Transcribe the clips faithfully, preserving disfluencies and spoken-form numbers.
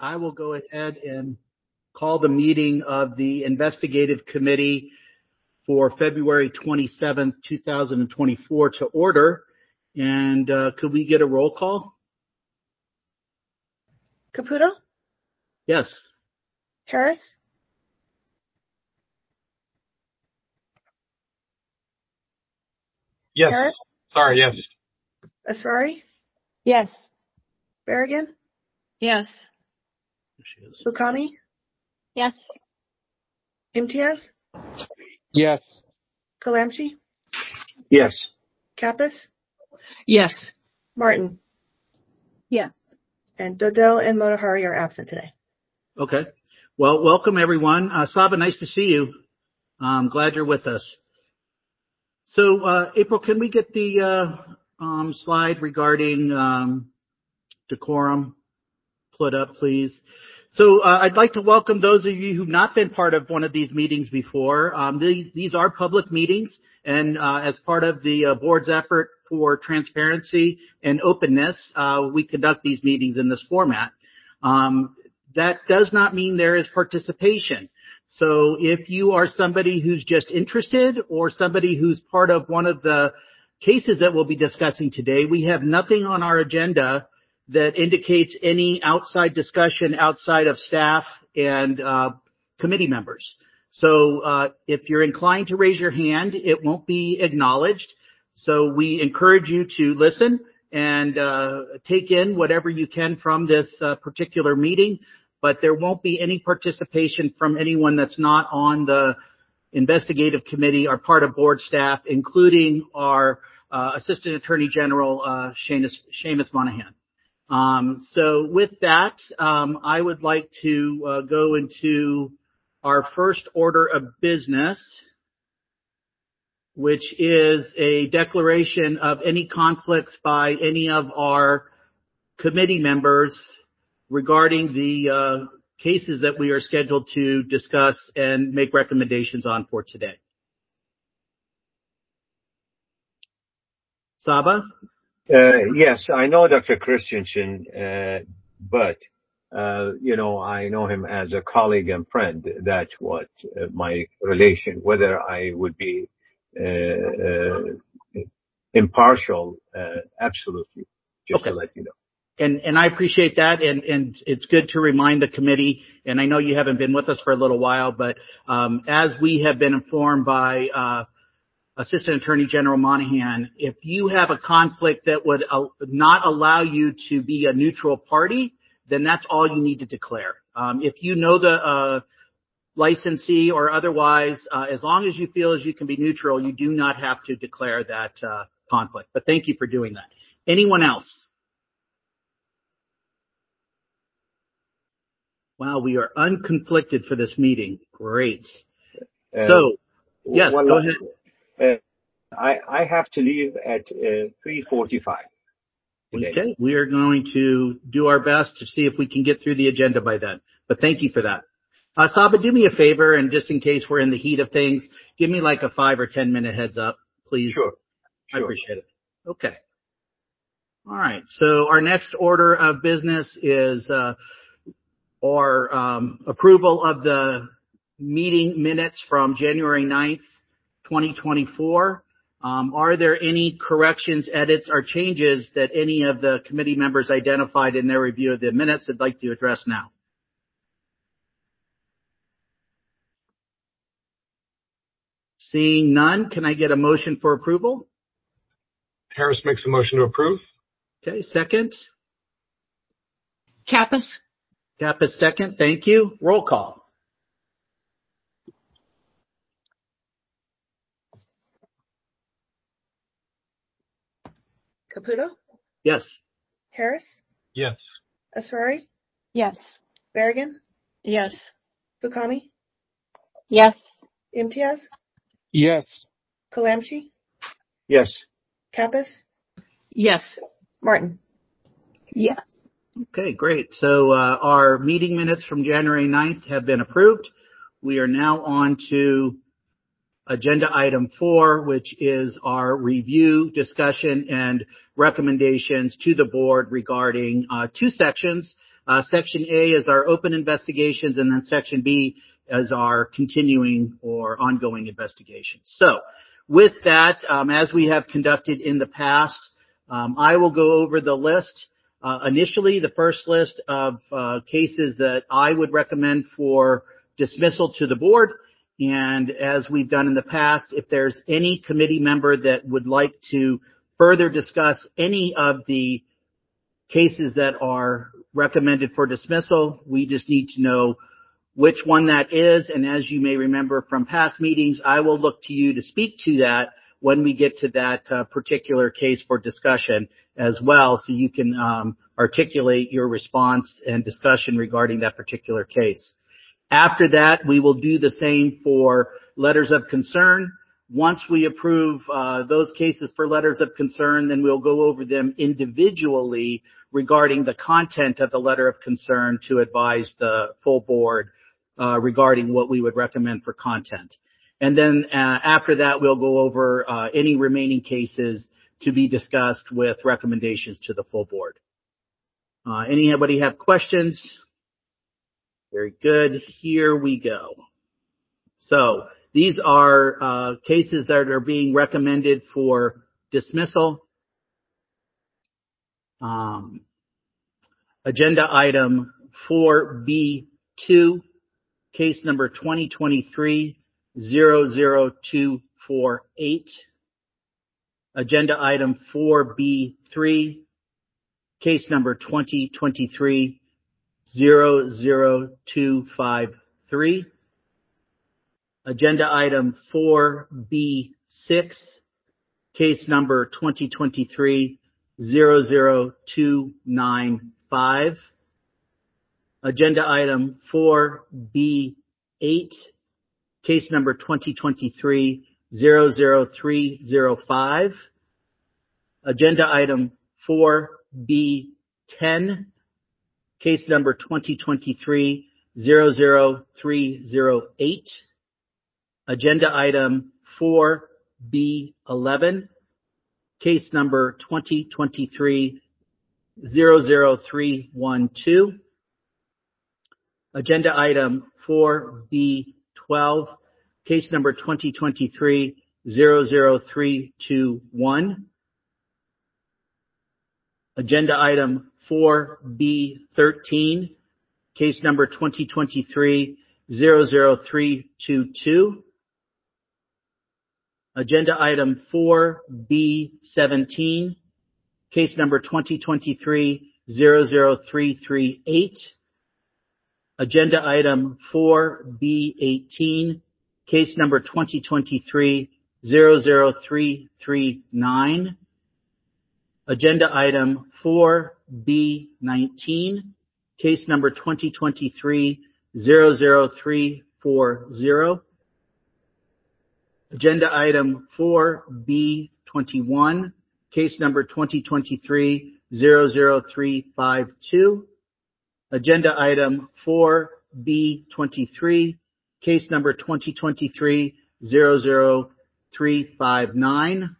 I will go ahead and call the meeting of the Investigative Committee for February twenty-seventh, two thousand twenty-four to order. And uh, could we get a roll call? Caputo? Yes. Harris? Yes. Harris? Sorry, yes. Asrari? Yes. Berrigan? Yes. There she is. Bukami? Yes. Imtiaz? Yes. Kalamchi? Yes. Kappas? Yes. Martin? Yes. And Dodell and Motahari are absent today. Okay. Well, welcome everyone. Uh, Saba, nice to see you. I'm glad you're with us. So, uh, April, can we get the uh, um, slide regarding um, decorum put up, please? So uh, I'd like to welcome those of you who've not been part of one of these meetings before. Um, these, these are public meetings, and uh, as part of the uh, board's effort for transparency and openness, uh, we conduct these meetings in this format. Um, that does not mean there is participation. So if you are somebody who's just interested or somebody who's part of one of the cases that we'll be discussing today, we have nothing on our agenda that indicates any outside discussion outside of staff and uh, committee members. So uh, if you're inclined to raise your hand, it won't be acknowledged. So we encourage you to listen and uh, take in whatever you can from this uh, particular meeting, but there won't be any participation from anyone that's not on the investigative committee or part of board staff, including our uh, Assistant Attorney General, uh, Seamus, Seamus Monahan. Um, so with that, um, I would like to uh, go into our first order of business, which is a declaration of any conflicts by any of our committee members regarding the uh, cases that we are scheduled to discuss and make recommendations on for today. Saba? Uh, yes, I know Doctor Christensen, uh, but, uh, you know, I know him as a colleague and friend. That's what uh, my relation, whether I would be uh, uh, impartial, uh, absolutely, just Okay. to let you know. And, and I appreciate that, and, and it's good to remind the committee, and I know you haven't been with us for a little while, but um, as we have been informed by uh, Assistant Attorney General Monahan, if you have a conflict that would uh, not allow you to be a neutral party, then that's all you need to declare. Um, if you know the uh, licensee or otherwise, uh, as long as you feel as you can be neutral, you do not have to declare that uh, conflict. But thank you for doing that. Anyone else? Wow, we are unconflicted for this meeting. Great. Uh, So, yes, well, go ahead. Uh, I, I have to leave at uh, three forty-five. Today. Okay, we are going to do our best to see if we can get through the agenda by then. But thank you for that. Uh, Saba, do me a favor, and just in case we're in the heat of things, give me like a five or ten minute heads up, please. Sure. I sure. appreciate it. Okay. All right. So our next order of business is uh, our um, approval of the meeting minutes from January ninth, twenty twenty-four. Um, are there any corrections, edits, or changes that any of the committee members identified in their review of the minutes they'd like to address now? Seeing none, can I get a motion for approval? Harris makes a motion to approve. Okay, second. Kappas? Kappas second, thank you. Roll call. Caputo? Yes. Harris? Yes. Asrari? Yes. Berrigan? Yes. Bukami? Yes. Imtiaz? Yes. Kalamchi? Yes. Kappas? Yes. Martin? Yes. Okay, great. So uh, our meeting minutes from January ninth have been approved. We are now on to agenda item four, which is our review, discussion, and recommendations to the board regarding uh, two sections Uh, section A is our open investigations, and then section B is our continuing or ongoing investigations. So with that, um, as we have conducted in the past, um, I will go over the list. Uh, initially, the first list of uh, cases that I would recommend for dismissal to the board. And as we've done in the past, if there's any committee member that would like to further discuss any of the cases that are recommended for dismissal, we just need to know which one that is. And as you may remember from past meetings, I will look to you to speak to that when we get to that uh, particular case for discussion as well, so you can um, articulate your response and discussion regarding that particular case. After that, we will do the same for letters of concern. Once we approve uh, those cases for letters of concern, then we'll go over them individually regarding the content of the letter of concern to advise the full board uh, regarding what we would recommend for content. And then uh, after that, we'll go over uh, any remaining cases to be discussed with recommendations to the full board. Uh, anybody have questions? Very good. Here we go. So these are uh, cases that are being recommended for dismissal. Um, agenda item four B two, case number twenty twenty-three dash zero zero two four eight. Agenda item four B three, case number twenty twenty-three dash zero zero two five three. Agenda item four B six, case number twenty twenty-three dash zero zero two nine five. Agenda item four B eight, case number twenty twenty-three dash zero zero three zero five. Agenda item four B ten, case number twenty twenty-three dash zero zero three zero eight. Agenda item four B eleven, case number twenty twenty-three dash zero zero three one two. Agenda item four B twelve, case number twenty twenty-three dash zero zero three two one. Agenda item four B thirteen, case number twenty twenty-three dash zero zero three two two. Agenda item four B seventeen, case number twenty twenty-three dash zero zero three three eight. Agenda item four B eighteen, case number twenty twenty-three dash zero zero three three nine. Agenda item four B nineteen, case number twenty twenty-three dash zero zero three four zero. Agenda item four B twenty-one, case number twenty twenty-three dash zero zero three five two. Agenda item four B twenty-three, case number twenty twenty-three dash zero zero three five nine.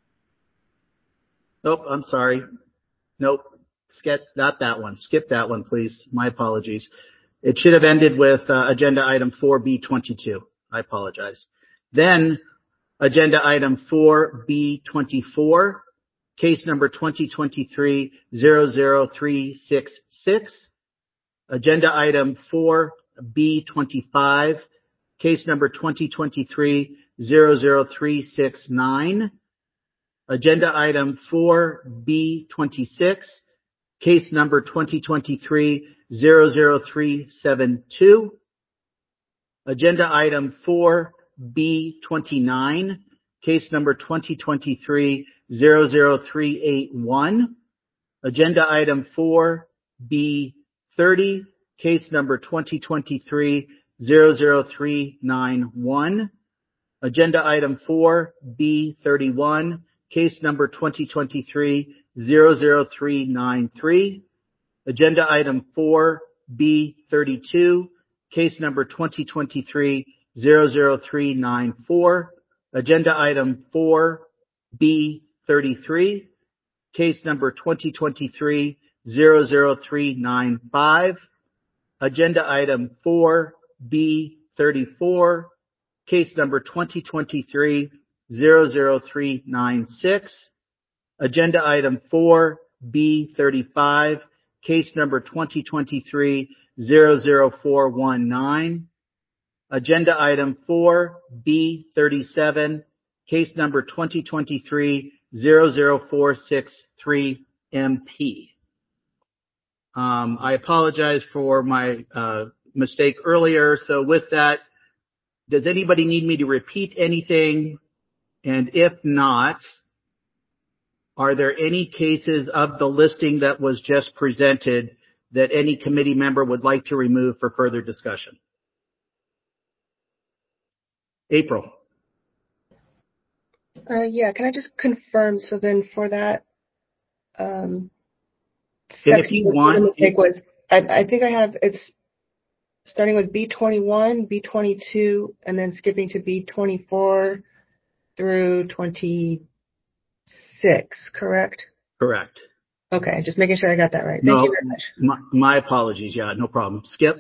Oh, I'm sorry. Nope. Skip, not that one. Skip that one, please. My apologies. It should have ended with uh, agenda item four B twenty-two. I apologize. Then agenda item four B twenty-four, case number twenty twenty-three dash zero zero three six six. Agenda item four B twenty-five, case number twenty twenty-three dash zero zero three six nine. Agenda item four B twenty-six, case number twenty twenty-three dash zero zero three seven two. Agenda item four B twenty-nine, case number twenty twenty-three dash zero zero three eight one. Agenda item four B thirty, case number twenty twenty-three dash zero zero three nine one. Agenda item four B thirty-one, case number twenty twenty-three dash zero zero three nine three. Agenda item four B thirty-two, case number twenty twenty-three dash zero zero three nine four. Agenda item four B thirty-three, case number twenty twenty-three zero zero three nine five. Agenda item four B thirty-four, case number twenty twenty-three zero zero three nine six. Agenda item four B thirty-five, case number twenty twenty-three zero zero four one nine. Agenda item four B thirty-seven, case number twenty twenty-three zero zero four six three M P. Um, I apologize for my uh, mistake earlier. So with that, does anybody need me to repeat anything? And if not, are there any cases of the listing that was just presented that any committee member would like to remove for further discussion? April. Uh, yeah, can I just confirm? So then for that, um, And if you section, want, the mistake was, I, I think I have, it's starting with B twenty-one, B twenty-two, and then skipping to B twenty-four through twenty-six, correct? Correct. Okay, just making sure I got that right. Thank No, you very much. My, my apologies. Yeah, no problem. Skip.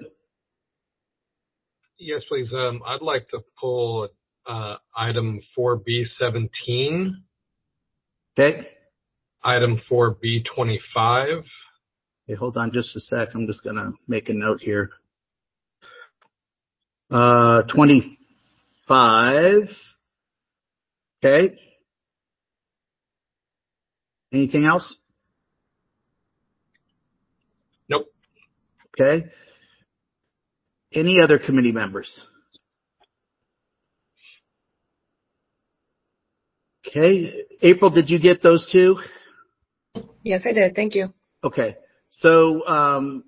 Yes, please. Um, I'd like to pull uh, item four B seventeen, Okay. item four B twenty-five. Okay, hold on just a sec. I'm just going to make a note here. Uh, twenty-five. Okay. Anything else? Nope. Okay. Any other committee members? Okay. April, did you get those two? Yes, I did. Thank you. Okay. So, um,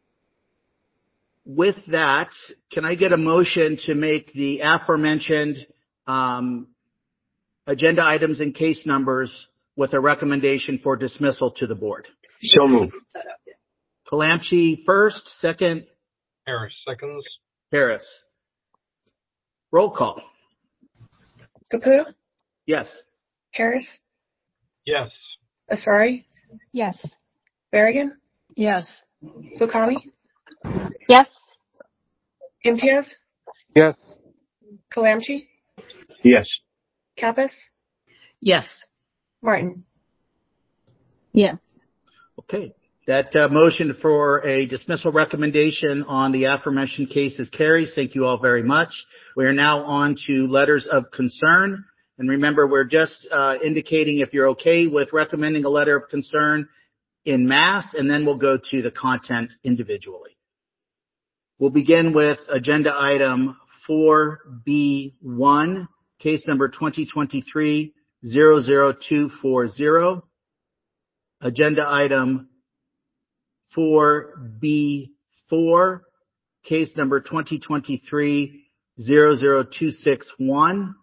with that, can I get a motion to make the aforementioned um, agenda items and case numbers with a recommendation for dismissal to the board? So moved. Calamchi first, second, Harris, seconds. Harris. Roll call. Caputo, Yes. Harris, Yes. Asrari, Yes. Berrigan, Yes. Fukami, Yes. Imtiaz, Yes. Kalamchi, Yes. Kappas, Yes. Martin. Yes. Okay. That uh, motion for a dismissal recommendation on the aforementioned cases carries. Thank you all very much. We are now on to letters of concern. And remember, we're just uh, indicating if you're okay with recommending a letter of concern in mass, and then we'll go to the content individually. We'll begin with agenda item four B one, case number twenty twenty-three zero zero two four zero. Agenda item four B four, case number twenty twenty-three zero zero two six one.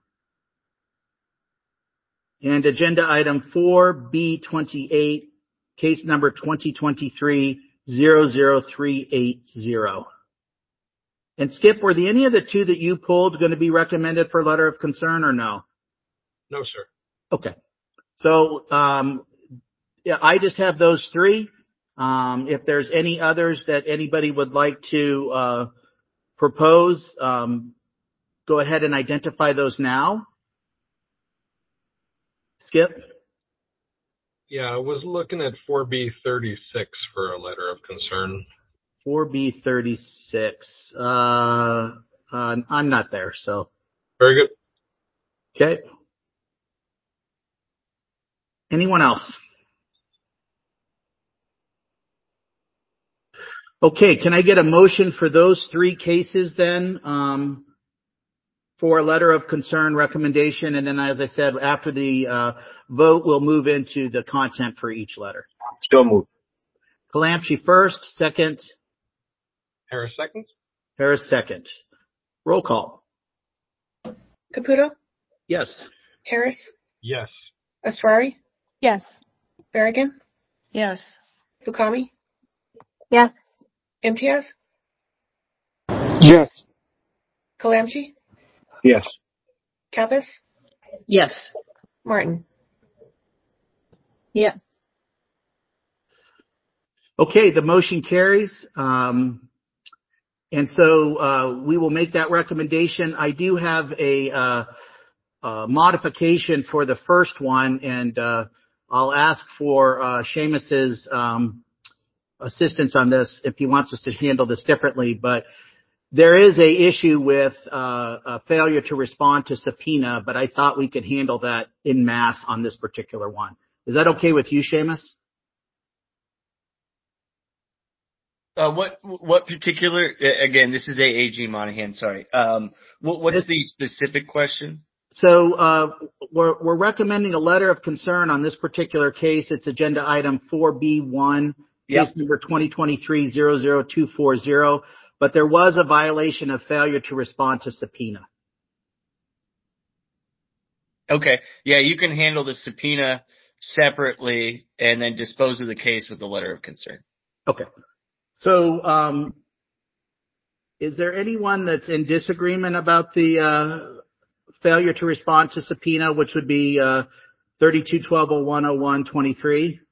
And agenda item four B twenty-eight, case number twenty twenty-three zero zero three eight zero. And Skip, were the any of the two that you pulled going to be recommended for letter of concern or no? No, sir. Okay. So, um, yeah, I just have those three. Um, if there's any others that anybody would like to, uh, propose, um, go ahead and identify those now. Skip? Yeah, I was looking at four B thirty-six for a letter of concern. four B thirty-six. Uh, uh, I'm not there, so. Very good. Okay. Anyone else? Okay, can I get a motion for those three cases then, um, for a letter of concern recommendation? And then, as I said, after the uh, vote, we'll move into the content for each letter. So moved. Calamchi first, second, Harris, seconds. Harris second. Roll call. Caputo, Yes. Harris, Yes. Asrari, Yes. Berrigan, Yes. Fukami, Yes. Imtiaz, Yes. Kalamchi, Yes. Kappas, Yes. Martin. Yes. Okay, the motion carries. Um, and so uh, we will make that recommendation. I do have a, uh, a modification for the first one, and uh, I'll ask for uh, Seamus's um, assistance on this if he wants us to handle this differently. But there is a issue with uh, a failure to respond to subpoena, but I thought we could handle that in mass on this particular one. Is that okay with you, Seamus? Uh, what what particular? Again, this is A A G Monahan. Sorry. Um, what, what's the specific question? So uh, we're we're recommending a letter of concern on this particular case. It's agenda item four B one, Yep. case number twenty twenty-three zero zero two four zero. But there was a violation of failure to respond to subpoena. Okay. Yeah, you can handle the subpoena separately and then dispose of the case with the letter of concern. Okay. So, um, is there anyone that's in disagreement about the uh, failure to respond to subpoena, which would be uh, thirty-two twelve oh one oh one twenty-three?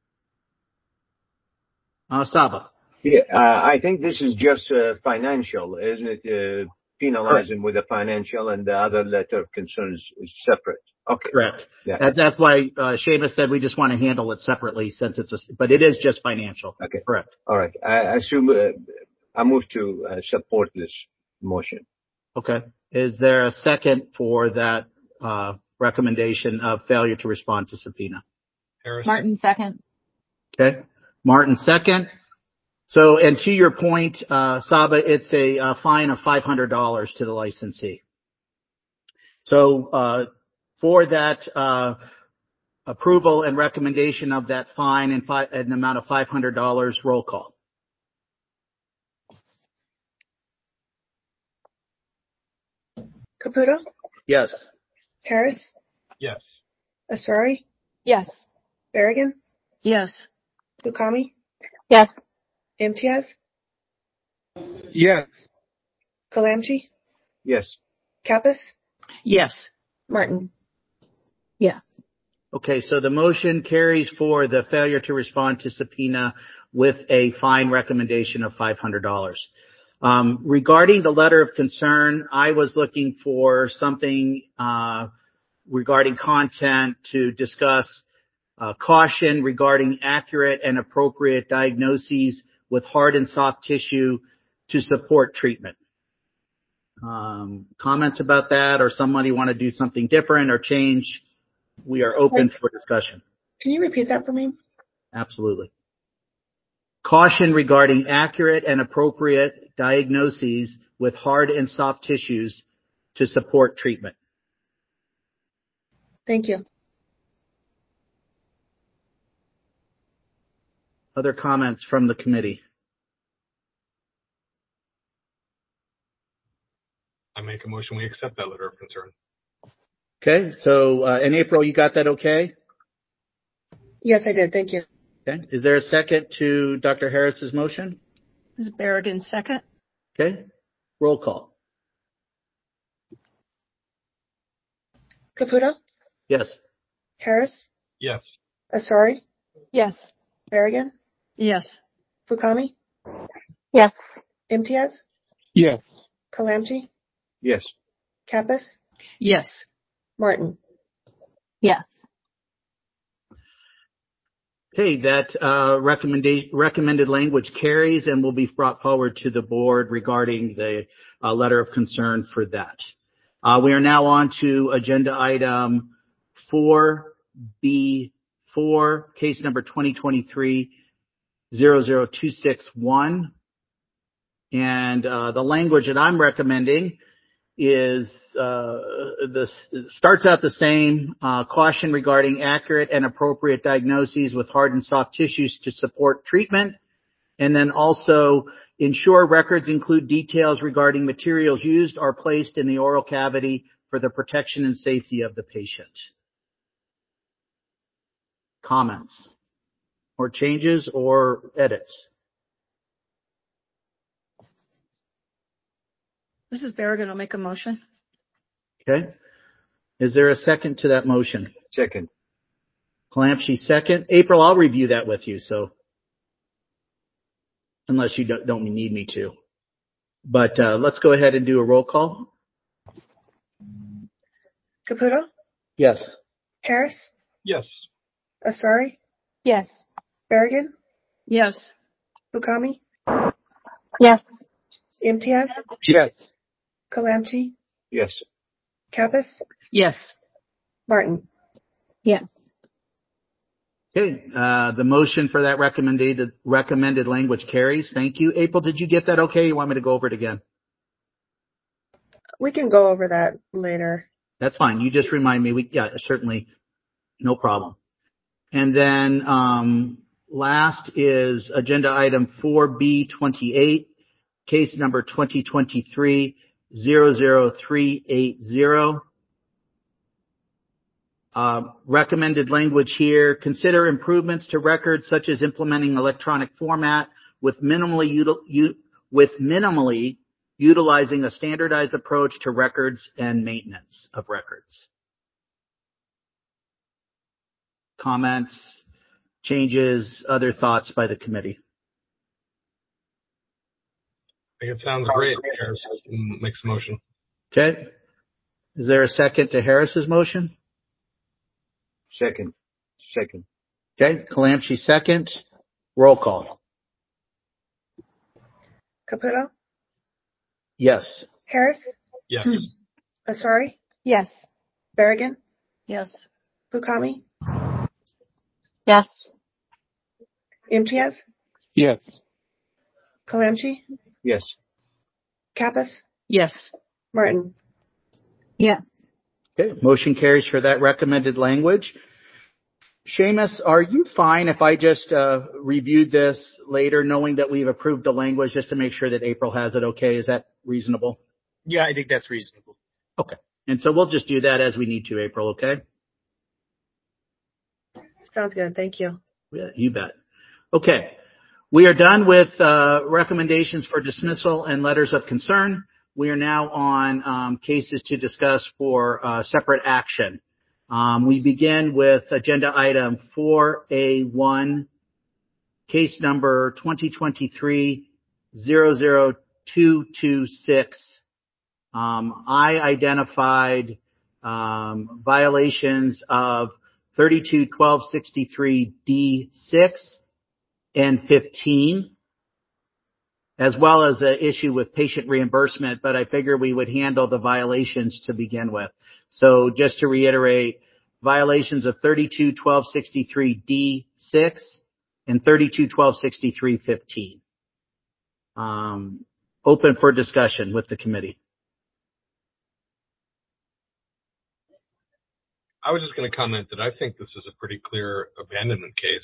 Uh, Saba. Yeah, uh, I think this is just uh, financial, isn't it? Uh, penalizing with the financial, and the other letter of concern is, is separate. Okay. Correct. Yeah. That, that's why uh, Seamus said we just want to handle it separately since it's a, but it is just financial. Okay. Correct. All right. I assume uh, I move to uh, support this motion. Okay. Is there a second for that uh, recommendation of failure to respond to subpoena? Harris. Martin, second. Okay. Martin, second. So, and to your point, uh, Saba, it's a, uh fine of five hundred dollars to the licensee. So, uh, for that, uh, approval and recommendation of that fine and fi- an amount of five hundred dollars, roll call. Caputo, Yes. Harris, Yes. Asari, Yes. Berrigan, Yes. Fukami, Yes. Imtiaz, Yes. Kalamchi, Yes. Kappas, Yes. Martin. Yes. Okay, so the motion carries for the failure to respond to subpoena with a fine recommendation of five hundred dollars. Um, regarding the letter of concern, I was looking for something uh, regarding content to discuss uh, caution regarding accurate and appropriate diagnoses with hard and soft tissue to support treatment. Um, comments about that, or somebody want to do something different or change? We are open for discussion. Can you repeat that for me? Absolutely. Caution regarding accurate and appropriate diagnoses with hard and soft tissues to support treatment. Thank you. Other comments from the committee? I make a motion we accept that letter of concern. Okay, so uh, in April, you got that okay? Yes, I did. Thank you. Okay. Is there a second to Doctor Harris's motion? This is Berrigan, second. Okay. Roll call. Caputo, Yes. Harris, Yes. Asari, Yes. Berrigan, Yes. Fukami, Yes. Imtiaz, Yes. Kalamchi, Yes. Kappas, Yes. Martin. Yes. Okay, that uh, recommendation, recommended language carries and will be brought forward to the board regarding the uh, letter of concern for that. Uh, we are now on to agenda item four B four, case number twenty twenty-three zero zero two six one. And uh, the language that I'm recommending is uh, this starts out the same, uh, caution regarding accurate and appropriate diagnoses with hard and soft tissues to support treatment. And then also ensure records include details regarding materials used or placed in the oral cavity for the protection and safety of the patient. Comments or changes or edits? This is Berrigan. I'll make a motion. Okay. Is there a second to that motion? Second. Kalamchi second. April, I'll review that with you. So, unless you don't, don't need me to. But uh, let's go ahead and do a roll call. Caputo, Yes. Harris, Yes. Asari, Yes. Berrigan, Yes. Bukami, Yes. Imtiaz, Yes. Kalamchi, Yes. Kappas, Yes. Martin. Yes. Okay. Uh, the motion for that recommended recommended language carries. Thank you. April, did you get that okay? You want me to go over it again? We can go over that later. That's fine. You just remind me. We, yeah, certainly. No problem. And then, um, last is agenda item four B twenty-eight, case number twenty twenty-three zero zero three eight zero. Uh, recommended language here, consider improvements to records such as implementing electronic format with minimally, util, u, with minimally utilizing a standardized approach to records and maintenance of records. Comments, changes, other thoughts by the committee? I think it sounds great. Harris makes a motion. Okay. Is there a second to Harris's motion? Second. Second. Okay. Kalamchi second. Roll call. Caputo, Yes. Harris, Yes. Asari, Yes. Berrigan, Yes. Bukami, Yes. Imtiaz, Yes. Kalamchi, Yes. Kappas, Yes. Martin. Yes. Okay. Motion carries for that recommended language. Seamus, are you fine if I just uh, reviewed this later, knowing that we've approved the language, just to make sure that April has it okay? Is that reasonable? Yeah, I think that's reasonable. Okay. And so we'll just do that as we need to, April, okay? Sounds good. Thank you. Yeah, you bet. Okay. We are done with uh, recommendations for dismissal and letters of concern. We are now on um, cases to discuss for uh, separate action. Um, we begin with agenda item four A one, case number twenty twenty-three zero zero two two six. Um, I identified um, violations of thirty-two twelve sixty-three D six and fifteen, as well as an issue with patient reimbursement, but I figure we would handle the violations to begin with. So just to reiterate, violations of thirty-two twelve sixty-three D six and thirty-two twelve sixty-three fifteen. Um, open for discussion with the committee. I was just going to comment that I think this is a pretty clear abandonment case.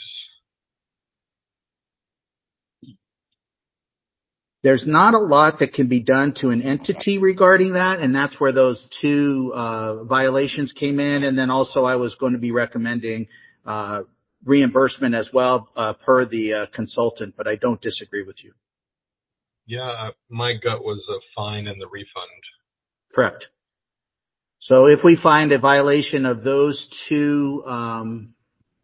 There's not a lot that can be done to an entity regarding that, and that's where those two uh, violations came in. And then also I was going to be recommending uh, reimbursement as well uh, per the uh, consultant, but I don't disagree with you. Yeah, my gut was a fine and the refund. Correct. So if we find a violation of those two, um,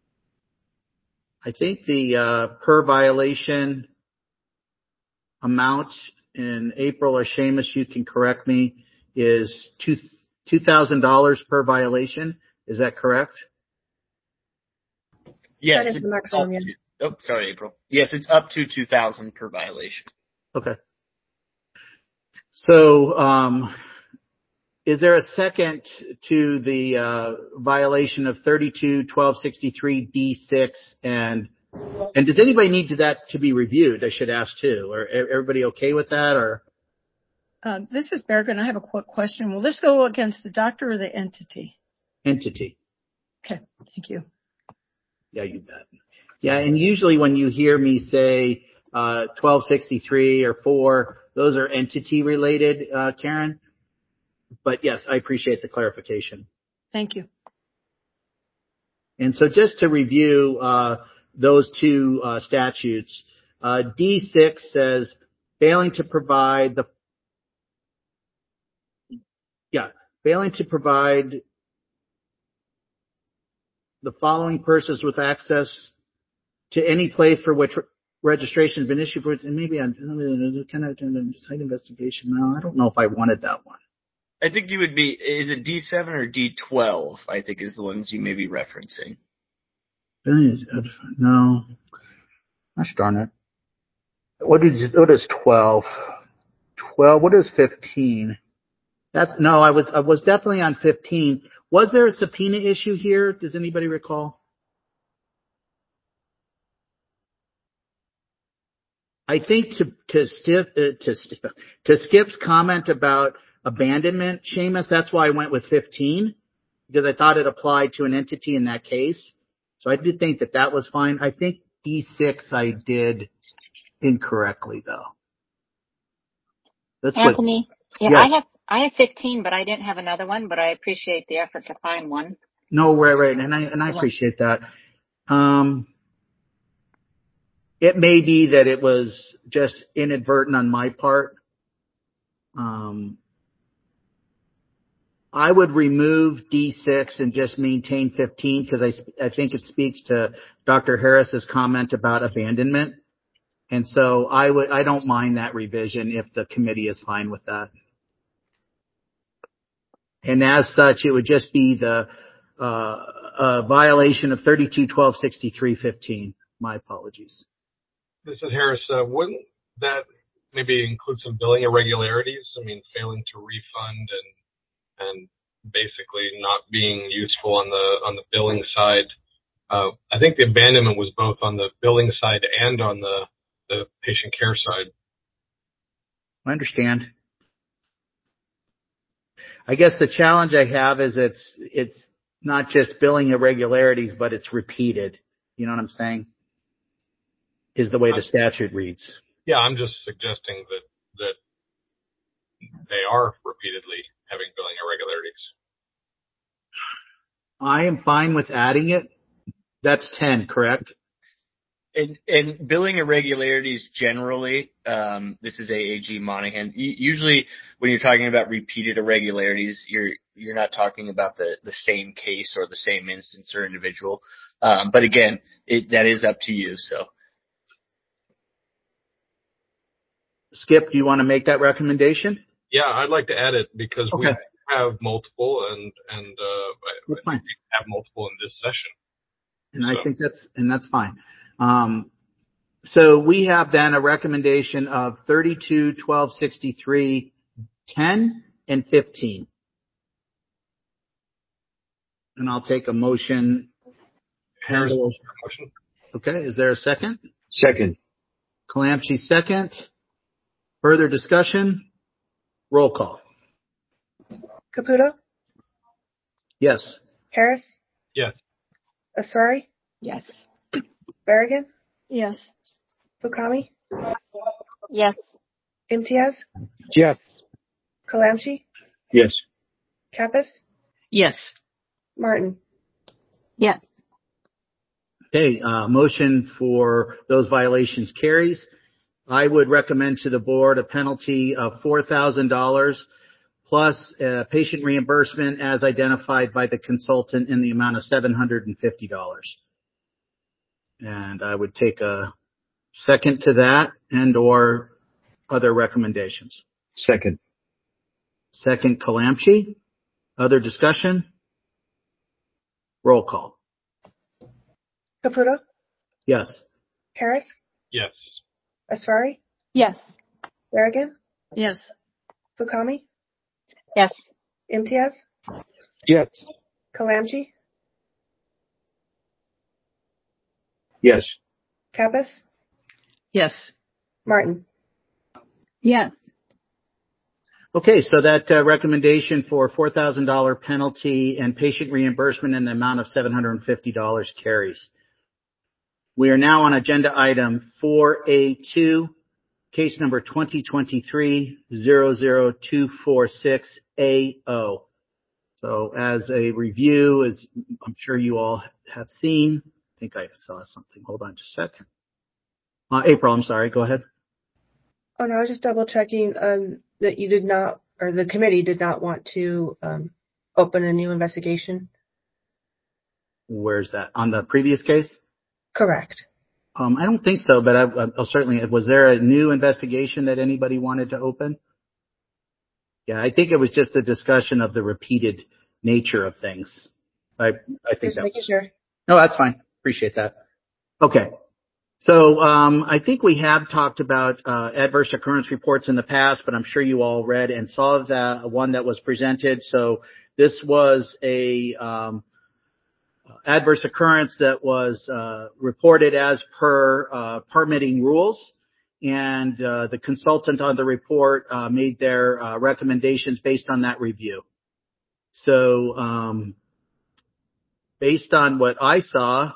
I think the uh, per violation amount in April, or Seamus, you can correct me, is two two thousand dollars per violation. Is that correct? Yes. That is the maximum, yeah. Oh, sorry, April. Yes, it's up to two thousand per violation. Okay. So, um, is there a second to the uh, violation of thirty-two twelve sixty-three D six, and and does anybody need to that to be reviewed? I should ask too. Or everybody okay with that? Or Uh, this is Berrigan. I have a quick question. Will this go against the doctor or the entity? entity? Okay. Thank you. Yeah, you bet. Yeah, and usually when you hear me say uh, twelve sixty-three or four, those are entity related, uh, Karen. But yes, I appreciate the clarification. Thank you. And so just to review uh, those two uh, statutes, uh, D six says failing to provide the yeah failing to provide the following persons with access to any place for which registration has been issued for it, and maybe on kind of site investigation. No, I don't know if I wanted that one. I think you would be, is it D seven or D twelve, I think is the ones you may be referencing. No. Gosh darn it. What is, what is twelve? twelve, what is fifteen? That's, no, I was, I was definitely on fifteen. Was there a subpoena issue here? Does anybody recall? I think to, to, Skip, uh, to, to Skip's comment about abandonment, Seamus, that's why I went with fifteen, because I thought it applied to an entity in that case. So I did think that that was fine. I think D six I did incorrectly, though. That's Anthony, what, yeah, yes. I have I have fifteen, but I didn't have another one. But I appreciate the effort to find one. No, right, right, and I and I appreciate that. Um, it may be that it was just inadvertent on my part. Um, I would remove D six and just maintain fifteen because I I think it speaks to Doctor Harris's comment about abandonment. And so I would, I don't mind that revision if the committee is fine with that. And as such, it would just be the, uh, uh violation of thirty-two twelve sixty-three fifteen. My apologies. This is Harris. Uh, wouldn't that maybe include some billing irregularities? I mean, failing to refund and, and basically not being useful on the, on the billing side. Uh, I think the abandonment was both on the billing side and on the, the patient care side. I understand. I guess the challenge I have is it's, it's not just billing irregularities, but it's repeated. You know what I'm saying? Is the way the statute reads. Yeah, I'm just suggesting that, that they are repeatedly having billing irregularities. I am fine with adding it. That's ten, correct? And, and billing irregularities generally, um, this is A A G Monahan. Usually when you're talking about repeated irregularities, you're, you're not talking about the, the same case or the same instance or individual. Um, but again, it, that is up to you. So. Skip, do you want to make that recommendation? Yeah, I'd like to add it because okay. we have multiple and, and, uh, that's fine. we have multiple in this session. And so. I think that's, and that's fine. Um, so we have then a recommendation of thirty-two twelve sixty-three ten and fifteen. And I'll take a motion. Harris, motion. Okay. Is there a second? Second. Calamchi second. Further discussion? Roll call. Caputo? Yes. Harris? Yes. Asrari? Yes. Berrigan? Yes. Fukami? Yes. Imtiaz? Yes. Kalamchi? Yes. Kappas? Yes. Martin? Yes. Okay. Uh, motion for those violations carries. I would recommend to the board a penalty of four thousand dollars plus uh, patient reimbursement as identified by the consultant in the amount of seven hundred fifty dollars. And I would take a second to that and or other recommendations. Second. Second, Calamchi. Other discussion? Roll call. Caputo? Yes. Harris? Yes. Asrari? Yes. Berrigan? Yes. Fukami? Yes. Imtiaz? Yes. Kalamchi? Yes. Kappas? Yes. Martin? Yes. Okay, so that uh, recommendation for four thousand dollars penalty and patient reimbursement in the amount of seven hundred fifty dollars carries. We are now on agenda item four A two, case number twenty twenty-three dash zero zero two four six A O. So as a review, as I'm sure you all have seen, I think I saw something. Hold on just a second. Uh, April, I'm sorry. Go ahead. Oh, no, I was just double checking um, that you did not, or the committee did not want to um, open a new investigation. Where's that? On the previous case? Correct. Um, I don't think so, but I, I'll certainly, was there a new investigation that anybody wanted to open? Yeah, I think it was just a discussion of the repeated nature of things. I, I think Just that making was, sure. no, that's fine. Appreciate that. Okay. So, um, I think we have talked about, uh, adverse occurrence reports in the past, but I'm sure you all read and saw the one that was presented. So this was a, um, adverse occurrence that was, uh, reported as per, uh, permitting rules. And, uh, the consultant on the report, uh, made their, uh, recommendations based on that review. So, um, based on what I saw,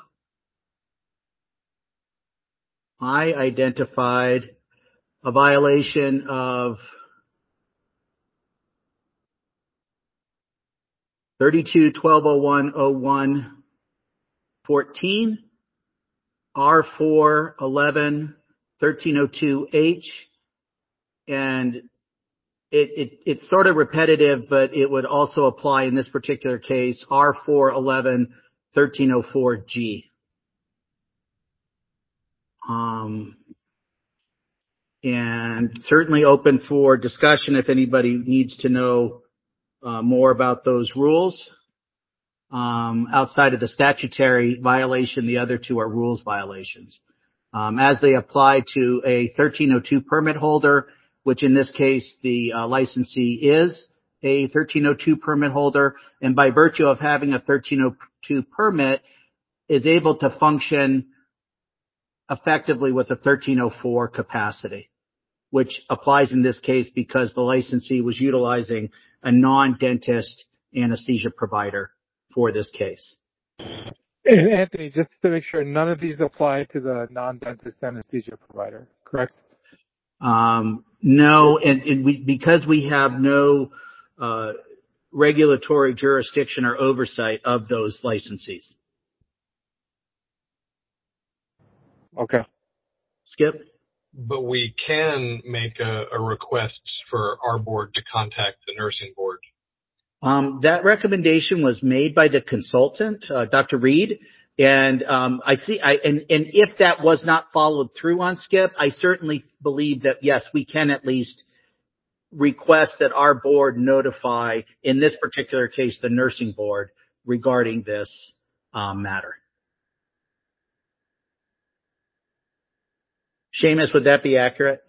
I identified a violation of thirty-two twelve oh one oh one fourteen, R four eleven thirteen oh two H, and it, it, it's sort of repetitive, but it would also apply in this particular case, R four eleven thirteen oh four G. Um, and certainly open for discussion if anybody needs to know uh, more about those rules. Um, outside of the statutory violation, the other two are rules violations. Um, as they apply to a thirteen oh two permit holder, which in this case the uh, licensee is a thirteen oh two permit holder, and by virtue of having a thirteen oh two permit is able to function effectively with a thirteen oh four capacity, which applies in this case because the licensee was utilizing a non-dentist anesthesia provider for this case. And Anthony, just to make sure, none of these apply to the non-dentist anesthesia provider, correct? Um, no, and, and we, because we have no uh, regulatory jurisdiction or oversight of those licensees. Okay. Skip? But we can make a, a request for our board to contact the nursing board. Um, that recommendation was made by the consultant, uh, Doctor Reed, and um, I see. I and, and if that was not followed through on Skip, I certainly believe that yes, we can at least request that our board notify, in this particular case, the nursing board regarding this um, matter. Seamus, would that be accurate?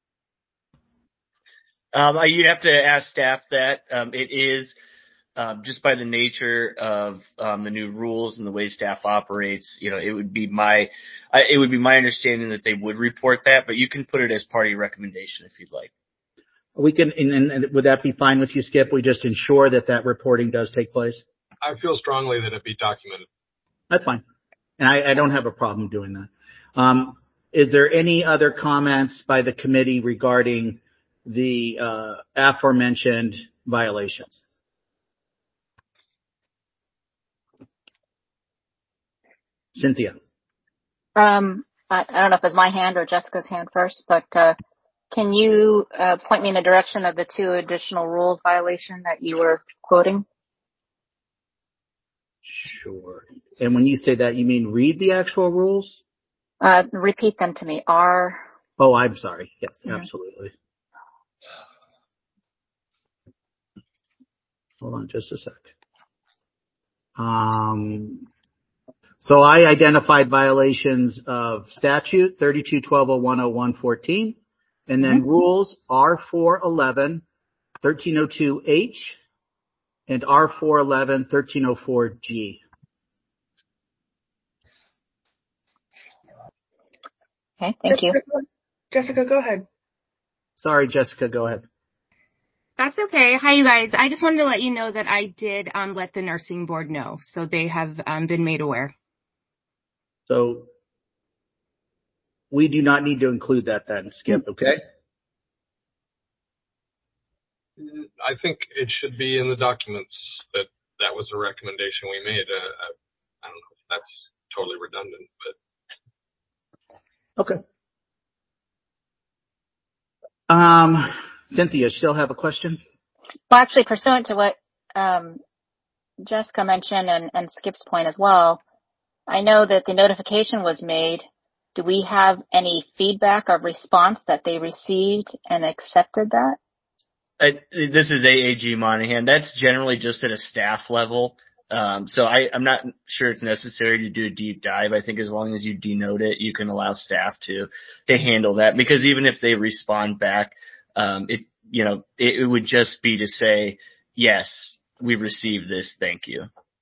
Um, you'd have to ask staff that. Um, it is. Um, just by the nature of um, the new rules and the way staff operates, you know, it would be my I, it would be my understanding that they would report that, but you can put it as part of your recommendation if you'd like. We can, and, and would that be fine with you, Skip? We just ensure that that reporting does take place. I feel strongly that it be documented. That's fine, and I, I don't have a problem doing that. Um, is there any other comments by the committee regarding the uh, aforementioned violations? Cynthia. Um, I, I don't know if it's my hand or Jessica's hand first, but uh, can you uh, point me in the direction of the two additional rules violation that you were quoting? Sure. And when you say that, you mean read the actual rules? Uh, repeat them to me. R. Oh, I'm sorry. Yes, mm-hmm. Absolutely. Hold on just a sec. Um, so I identified violations of statute thirty-two twelve oh one oh one fourteen, and then mm-hmm. rules R four eleven thirteen oh two H and R four eleven thirteen oh four G. Okay, thank you. Jessica, go ahead. Sorry, Jessica, go ahead. That's okay. Hi, you guys. I just wanted to let you know that I did um, let the nursing board know, so they have um, been made aware. So we do not need to include that then, Skip, okay? I think it should be in the documents that that was a recommendation we made. Uh, I, I don't know if that's totally redundant, but. Okay. Um, Cynthia, still have a question? Well, actually, pursuant to what um, Jessica mentioned and, and Skip's point as well, I know that the notification was made do we have any feedback or response that they received and accepted that? I, this is A A G Monahan. That's generally just at a staff level. Um, so I, I'm not sure it's necessary to do a deep dive. I think as long as you denote it, you can allow staff to, to handle that, because even if they respond back, um, it, you know, it, it would just be to say, yes, we received this. Thank you.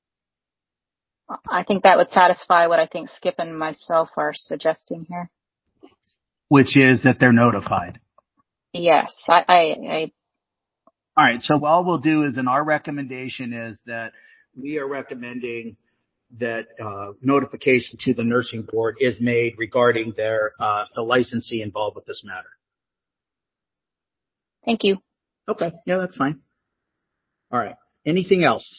I think that would satisfy what I think Skip and myself are suggesting here. Which is that they're notified. Yes, I, I, I All right. So all we'll do is, in our recommendation is that we are recommending that uh, notification to the nursing board is made regarding their uh, the licensee involved with this matter. Thank you. Okay. Yeah, that's fine. All right. Anything else?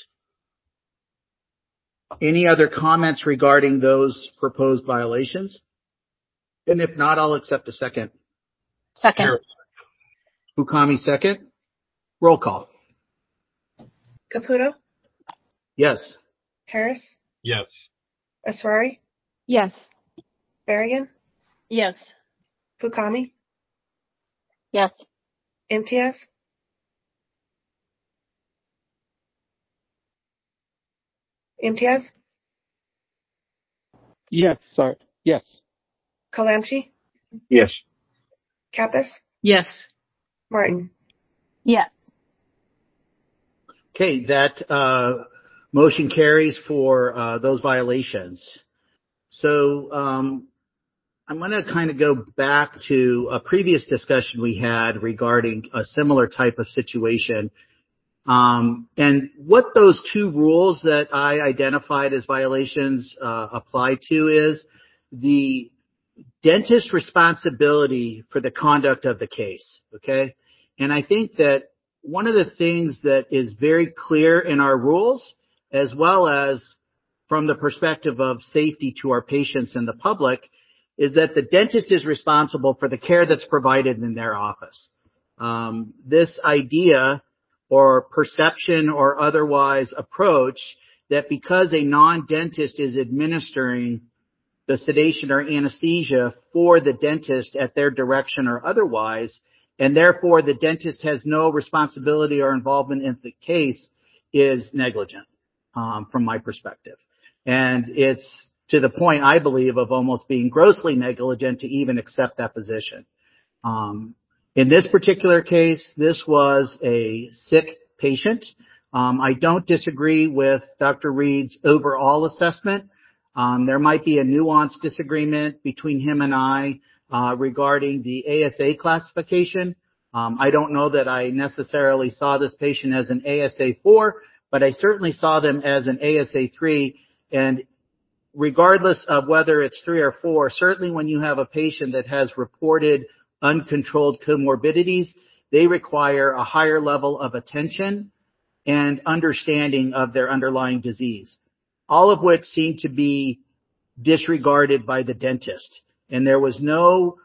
Any other comments regarding those proposed violations? And if not, I'll accept a second. Second. Fukami, second. Roll call. Caputo, Yes. Harris, Yes. Asrari, Yes. Berrigan, Yes. Fukami, Yes. Imtiaz, Imtiaz, Yes, sorry. Yes. Kalamchi, Yes. Kappas, Yes. Martin. Yes. Okay, that uh, motion carries for uh, those violations. So um, I'm going to kind of go back to a previous discussion we had regarding a similar type of situation. Um, and what those two rules that I identified as violations uh, apply to is the dentist's responsibility for the conduct of the case, okay? And I think that one of the things that is very clear in our rules, as well as from the perspective of safety to our patients and the public, is that the dentist is responsible for the care that's provided in their office. Um, this idea or perception or otherwise approach that because a non-dentist is administering the sedation or anesthesia for the dentist at their direction or otherwise, and therefore the dentist has no responsibility or involvement in the case, is negligent, um, from my perspective. And it's to the point, I believe, of almost being grossly negligent to even accept that position. Um, in this particular case, this was a sick patient. Um, I don't disagree with Doctor Reed's overall assessment. Um, there might be a nuanced disagreement between him and I uh, regarding the A S A classification. Um, I don't know that I necessarily saw this patient as an A S A four, but I certainly saw them as an A S A three. And regardless of whether it's three or four, certainly when you have a patient that has reported uncontrolled comorbidities, they require a higher level of attention and understanding of their underlying disease, all of which seem to be disregarded by the dentist. And there was no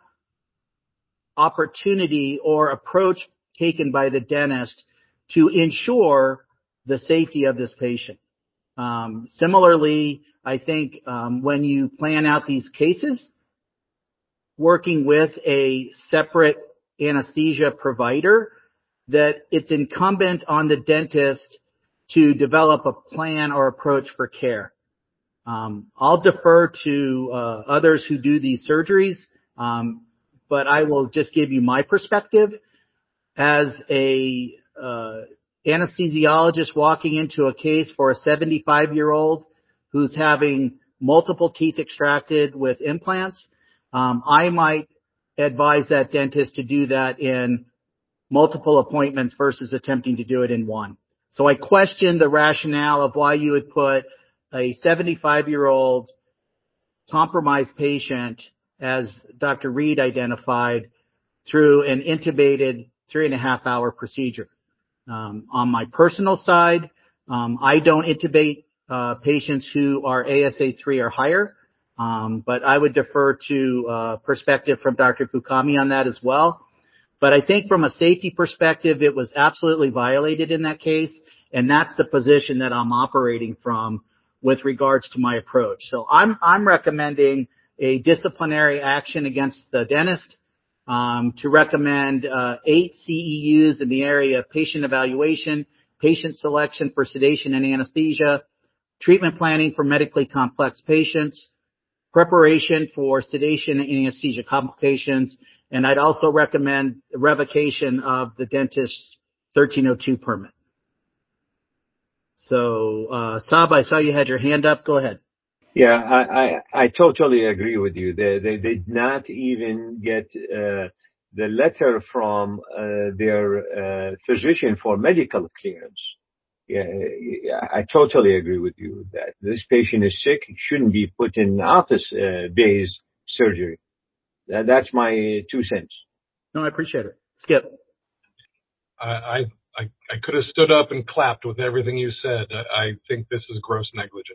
opportunity or approach taken by the dentist to ensure the safety of this patient. Um, similarly, I think um, when you plan out these cases, working with a separate anesthesia provider, that it's incumbent on the dentist to develop a plan or approach for care. Um, I'll defer to uh, others who do these surgeries, um, but I will just give you my perspective as a uh, anesthesiologist walking into a case for a seventy-five-year-old who's having multiple teeth extracted with implants. Um, I might advise that dentist to do that in multiple appointments versus attempting to do it in one. So I question the rationale of why you would put a seventy-five-year-old compromised patient, as Doctor Reed identified, through an intubated three and a half hour procedure. Um, on my personal side, um, I don't intubate uh, patients who are A S A three or higher, um, but I would defer to uh, perspective from Doctor Fukami on that as well. But I think from a safety perspective, it was absolutely violated in that case, and that's the position that I'm operating from with regards to my approach. So I'm I'm recommending a disciplinary action against the dentist, um, to recommend uh, eight C E Us in the area of patient evaluation, patient selection for sedation and anesthesia, treatment planning for medically complex patients, preparation for sedation and anesthesia complications, and I'd also recommend revocation of the dentist's thirteen oh two permit. So, uh, Sab, I saw you had your hand up. Go ahead. Yeah, I, I, I totally agree with you. They, they did not even get uh, the letter from uh, their uh, physician for medical clearance. Yeah, I totally agree with you that this patient is sick, shouldn't be put in office-based uh, surgery. That, that's my two cents. No, I appreciate it. Skip. I, I, I could have stood up and clapped with everything you said. I, I think this is gross negligence.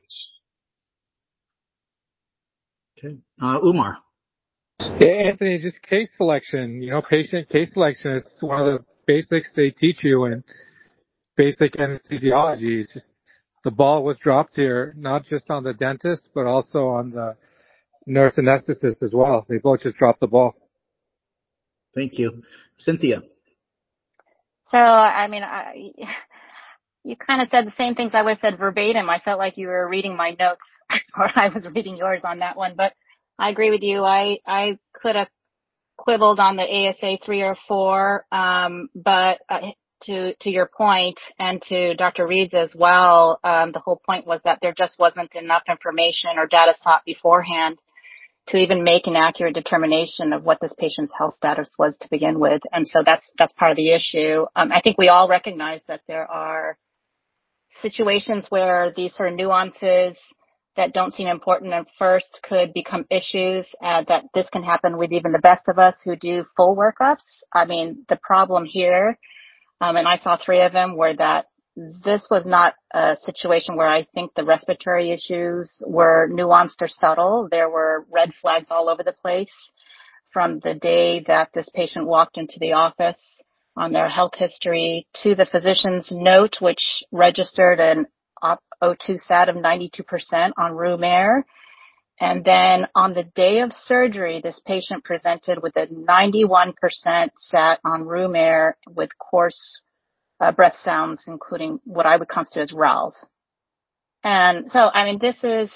Okay. Uh, Umar. Yeah, Anthony, just case selection, you know, patient case selection is one of the basics they teach you in basic anesthesiology. It's just, the ball was dropped here, not just on the dentist, but also on the nurse anesthetist as well. They both just dropped the ball. Thank you. Cynthia. So, I mean, I, you kind of said the same things I would have said verbatim. I felt like you were reading my notes or I was reading yours on that one, but I agree with you. I, I could have quibbled on the A S A three or four, um, but uh, to, to your point and to Doctor Reed's as well, um, the whole point was that there just wasn't enough information or data sought beforehand to even make an accurate determination of what this patient's health status was to begin with. And so that's, that's part of the issue. Um, I think we all recognize that there are situations where these sort of nuances that don't seem important at first could become issues, uh, that this can happen with even the best of us who do full workups. I mean, the problem here, um, and I saw three of them, were that this was not a situation where I think the respiratory issues were nuanced or subtle. There were red flags all over the place from the day that this patient walked into the office on their health history to the physician's note, which registered an O two sat of ninety-two percent on room air. And then on the day of surgery, this patient presented with a ninety-one percent sat on room air with coarse uh, breath sounds, including what I would consider as growls. And so, I mean, this is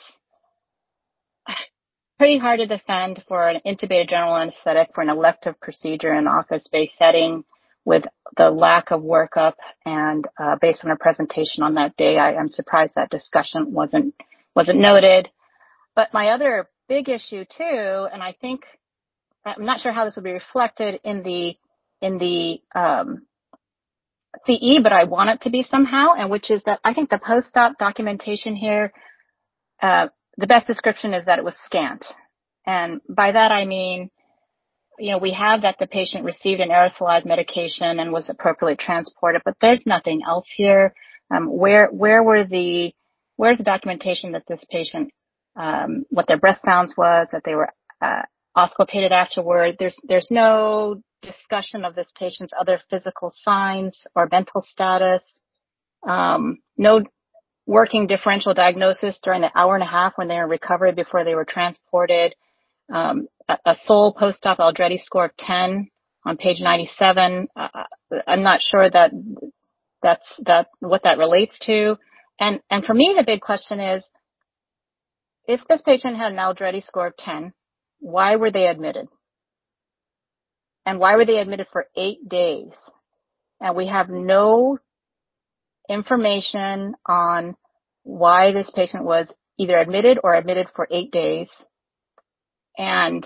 pretty hard to defend for an intubated general anesthetic for an elective procedure in an office-based setting with the lack of workup. And uh, based on our presentation on that day, I am surprised that discussion wasn't wasn't noted. But my other big issue too, and I think I'm not sure how this will be reflected in the in the um, C E, but I want it to be somehow, and which is that I think the post-op documentation here, uh, the best description is that it was scant. And by that I mean, you know, we have that the patient received an aerosolized medication and was appropriately transported, but there's nothing else here. Um, where, where were the, where's the documentation that this patient, um, what their breath sounds was, that they were, uh, auscultated afterward? There's, there's no discussion of this patient's other physical signs or mental status. Um, no working differential diagnosis during the hour and a half when they were in recovery before they were transported. Um, a, a sole post-op Aldrete score of ten on page ninety-seven. Uh, I'm not sure that that's that what that relates to. And and for me, the big question is, if this patient had an Aldrete score of ten, why were they admitted? And why were they admitted for eight days? And we have no information on why this patient was either admitted or admitted for eight days. And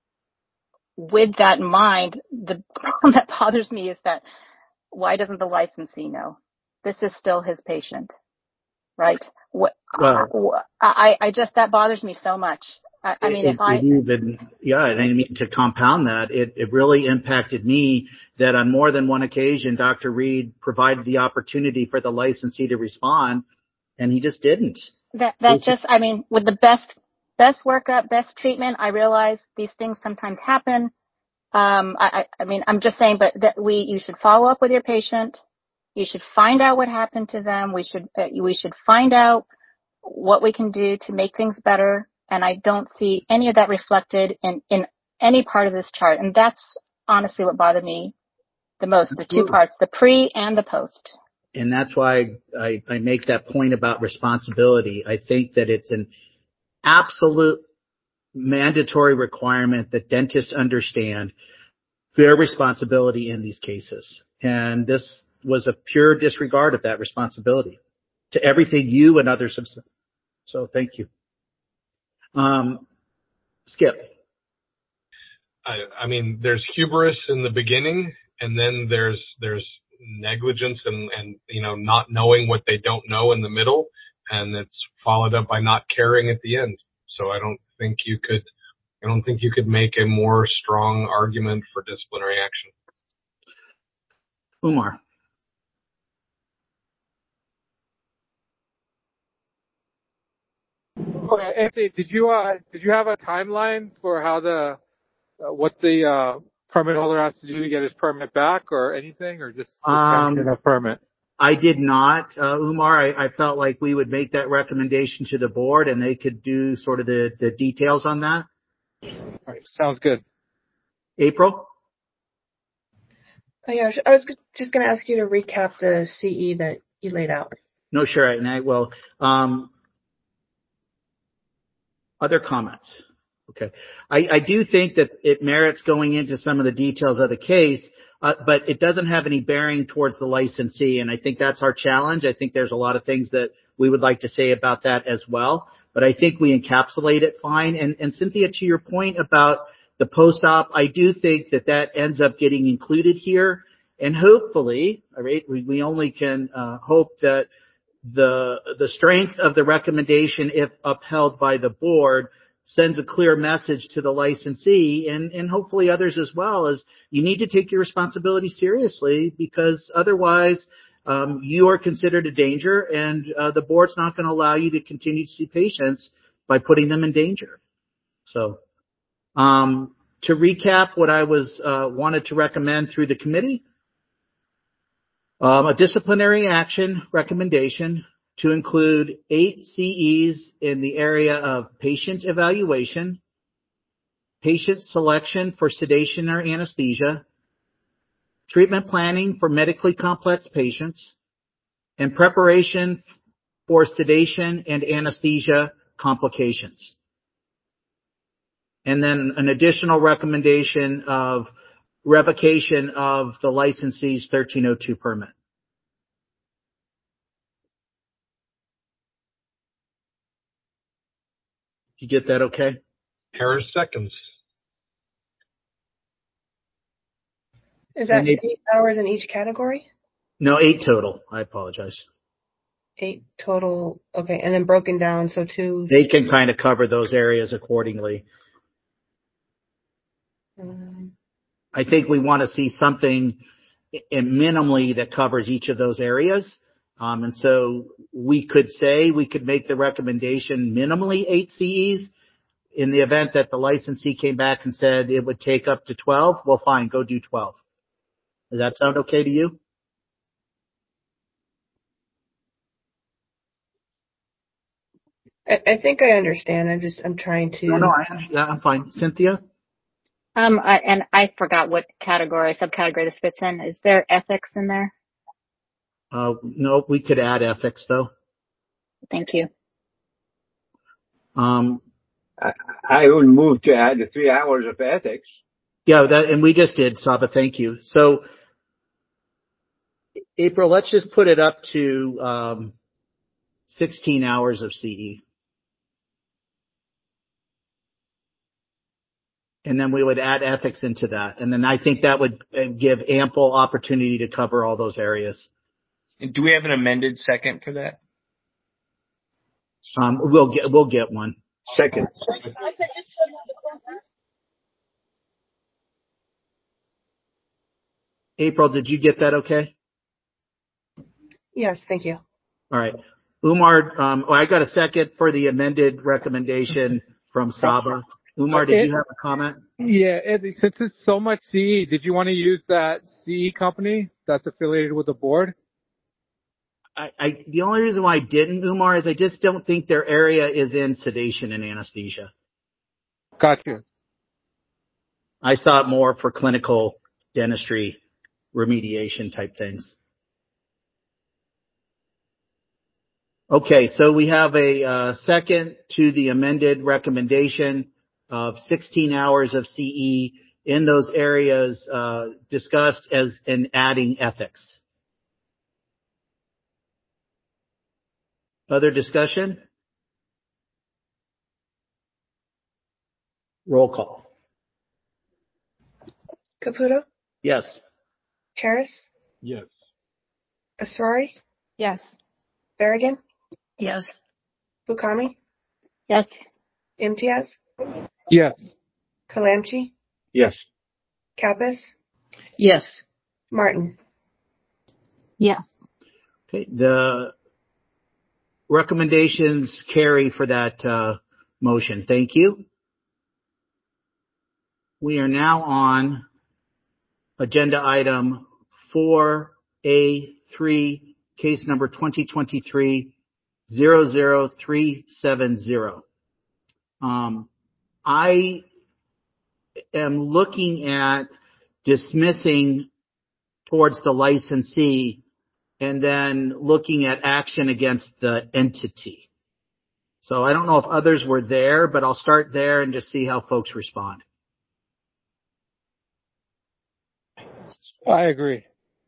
with that in mind, the problem that bothers me is that why doesn't the licensee know? This is still his patient, right? What, well, I, I just, that bothers me so much. I, I mean, it, if I, it even, yeah, and I mean, to compound that, it, it really impacted me that on more than one occasion, Doctor Reed provided the opportunity for the licensee to respond, and he just didn't. That, that just, I mean, with the best, best workup, best treatment, I realize these things sometimes happen. Um, I, I mean, I'm just saying, but that we, you should follow up with your patient. You should find out what happened to them. We should, uh, we should find out what we can do to make things better. and I don't see any of that reflected in, in any part of this chart. And that's honestly what bothered me the most, the two parts, the pre and the post. And that's why I, I make that point about responsibility. I think that it's an absolute mandatory requirement that dentists understand their responsibility in these cases. And this was a pure disregard of that responsibility to everything you and others have said. So thank you. Um, Skip. I, I mean, there's hubris in the beginning, and then there's there's negligence and, and you know not knowing what they don't know in the middle, and it's followed up by not caring at the end. So I don't think you could I don't think you could make a more strong argument for disciplinary action. Umar. Okay, Anthony, did you uh did you have a timeline for how the uh, what the uh permit holder has to do to get his permit back or anything, or just Um, a permit? I did not, uh, Umar. I, I felt like we would make that recommendation to the board and they could do sort of the, the details on that. All right, sounds good. April? Oh, yeah, I was just going to ask you to recap the C E that you laid out. No, sure. And I will. Um, other comments? Okay. I, I do think that it merits going into some of the details of the case, uh, but it doesn't have any bearing towards the licensee. And I think that's our challenge. I think there's a lot of things that we would like to say about that as well. But I think we encapsulate it fine. And, and Cynthia, to your point about the post-op, I do think that that ends up getting included here. And hopefully, all right, we, we only can uh, hope that the the strength of the recommendation, if upheld by the board, sends a clear message to the licensee and, and hopefully others as well, as you need to take your responsibility seriously, because otherwise um, you are considered a danger, and uh, the board's not going to allow you to continue to see patients by putting them in danger. So um, to recap what I was uh, wanted to recommend through the committee, um, a disciplinary action recommendation to include eight C Es in the area of patient evaluation, patient selection for sedation or anesthesia, treatment planning for medically complex patients, and preparation for sedation and anesthesia complications. And then an additional recommendation of revocation of the licensee's thirteen oh two permit. You get that okay? Harris seconds. Is that they, eight hours in each category? No, eight total. I apologize. Eight total. Okay, and then broken down, so two. They can kind of cover those areas accordingly. Um, I think we want to see something in minimally that covers each of those areas. Um, and so we could say we could make the recommendation minimally eight C Es. In the event that the licensee came back and said it would take up to twelve, well, fine, go do twelve. Does that sound okay to you? I, I think I understand. I'm just, I'm trying to. No, no, I, yeah, I'm fine. Cynthia? Um, I, and I forgot what category, subcategory this fits in. Is there ethics in there? Uh, no, we could add ethics though. Thank you. Um, I, I would move to add the three hours of ethics. Yeah, that, and we just did, Saba. Thank you. So, April, let's just put it up to um, sixteen hours of C E. And then we would add ethics into that. And then I think that would give ample opportunity to cover all those areas. Do we have an amended second for that? Um, we'll get, we'll get one. Second. April, did you get that okay? Yes, thank you. All right. Umar, um, oh, I got a second for the amended recommendation from Saba. Umar, did you have a comment? Yeah, Anthony, since it's so much C E, did you want to use that C E company that's affiliated with the board? I, I, the only reason why I didn't, Umar, is I just don't think their area is in sedation and anesthesia. Gotcha. I saw it more for clinical dentistry remediation type things. Okay, so we have a uh, second to the amended recommendation of sixteen hours of C E in those areas uh, discussed as in adding ethics. Other discussion? Roll call. Caputo, Yes. Harris, Yes. Asrari, Yes. Berrigan, Yes. Fukami, Yes. Imtiaz, Yes. Kalamchi, Yes. Kappas, Yes. Martin. Yes. Okay, the recommendations carry for that uh, motion. Thank you. We are now on agenda item four A three, case number twenty twenty-three dash zero zero three seven zero. Um, I am looking at dismissing towards the licensee and then looking at action against the entity. So I don't know if others were there, but I'll start there and just see how folks respond. I agree.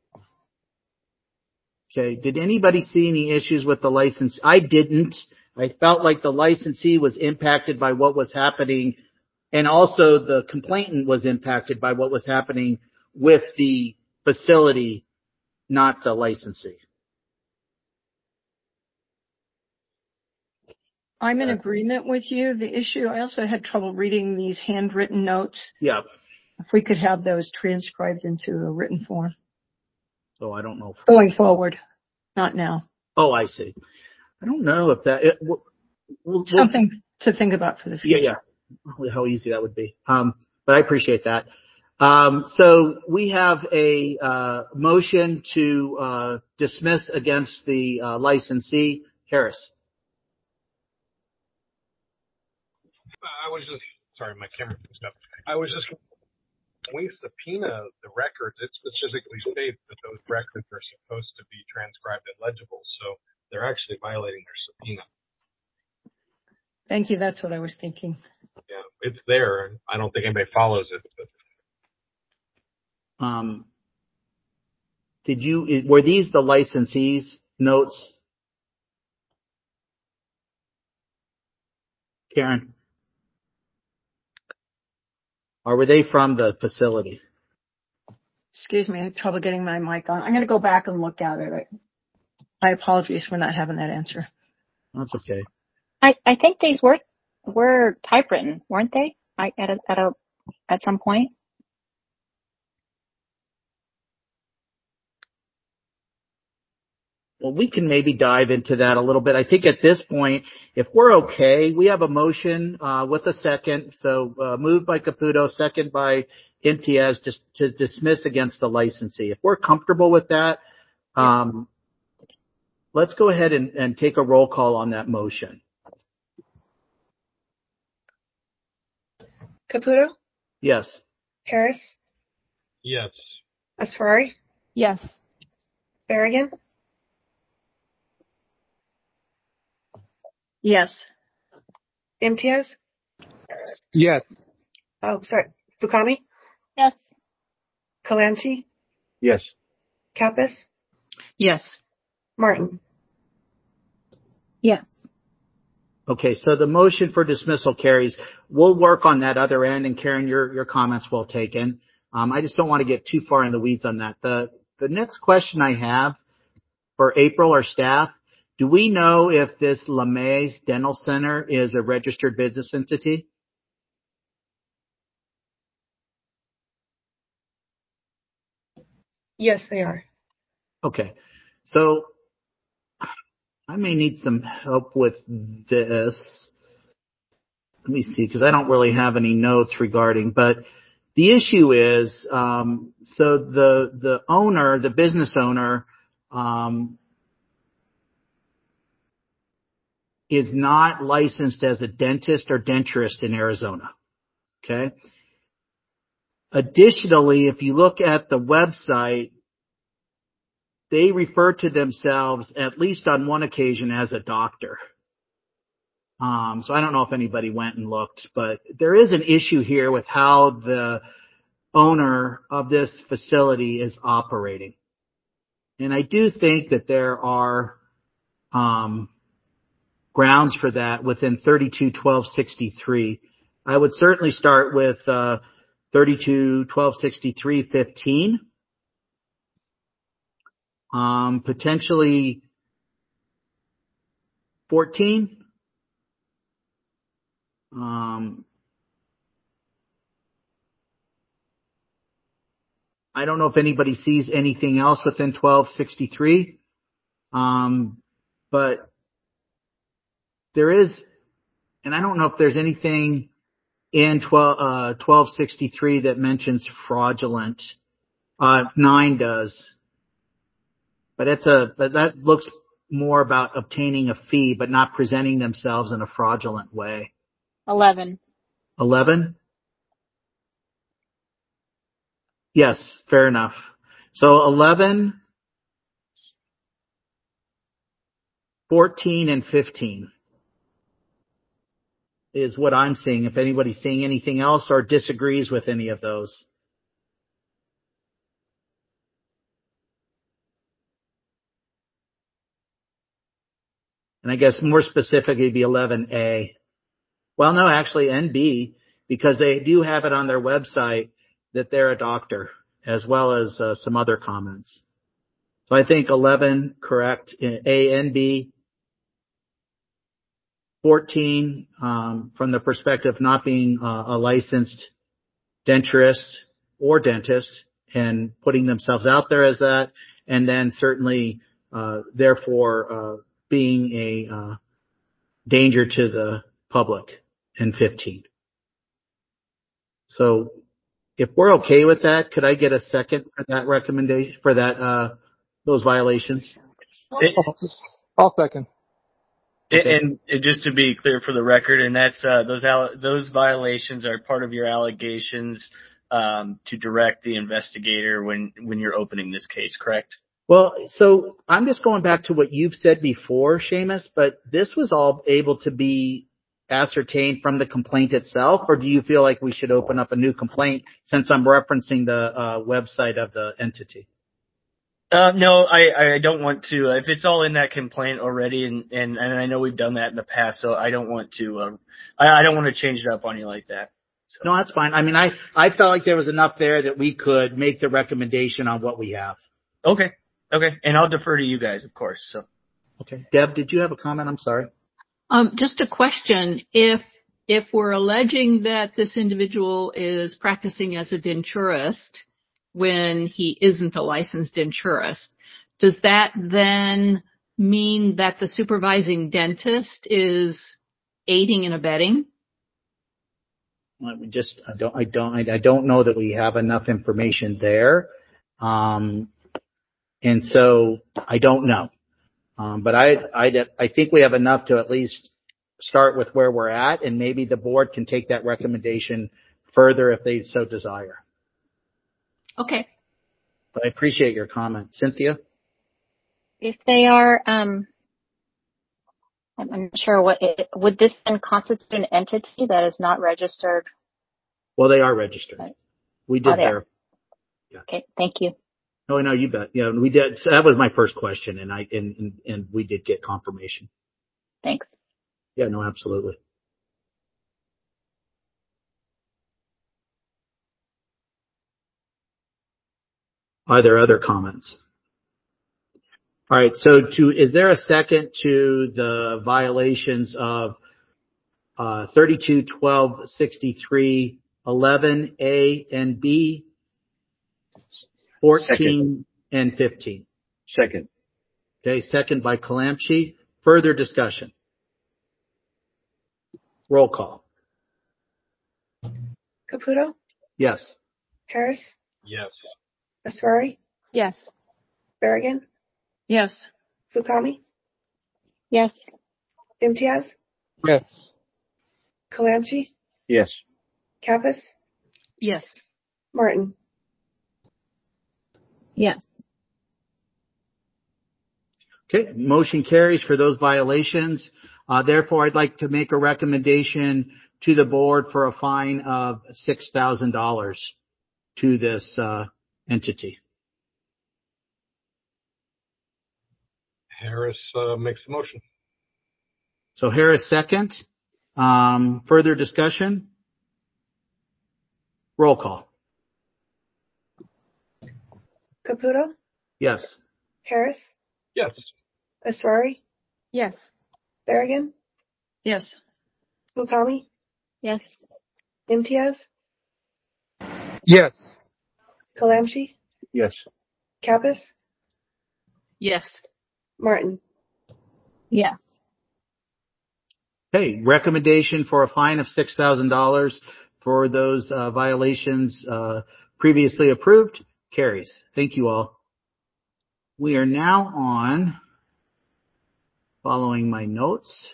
Okay. Did anybody see any issues with the license? I didn't. I felt like the licensee was impacted by what was happening, and also the complainant was impacted by what was happening with the facility, not the licensee. I'm in agreement with you. The issue, I also had trouble reading these handwritten notes. Yeah. If we could have those transcribed into a written form. So I don't know. If, Going forward, not now. oh, I see. I don't know if that, it, we'll, we'll, Something to think about for the future. Yeah, yeah. How easy that would be. Um, but I appreciate that. Um, so we have a uh, motion to uh, dismiss against the uh, licensee. Harris. I was just, sorry, my camera fixed up. I was just, when we subpoena the records, it specifically states that those records are supposed to be transcribed and legible. So they're actually violating their subpoena. Thank you. That's what I was thinking. Yeah, it's there. I don't think anybody follows it. But. Um, did you, were these the licensee's notes? Karen? Or were they from the facility? Excuse me, I had trouble getting my mic on. I'm going to go back and look at it. I, I apologize for not having that answer. That's okay. I, I think these were were typewritten, weren't they? I, at a, at a at some point. Well, we can maybe dive into that a little bit. I think at this point, if we're okay, we have a motion uh, with a second. So uh, moved by Caputo, second by Imtiaz, just to dismiss against the licensee. If we're comfortable with that, um, let's go ahead and, and take a roll call on that motion. Caputo, Yes. Harris, Yes. Asrari, Yes. Berrigan, Yes. Imtiaz. Yes. Oh, sorry. Fukami, Yes. Kalamchi, Yes. Kappas, Yes. Martin. Yes. Okay, so the motion for dismissal carries. We'll work on that other end, and Karen, your your comments well taken. Um, I just don't want to get too far in the weeds on that. The the next question I have for April or staff, do we know if this LeMay's Dental Center is a registered business entity? Yes, they are. Okay, so I may need some help with this. Let me see, because I don't really have any notes regarding, but the issue is, um, so the the owner, the business owner, um, is not licensed as a dentist or denturist in Arizona. Okay. Additionally, if you look at the website, they refer to themselves, at least on one occasion, as a doctor. Um, so I don't know if anybody went and looked, but there is an issue here with how the owner of this facility is operating. And I do think that there are um, grounds for that within thirty-two twelve sixty-three. I would certainly start with uh, thirty-two twelve sixty-three fifteen. Um, potentially fourteen. Um, I don't know if anybody sees anything else within twelve sixty-three. Um, but there is, and I don't know if there's anything in twelve, uh, twelve sixty-three that mentions fraudulent. Uh, nine does. But it's a, but that looks more about obtaining a fee, but not presenting themselves in a fraudulent way. eleven. eleven? Yes, fair enough. So eleven, fourteen, and fifteen is what I'm seeing. If anybody's seeing anything else or disagrees with any of those. And I guess more specifically it'd be eleven A. Well, no, actually N B, because they do have it on their website that they're a doctor, as well as uh, some other comments. So I think eleven, correct, A and B. fourteen, um, from the perspective of not being uh, a licensed denturist or dentist and putting themselves out there as that, and then certainly, uh, therefore, uh, being a uh, danger to the public in fifteen. So if we're okay with that, could I get a second for that recommendation, for that, uh, those violations? I'll second. Okay. And, and just to be clear for the record, and that's uh, those al- those violations are part of your allegations um, to direct the investigator when when you're opening this case, correct? Well, so I'm just going back to what you've said before, Seamus, but this was all able to be ascertained from the complaint itself, or do you feel like we should open up a new complaint since I'm referencing the uh, website of the entity? Uh, no, I, I don't want to. If it's all in that complaint already, and, and, and I know we've done that in the past, so I don't want to. Uh, I, I don't want to change it up on you like that. So. No, that's fine. I mean, I I felt like there was enough there that we could make the recommendation on what we have. Okay, okay, and I'll defer to you guys, of course. So. Okay, Deb, did you have a comment? I'm sorry. Um, just a question. If if we're alleging that this individual is practicing as a denturist when he isn't a licensed denturist, does that then mean that the supervising dentist is aiding and abetting? We just, I don't, I don't, I don't know that we have enough information there, um, and so I don't know. Um, but I, I, I think we have enough to at least start with where we're at, and maybe the board can take that recommendation further if they so desire. Okay. But I appreciate your comment. Cynthia? If they are, um, I'm not sure what, it, would this then constitute an entity that is not registered? Well, they are registered. Right. We did Oh, they are. their, yeah. Okay, thank you. No, no, you bet. Yeah, we did. So that was my first question, and I, and, and, and we did get confirmation. Thanks. Yeah, no, absolutely. Are there other comments? All right. So to, is there a second to the violations of, uh, thirty-two twelve sixty-three eleven A and B, fourteen and fifteen? Second. Okay. Second by Calamchi. Further discussion. Roll call. Caputo, Yes. Harris, Yes. Aswari, Yes. Berrigan, Yes. Fukami, Yes. Imtiaz, Yes. Kalamchi, Yes. Kappas, Yes. Martin. Yes. Okay, motion carries for those violations. Uh, therefore, I'd like to make a recommendation to the board for a fine of six thousand dollars to this uh, entity. Harris uh, makes the motion. So Harris second. Um, further discussion? Roll call. Caputo, Yes. Harris, Yes. Asrari, Yes. Berrigan, Yes. Bukami, Yes. Imtiaz, Yes. Kalamchi, Yes. Kappas, Yes. Martin. Yes. Okay, recommendation for a fine of six thousand dollars for those uh, violations uh, previously approved carries. Thank you all. We are now on, following my notes,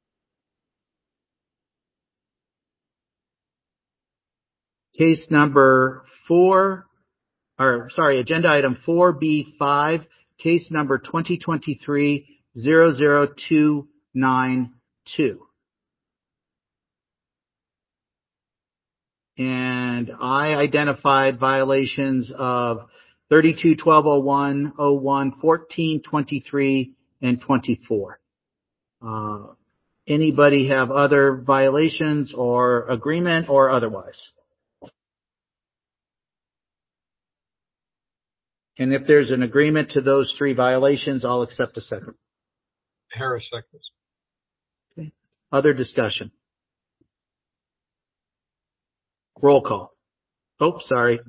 case number four, or sorry, agenda item four B five, case number twenty twenty-three dash zero zero two nine two. And I identified violations of thirty-two twelve oh one oh one fourteen twenty-three and twenty-four. Uh, anybody have other violations or agreement or otherwise? And if there's an agreement to those three violations, I'll accept a second. Harris seconds. Okay. Other discussion? Roll call. Oh, sorry.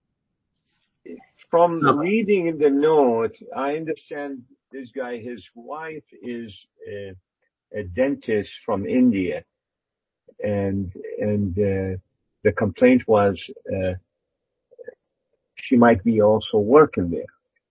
From No. reading the note, I understand this guy, his wife is a, a dentist from India, and and uh, the complaint was uh, she might be also working there.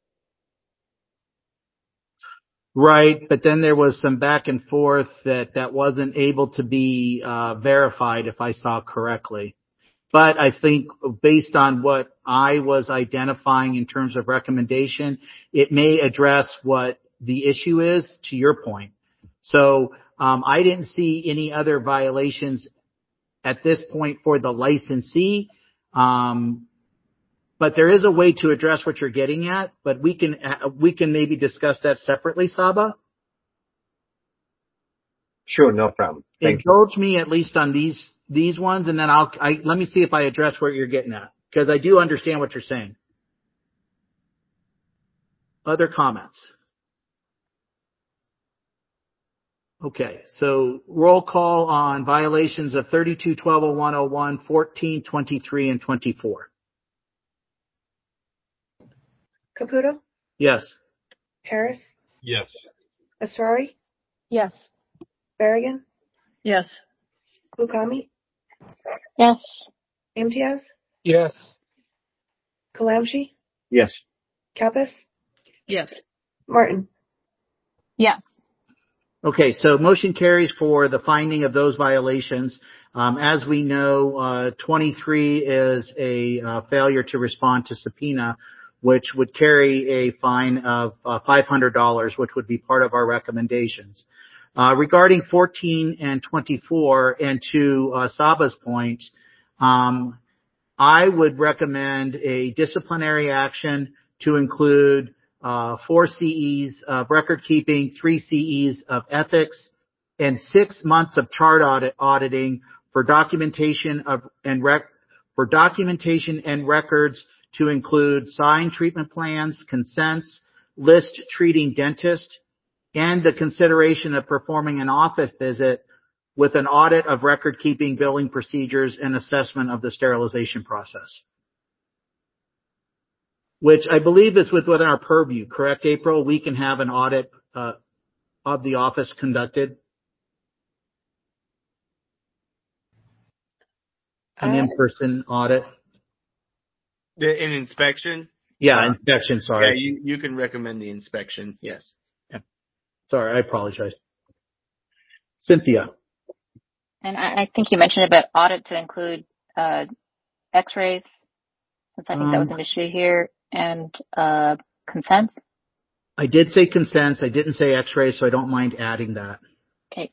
Right, but then there was some back and forth that that wasn't able to be uh, verified, if I saw correctly. But I think based on what I was identifying in terms of recommendation, it may address what the issue is, to your point. So um, I didn't see any other violations at this point for the licensee. Um, but there is a way to address what you're getting at, but we can uh, we can maybe discuss that separately, Saba. Sure, no problem. Thank Indulge me at least on these these ones, and then I'll I, let me see if I address what you're getting at, because I do understand what you're saying. Other comments? Okay, so roll call on violations of thirty-two twelve oh one oh one, fourteen twenty-three, and twenty-four. Caputo, Yes. Harris, Yes. Asrari, Yes. Berrigan, Yes. Bukami, Yes. Imtiaz, Yes. Kalamchi, you. Yes. Kappas, Yes. Martin. Yes. Okay, so motion carries for the finding of those violations. Um, as we know, uh, twenty-three is a uh, failure to respond to subpoena, which would carry a fine of uh, five hundred dollars, which would be part of our recommendations. Uh, regarding fourteen and twenty-four, and to uh, Saba's point, um, I would recommend a disciplinary action to include uh, four C Es of record keeping, three C Es of ethics, and six months of chart audit auditing for documentation of and rec- for documentation and records to include signed treatment plans, consents, list treating dentist, and the consideration of performing an office visit with an audit of record keeping, billing procedures, and assessment of the sterilization process. Which I believe is within our purview, correct, April? We can have an audit uh, of the office conducted, an Uh, in-person audit. The, an inspection? Yeah, Uh, inspection, Yeah, sorry. you, you can recommend the inspection, yes. Sorry, I apologize. Cynthia. And I, I think you mentioned about audit to include uh, X-rays, since I think um, that was an issue here, and uh, consents. I did say consents. I didn't say X-rays, so I don't mind adding that. Okay.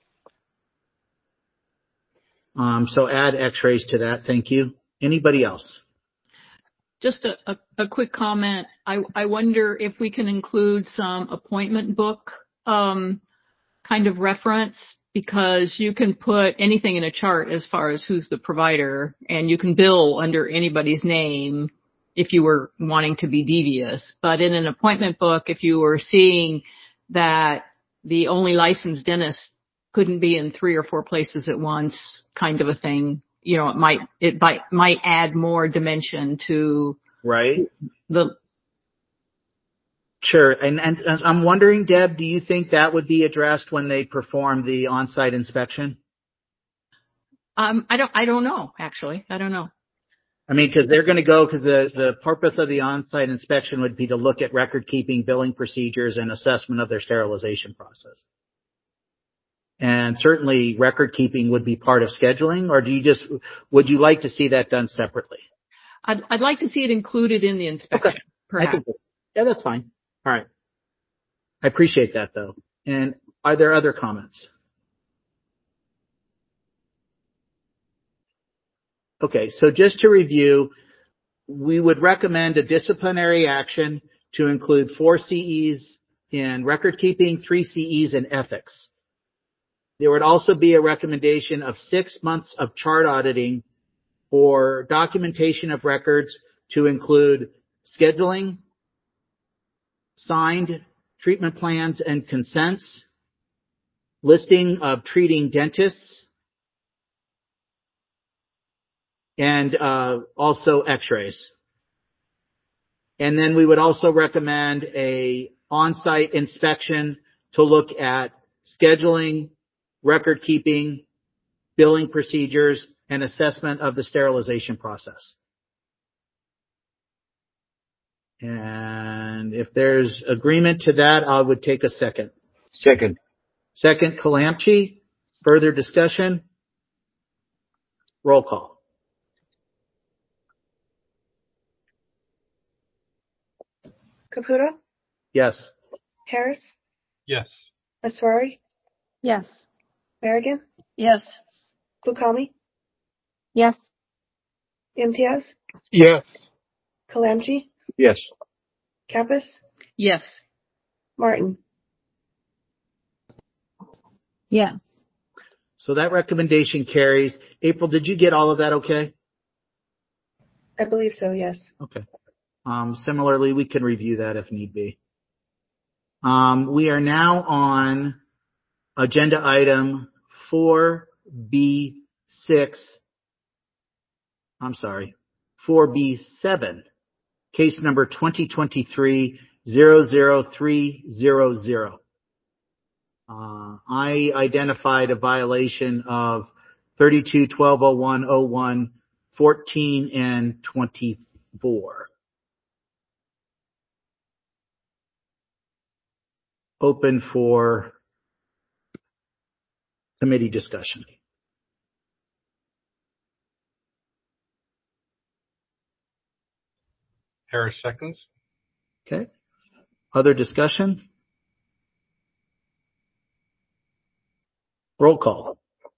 Um, so add X-rays to that. Thank you. Anybody else? Just a, a, a quick comment. I, I wonder if we can include some appointment book um, kind of reference, because you can put anything in a chart as far as who's the provider, and you can bill under anybody's name if you were wanting to be devious. But in an appointment book, if you were seeing that the only licensed dentist couldn't be in three or four places at once, kind of a thing, you know, it might, it might, might add more dimension to right. the. Sure. And, and I'm wondering, Deb, do you think that would be addressed when they perform the on-site inspection? Um, I don't, I don't know, actually. I don't know. I mean, because they're going to go, because the, the purpose of the on-site inspection would be to look at record keeping, billing procedures, and assessment of their sterilization process. And certainly record keeping would be part of scheduling, or do you just, would you like to see that done separately? I'd, I'd like to see it included in the inspection, okay. perhaps. I think, yeah, that's fine. All right. I appreciate that, though. And are there other comments? Okay, so just to review, we would recommend a disciplinary action to include four C Es in record keeping, three C Es in ethics. There would also be a recommendation of six months of chart auditing or documentation of records to include scheduling, signed treatment plans and consents, listing of treating dentists, and uh, also X-rays. And then we would also recommend a on-site inspection to look at scheduling, record keeping, billing procedures, and assessment of the sterilization process. And if there's agreement to that, I would take a second. Second. Second, Kalamchi. Further discussion? Roll call. Caputo? Yes. Harris? Yes. Aswari? Yes. Berrigan? Yes. Fukami? Yes. Imtiaz? Yes. Kalamji? Yes. Kappas? Yes. Martin? Yes. So that recommendation carries. April, did you get all of that okay? I believe so, yes. Okay. Um, similarly, we can review that if need be. Um, we are now on agenda item four B six. I'm sorry, four B seven, case number twenty twenty-three dash zero zero three zero zero. Uh, I identified a violation of thirty-two twelve oh one oh one, fourteen, and twenty-four. Open for committee discussion. Harris seconds. Okay. Other discussion? Roll call.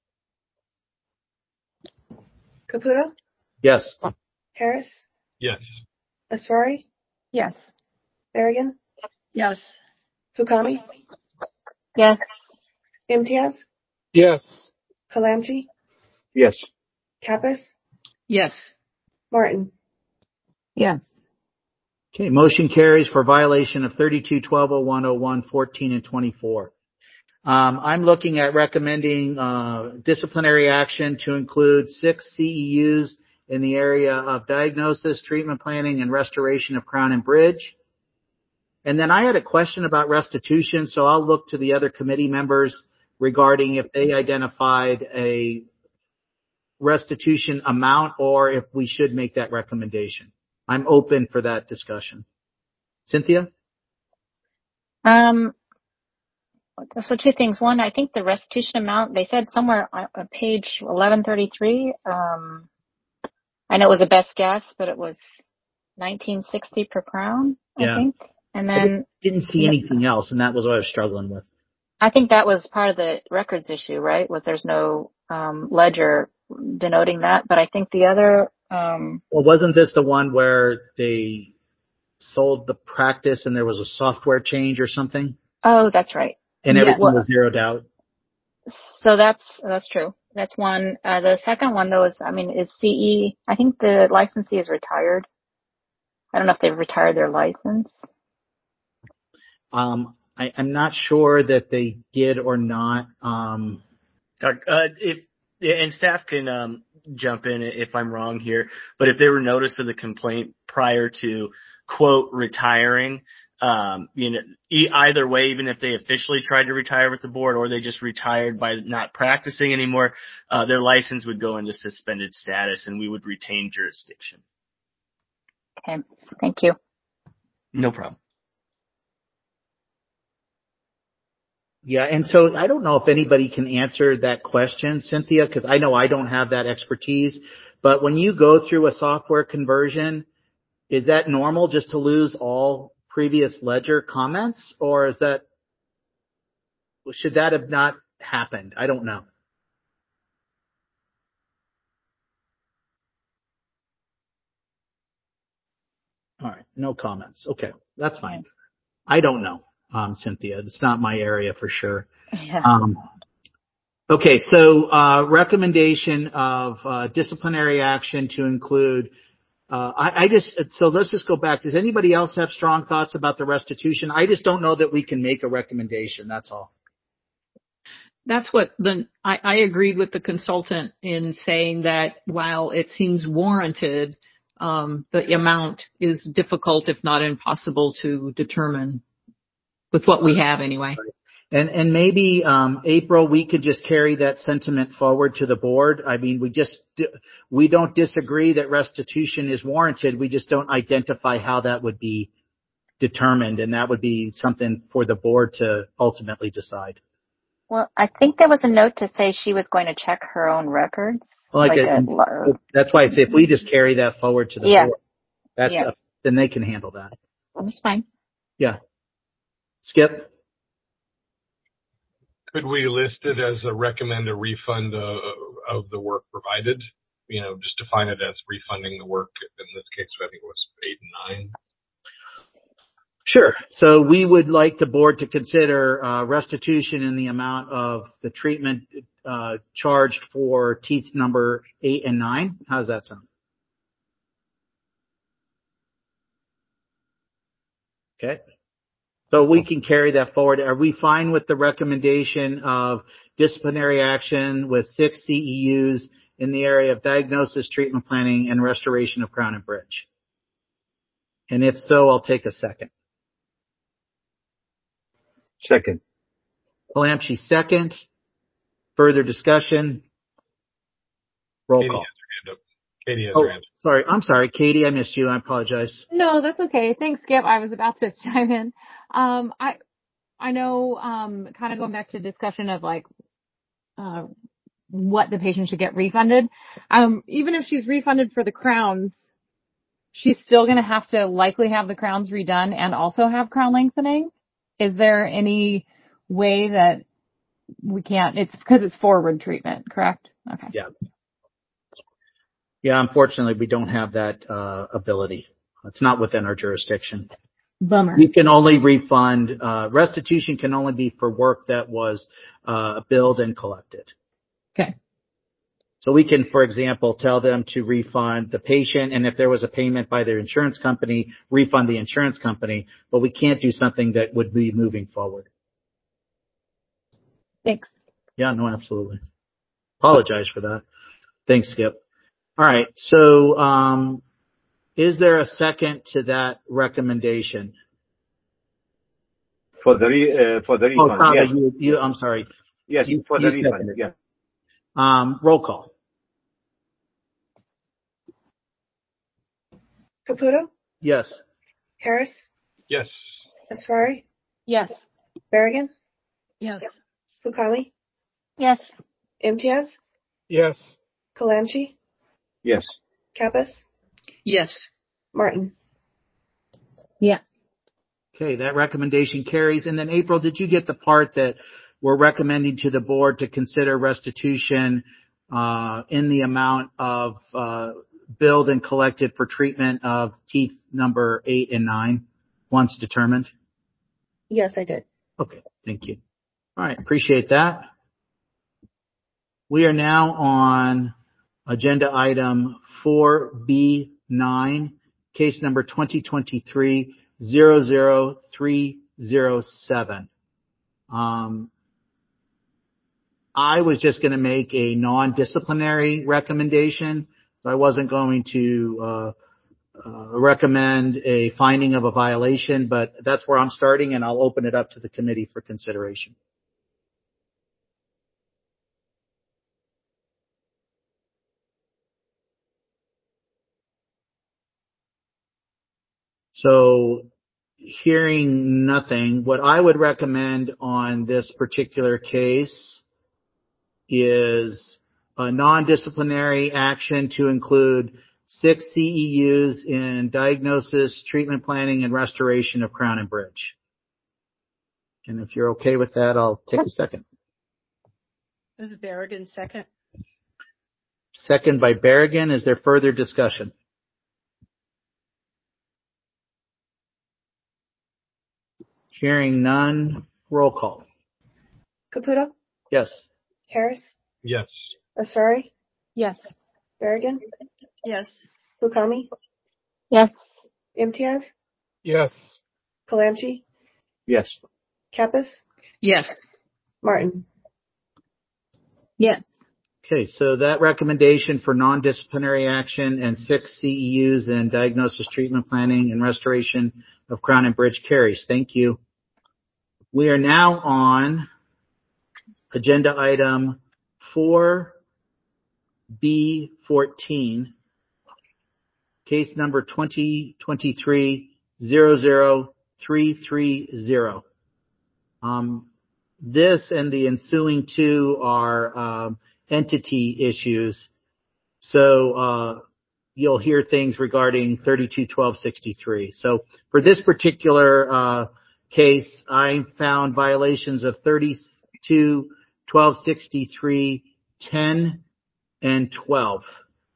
Caputo? Yes. Harris? Yes. Aswari? Yes. Berrigan? Yes. Fukami? Yes. Imtiaz? Yes. Kalamji? Yes. Kappas? Yes. Martin? Yes. Okay. Motion carries for violation of thirty-two twelve oh one oh one, fourteen, and twenty-four. Um, I'm looking at recommending uh, disciplinary action to include six C E Us in the area of diagnosis, treatment planning, and restoration of crown and bridge. And then I had a question about restitution, so I'll look to the other committee members regarding if they identified a restitution amount or if we should make that recommendation. I'm open for that discussion. Cynthia? Um, So two things. One, I think the restitution amount, they said somewhere on on page eleven thirty-three, um, I know it was a best guess, but it was nineteen sixty per crown, I Yeah. think. And I didn't, then didn't see anything else, and that was what I was struggling with. I think that was part of the records issue, right? Was there's no um, ledger denoting that. But I think the other, um, Well, wasn't this the one where they sold the practice and there was a software change or something, oh, that's right. and Yes. everything was zeroed out? So that's that's true. That's one. Uh, the second one, though, is I mean, is C E. I think the licensee is retired. I don't know if they've retired their license. Um, I, I'm not sure that they did or not. Um, Uh, if and staff can um, jump in if I'm wrong here, but if they were notice of the complaint prior to quote retiring, um, you know, e- either way, even if they officially tried to retire with the board or they just retired by not practicing anymore, uh, their license would go into suspended status and we would retain jurisdiction. Okay, thank you. No problem. yeah, and so I don't know if anybody can answer that question, Cynthia, because I know I don't have that expertise. But when you go through a software conversion, is that normal just to lose all previous ledger comments, or is that should that have not happened? I don't know. All right, no comments. Okay, that's fine. I don't know, um, Cynthia. It's not my area for sure. Yeah. Um, okay, so uh, recommendation of uh, disciplinary action to include. Uh, I, I just so let's just go back. Does anybody else have strong thoughts about the restitution? I just don't know that we can make a recommendation. That's all. That's what the, I, I agreed with the consultant in saying that while it seems warranted, um, the amount is difficult, if not impossible, to determine with what we have anyway. And and maybe um, April, we could just carry that sentiment forward to the board. I mean, we just we don't disagree that restitution is warranted. We just don't identify how that would be determined, and that would be something for the board to ultimately decide. Well, I think there was a note to say she was going to check her own records. Like, like a, a, that's why I say if we just carry that forward to the yeah. board, that's Yeah. uh, then they can handle that. That's fine. Yeah. Skip. Could we list it as a recommend a refund uh, of the work provided? You know, just define it as refunding the work. In this case, I think it was eight and nine. Sure. So we would like the board to consider uh, restitution in the amount of the treatment uh, charged for teeth number eight and nine. How does that sound? Okay. So we can carry that forward. Are we fine with the recommendation of disciplinary action with six C E Us in the area of diagnosis, treatment planning, and restoration of crown and bridge? And if so, I'll take a second. Second. Palamchi, second. Further discussion? Roll Katie call. has her hand up. Katie has Oh, her hand up. sorry. I'm sorry, Katie. I missed you. I apologize. No, that's okay. Thanks, Skip. I was about to chime in. Um, I I know, um, kind of going back to discussion of like uh, what the patient should get refunded. Um, even if she's refunded for the crowns, she's still going to have to likely have the crowns redone and also have crown lengthening. Is there any way that we can't? It's because it's forward treatment, correct? Okay. Yeah. Yeah, unfortunately, we don't have that uh, ability. It's not within our jurisdiction. Bummer. We can only refund, uh, restitution can only be for work that was uh, billed and collected. Okay. So we can, for example, tell them to refund the patient, and if there was a payment by their insurance company, refund the insurance company, but we can't do something that would be moving forward. Thanks. Yeah, no, absolutely. Apologize for that. Thanks, Skip. All right, so um, is there a second to that recommendation? For the re, uh, for the Oh, refund, Saba, yes. you, you, I'm sorry. Yes, You, for you the refund, seconded. yeah. Um, roll call. Caputo, Yes. Harris, Yes. Asfari, Yes. Berrigan, Yes. Fukami, Yes. Imtiaz, Yes. Kalamchi, Yes. Kappas, Yes. Martin. Yes. Okay, that recommendation carries. And then April, did you get the part that we're recommending to the board to consider restitution uh, in the amount of uh, billed and collected for treatment of teeth number eight and nine once determined? Yes, I did. Okay, thank you. All right, appreciate that. We are now on agenda item four B nine, case number twenty twenty-three dash zero zero three zero seven. Um, I was just going to make a non-disciplinary recommendation. So I wasn't going to uh, uh, recommend a finding of a violation, but that's where I'm starting, and I'll open it up to the committee for consideration. So hearing nothing, what I would recommend on this particular case is a non-disciplinary action to include six C E Us in diagnosis, treatment planning, and restoration of crown and bridge. And if you're okay with that, I'll take a second. This is Berrigan, second. Second by Berrigan. Is there further discussion? Hearing none, roll call. Caputo, Yes. Harris, Yes. Asari, Yes. Berrigan, Yes. Fukami, Yes. Imtiaz, Yes. Kalamchi, Yes. Kappas, Yes. Martin. Yes. Okay, so that recommendation for non-disciplinary action and six C E Us in diagnosis, treatment planning, and restoration of crown and bridge carries. Thank you. We are now on agenda item four B fourteen, case number twenty twenty-three dash zero zero three three zero. Um, this and the ensuing two are um, entity issues. So uh, you'll hear things regarding thirty-two twelve sixty-three. So for this particular uh, case, I found violations of thirty-two twelve sixty-three, ten, and twelve.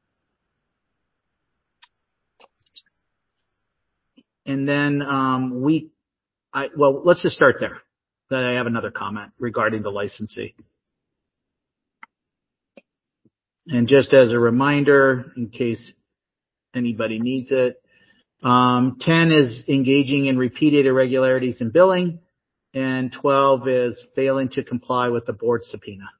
And then um, we, I, well, let's just start there. Then I have another comment regarding the licensee. And just as a reminder, in case anybody needs it, um, ten is engaging in repeated irregularities in billing, and twelve is failing to comply with the board subpoena.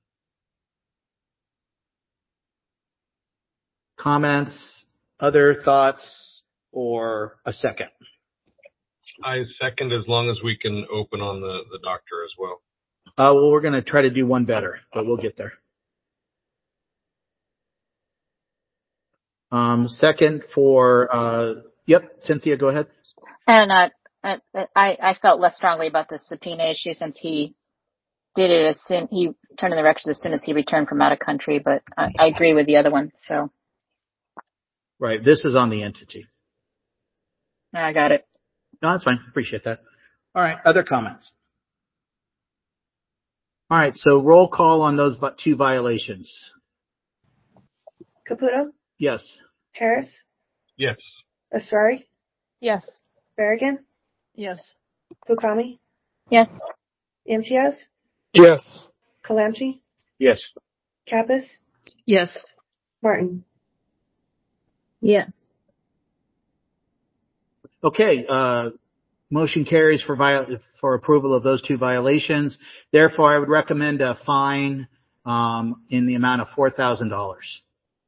Comments, other thoughts, or a second? I second, as long as we can open on the, the doctor as well. Uh, well, we're going to try to do one better, but we'll get there. Um, second for, uh, yep, Cynthia, go ahead. And uh, I, I felt less strongly about the subpoena issue since he did it as soon, he turned in the records as soon as he returned from out of country, but I, I agree with the other one, so. Right, this is on the entity. I got it. No, that's fine. Appreciate that. All right, other comments? All right, so roll call on those two violations. Caputo, Yes. Harris, Yes. Asari, Yes. Berrigan, Yes. Fukami, Yes. Imtiaz, Yes. Kalamchi, Yes. Kappas, Yes. Martin. Yes. Okay, uh, motion carries for viol- for approval of those two violations. Therefore, I would recommend a fine um, in the amount of four thousand dollars.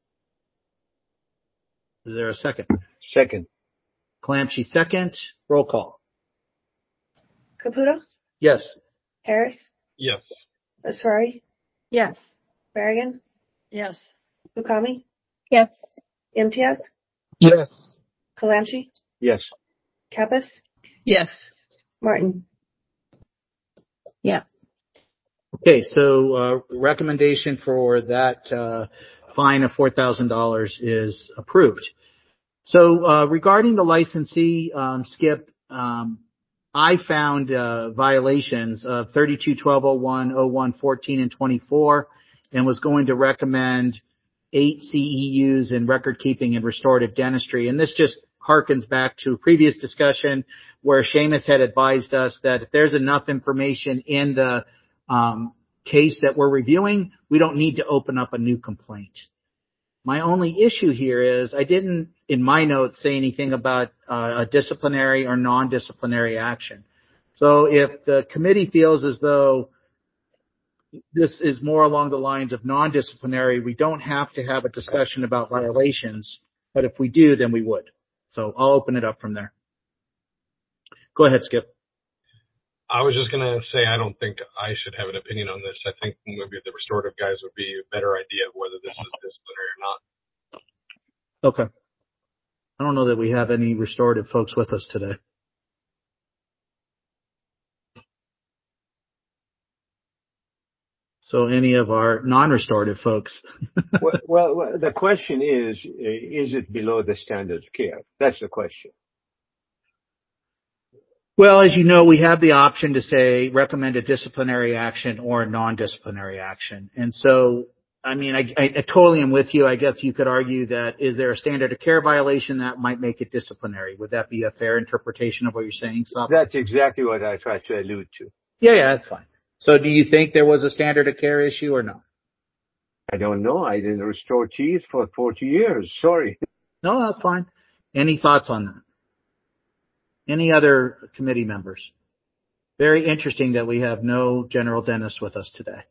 Is there a second? Second. Kalamchi second. Roll call. Caputo, Yes. Harris, Yes. Asari, Yes. Berrigan, Yes. Fukami, Yes. Imtiaz, Yes. Kalamchi, Yes. Kappas, Yes. Martin. Yes. Okay, so uh, recommendation for that uh, fine of four thousand dollars is approved. So uh, regarding the licensee, um, Skip, um, I found uh, violations of thirty-two twelve oh one, oh one fourteen, and twenty-four, and was going to recommend eight C E Us in record keeping and restorative dentistry. And this just harkens back to a previous discussion where Seamus had advised us that if there's enough information in the um, case that we're reviewing, we don't need to open up a new complaint. My only issue here is I didn't, in my notes, say anything about uh, a disciplinary or non-disciplinary action. So if the committee feels as though this is more along the lines of non-disciplinary, we don't have to have a discussion about violations, but if we do, then we would. So I'll open it up from there. Go ahead, Skip. I was just going to say I don't think I should have an opinion on this. I think maybe the restorative guys would be a better idea of whether this is disciplinary or not. Okay. I don't know that we have any restorative folks with us today. So any of our non-restorative folks. well, well, well, the question is, is it below the standard of care? That's the question. Well, as you know, we have the option to say recommend a disciplinary action or a non-disciplinary action. And so, I mean, I, I, I totally am with you. I guess you could argue that is there a standard of care violation that might make it disciplinary? Would that be a fair interpretation of what you're saying, Sab? That's exactly what I tried to allude to. Yeah, yeah, that's fine. So do you think there was a standard of care issue or no? I don't know. I didn't restore teeth for forty years. Sorry. No, that's fine. Any thoughts on that? Any other committee members? Very interesting that we have no general dentist with us today.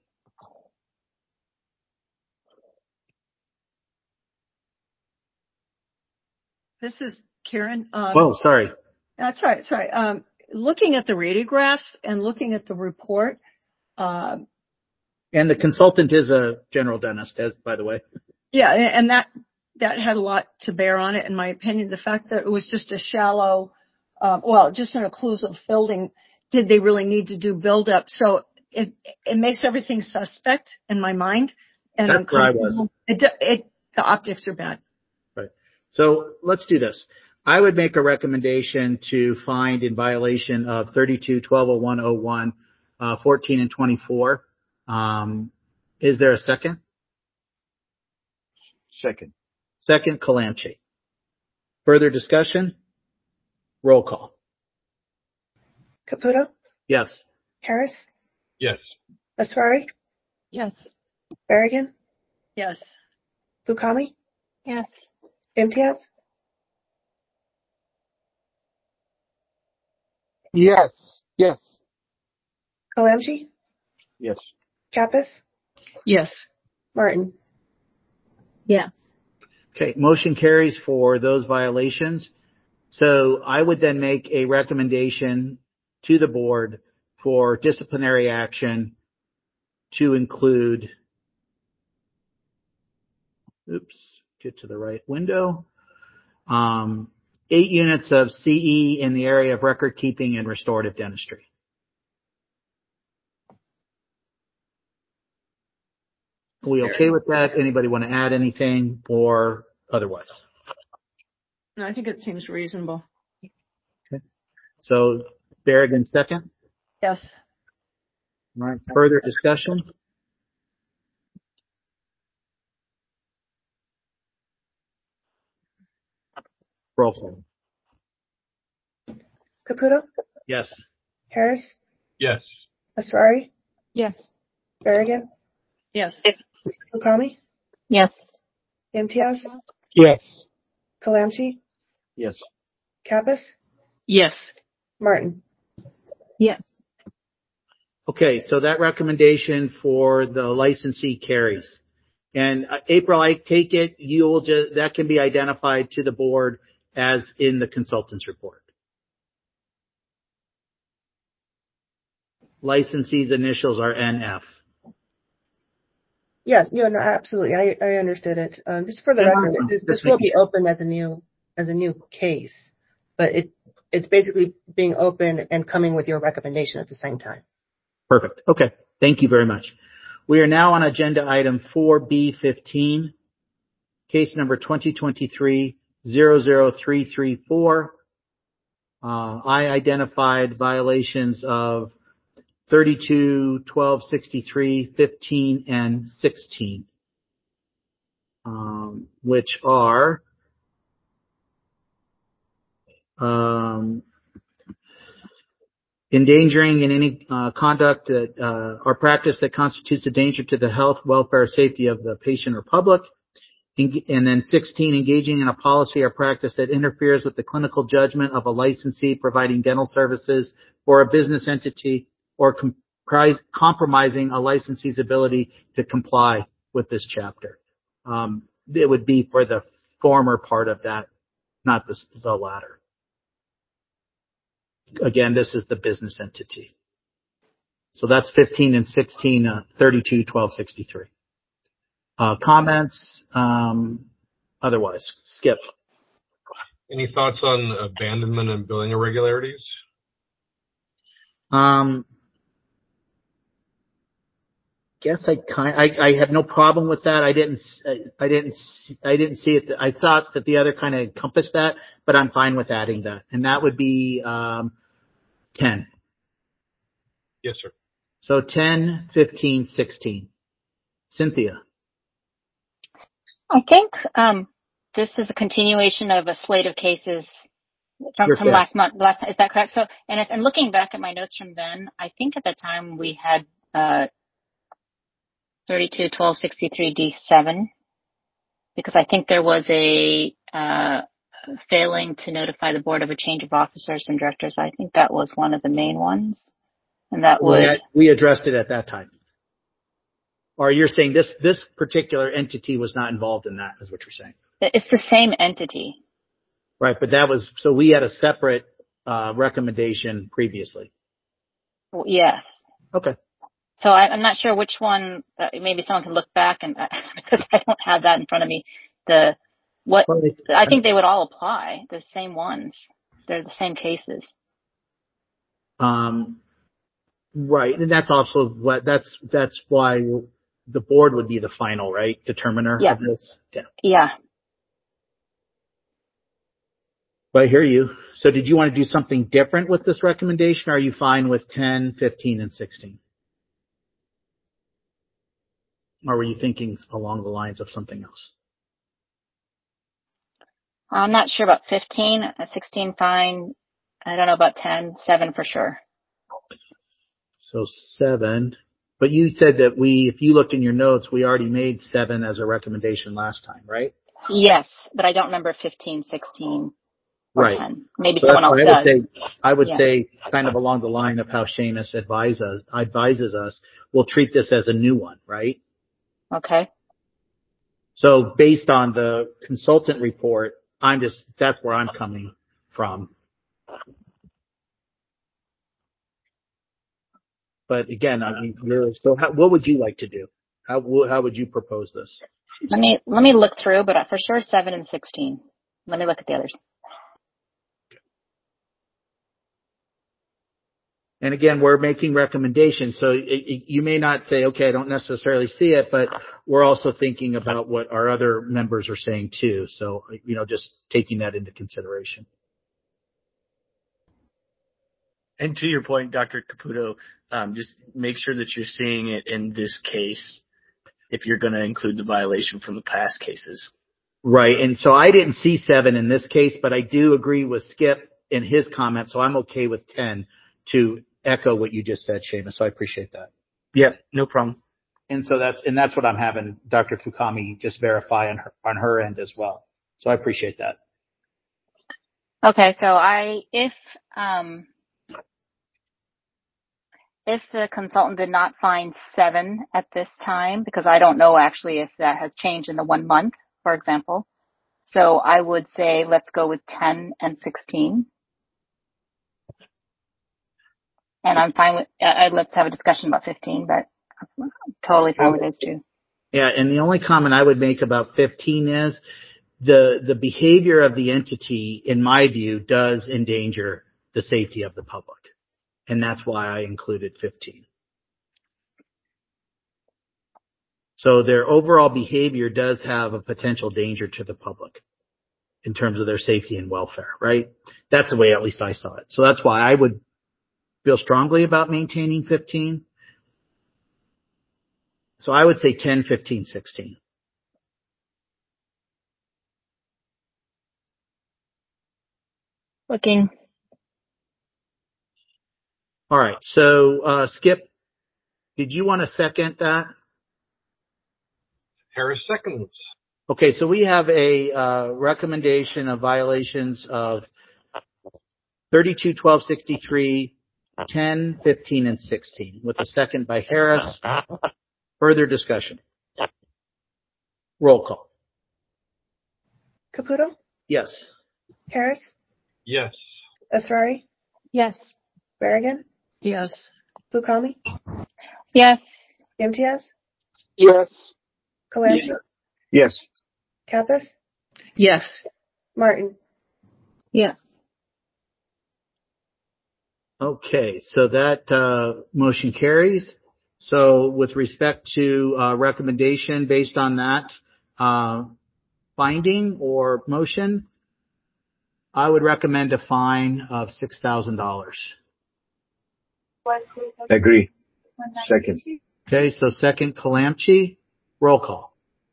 This is Karen. Um, oh, sorry. That's right. That's right. Um, looking at the radiographs and looking at the report, Uh, and the consultant is a general dentist, as, by the way. Yeah, and that that had a lot to bear on it, in my opinion. The fact that it was just a shallow, uh, well, just an occlusive building. Did they really need to do build up? So it it makes everything suspect in my mind. And that's where I was. It, it, the optics are bad. Right. So let's do this. I would make a recommendation to find in violation of thirty-two twelve oh one oh one. Uh, fourteen and twenty-four. Um, is there a second? Second. Second, Calamchi. Further discussion? Roll call. Caputo? Yes. Harris? Yes. Asfari? Yes. Berrigan? Yes. Bukami? Yes. Imtiaz? Yes. Yes. Calamchi? Yes. Kappas? Yes. Martin? Yes. Okay, motion carries for those violations. So I would then make a recommendation to the board for disciplinary action to include, oops, get to the right window, um, eight units of C E in the area of record keeping and restorative dentistry. Are we okay with that? Anybody want to add anything or otherwise? No, I think it seems reasonable. Okay. So Berrigan second. Yes. All right. Further discussion? Roll call. Caputo? Yes. Harris? Yes. Asfari? Yes. Berrigan? Yes. Bukami? Yes. Imtiaz? Yes. Calamchi? Yes. Kappas? Yes. Martin? Yes. Okay, so that recommendation for the licensee carries. And uh, April, I take it you'll just, that can be identified to the board as in the consultant's report. Licensee's initials are N F. Yes, yeah, no, absolutely. I, I understood it. Um, just for the Yeah, record, no, no, this, just this will making be open as a new as a new case, but it it's basically being open and coming with your recommendation at the same time. Perfect. Okay. Thank you very much. We are now on agenda item four B fifteen, case number twenty twenty-three dash zero zero three three four. Uh, I identified violations of thirty-two, twelve sixty-three, fifteen, and sixteen, um, which are um, endangering in any uh, conduct that uh, or practice that constitutes a danger to the health, welfare, or safety of the patient or public. And then sixteen, engaging in a policy or practice that interferes with the clinical judgment of a licensee providing dental services or a business entity, or comprise, compromising a licensee's ability to comply with this chapter. Um, it would be for the former part of that, not the, the latter. Again, this is the business entity. So that's fifteen and sixteen, uh, thirty-two, twelve sixty-three. Uh, comments, um, otherwise, Skip. Any thoughts on abandonment and billing irregularities? Um, guess I kind, I, I have no problem with that. I didn't, I didn't, I didn't see it. I thought that the other kind of encompassed that, but I'm fine with adding that. And that would be, um, ten. Yes, sir. So ten, fifteen, sixteen. Cynthia. I think um, this is a continuation of a slate of cases from, from last month. Last, is that correct? So, and, if, and looking back at my notes from then, I think at the time we had uh, thirty-two twelve sixty-three D seven, because I think there was a uh, failing to notify the board of a change of officers and directors. I think that was one of the main ones, and that would we, we addressed it at that time. Or you're saying this this particular entity was not involved in that, is what you're saying? It's the same entity. Right, but that was, so we had a separate uh, recommendation previously. Well, yes. Okay. So I, I'm not sure which one, uh, maybe someone can look back, and uh, because I don't have that in front of me. The what I think they would all apply, the same ones. They're the same cases. Um, right, and that's also what, that's that's why the board would be the final, right, determiner yeah. of this? Yeah. Yeah. But I hear you. So did you want to do something different with this recommendation, or are you fine with ten, fifteen, and sixteen? Or were you thinking along the lines of something else? I'm not sure about fifteen. sixteen, fine. I don't know about ten. seven for sure. So seven. But you said that we, if you looked in your notes, we already made seven as a recommendation last time, right? Yes, but I don't remember fifteen, sixteen, or right. ten. Maybe so someone else I does. Would say, I would yeah. say kind of along the line of how Seamus advises, advises us, we'll treat this as a new one, right? Okay. So based on the consultant report, I'm just, that's where I'm coming from. But again, I mean, you're, so how, what would you like to do? How how would you propose this? Let me let me look through, but for sure seven and sixteen. Let me look at the others. And again, we're making recommendations, so it, it, you may not say, okay, I don't necessarily see it, but we're also thinking about what our other members are saying too. So, you know, just taking that into consideration. And to your point, Doctor Caputo, um, just make sure that you're seeing it in this case if you're going to include the violation from the past cases. Right. And so I didn't see seven in this case, but I do agree with Skip in his comment. So I'm okay with ten to echo what you just said, Seamus. So I appreciate that. Yeah, no problem. And so that's, and that's what I'm having Doctor Fukami just verify on her, on her end as well. So I appreciate that. Okay. So I, if, um, If the consultant did not find seven at this time, because I don't know actually if that has changed in the one month, for example. So I would say let's go with ten and sixteen. And I'm fine with, uh, let's have a discussion about fifteen, but I'm totally fine with those two. Yeah, and the only comment I would make about fifteen is the the behavior of the entity, in my view, does endanger the safety of the public. And that's why I included fifteen. So their overall behavior does have a potential danger to the public in terms of their safety and welfare, right? That's the way at least I saw it. So that's why I would feel strongly about maintaining fifteen. So I would say ten, fifteen, sixteen. Looking. All right. So, uh, Skip, did you want to second that? Harris seconds. Okay. So we have a, uh, recommendation of violations of thirty-two, twelve, sixty-three, ten, fifteen, and sixteen with a second by Harris. Further discussion. Roll call. Caputo? Yes. Harris? Yes. Asrari? Yes. Berrigan? Yes. Fukami? Yes. Imtiaz? Yes. Kalanchi? Yes. Kappas? Yes. Martin? Yes. Okay. So that, uh, motion carries. So with respect to, uh, recommendation based on that, uh, finding or motion, I would recommend a fine of six thousand dollars. Agree. Second. Okay. So second, Kalamchi. Roll call.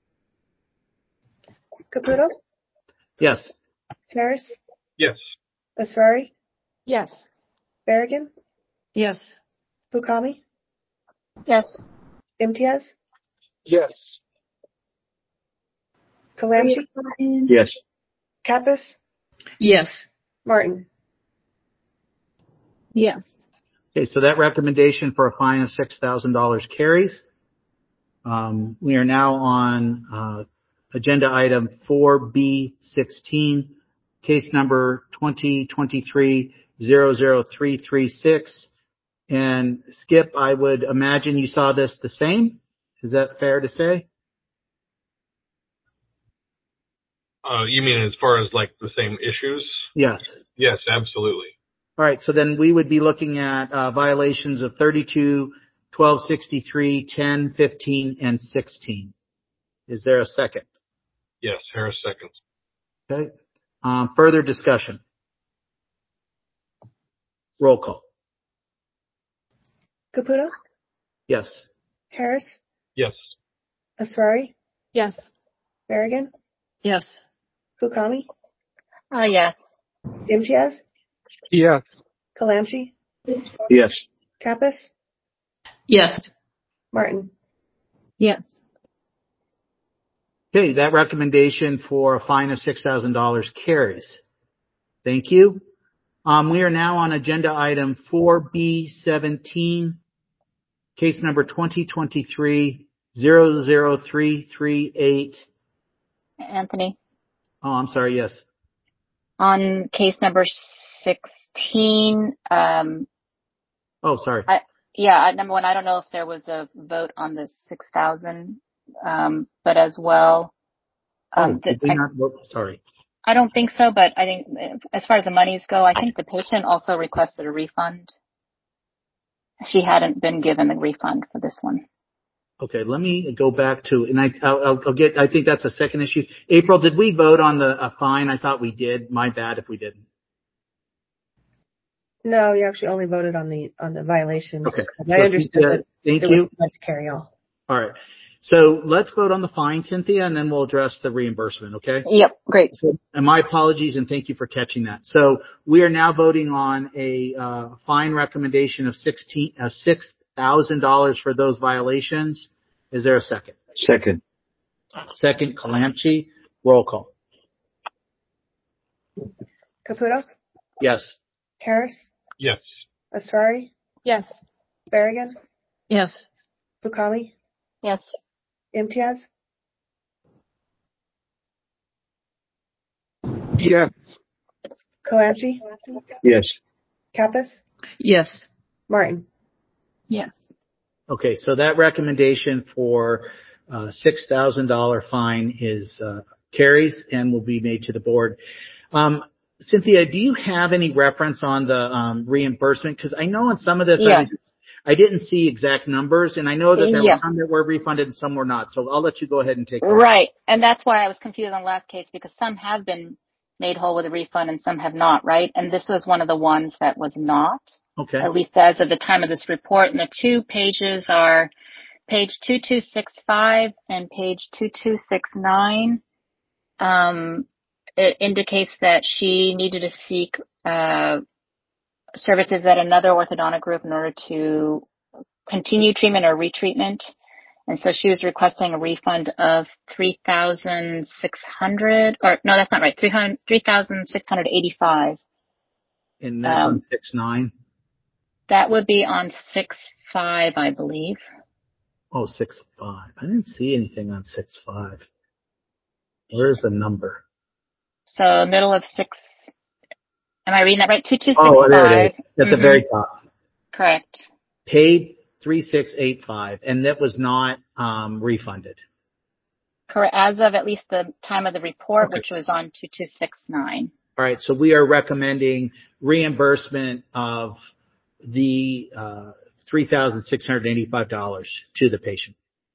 Caputo? Yes. Harris? Yes. Asrari? Yes. Berrigan? Yes. Fukami? Yes. Imtiaz? Yes. Kalanchi? Yes. Kappas? Yes. Martin? Yes. Okay. So that recommendation for a fine of six thousand dollars carries. Um, we are now on, uh, agenda item four B sixteen, case number twenty twenty-three zero zero three three six. And Skip, I would imagine you saw this the same. Is that fair to say? Uh, you mean as far as like the same issues? Yes. Yes, absolutely. All right. So then we would be looking at uh, violations of thirty-two, twelve sixty-three, ten, fifteen, and sixteen. Is there a second? Yes, Harris seconds. Okay. Um, further discussion. Roll call. Caputo? Yes. Harris? Yes. Asrari? Yes. Berrigan? Yes. Fukami? Uh, yes. Imtiaz? Yes. Kalanchi? Yes. Kappas? Yes. Martin? Yes. Okay. That recommendation for a fine of six thousand dollars carries. Thank you. Um, we are now on agenda item four B seventeen, case number twenty twenty-three zero zero three three eight. Anthony, Oh, I'm sorry. Yes. on case number sixteen, um, Oh, sorry. I, yeah, number one, I don't know if there was a vote on the six thousand, um, but as well, um, oh, did we I, not vote? Sorry. I don't think so, but I think as far as the monies go, I think the patient also requested a refund. She hadn't been given a refund for this one. Okay, let me go back to, and I, I'll, I'll get, I think that's a second issue. April, did we vote on the uh, fine? I thought we did. My bad if we didn't. No, you actually only voted on the, on the violations. Okay. I So, understood Cynthia, that thank it you. was meant to carry all. All right. So let's vote on the fine, Cynthia, and then we'll address the reimbursement, okay? Yep, great. So, and my apologies and thank you for catching that. So we are now voting on a uh, fine recommendation of sixteen, uh, six thousand dollars for those violations. Is there a second? Second. Second, Kalamchi. Roll call. Caputo? Yes. Harris? Yes. Asrari? Yes. Berrigan? Yes. Fukami? Yes. Imtiaz? Yes. Kalanchi? Yes. Kappas? Yes. Martin? Yes. Okay, so that recommendation for uh six thousand dollars fine is uh carries and will be made to the board. Um Cynthia, do you have any reference on the um reimbursement? Because I know on some of this, Yeah. I was, I didn't see exact numbers, and I know that there Yeah. were some that were refunded and some were not. So I'll let you go ahead and take that. Right. And that's why I was confused on the last case, because some have been made whole with a refund and some have not, right? And this was one of the ones that was not, Okay. at least as of the time of this report. And the two pages are page two two six five and page two two six nine. Um, it indicates that she needed to seek uh, services at another orthodontic group in order to continue treatment or retreatment. And so she was requesting a refund of three thousand six hundred dollars, or no, that's not right, three thousand six hundred eighty-five dollars. And that's um, on six nine? That would be on six five, I believe. Oh, six five. I didn't see anything on six five. Where's the number? So middle of six, am I reading that right? two two six five. Oh, there it is. At mm-hmm. the very top. Correct. Paid three six eight five, and that was not um, refunded. Correct. As of at least the time of the report, Okay. which was on two two six nine. All right. So we are recommending reimbursement of the uh, three thousand six hundred eighty-five dollars to the patient.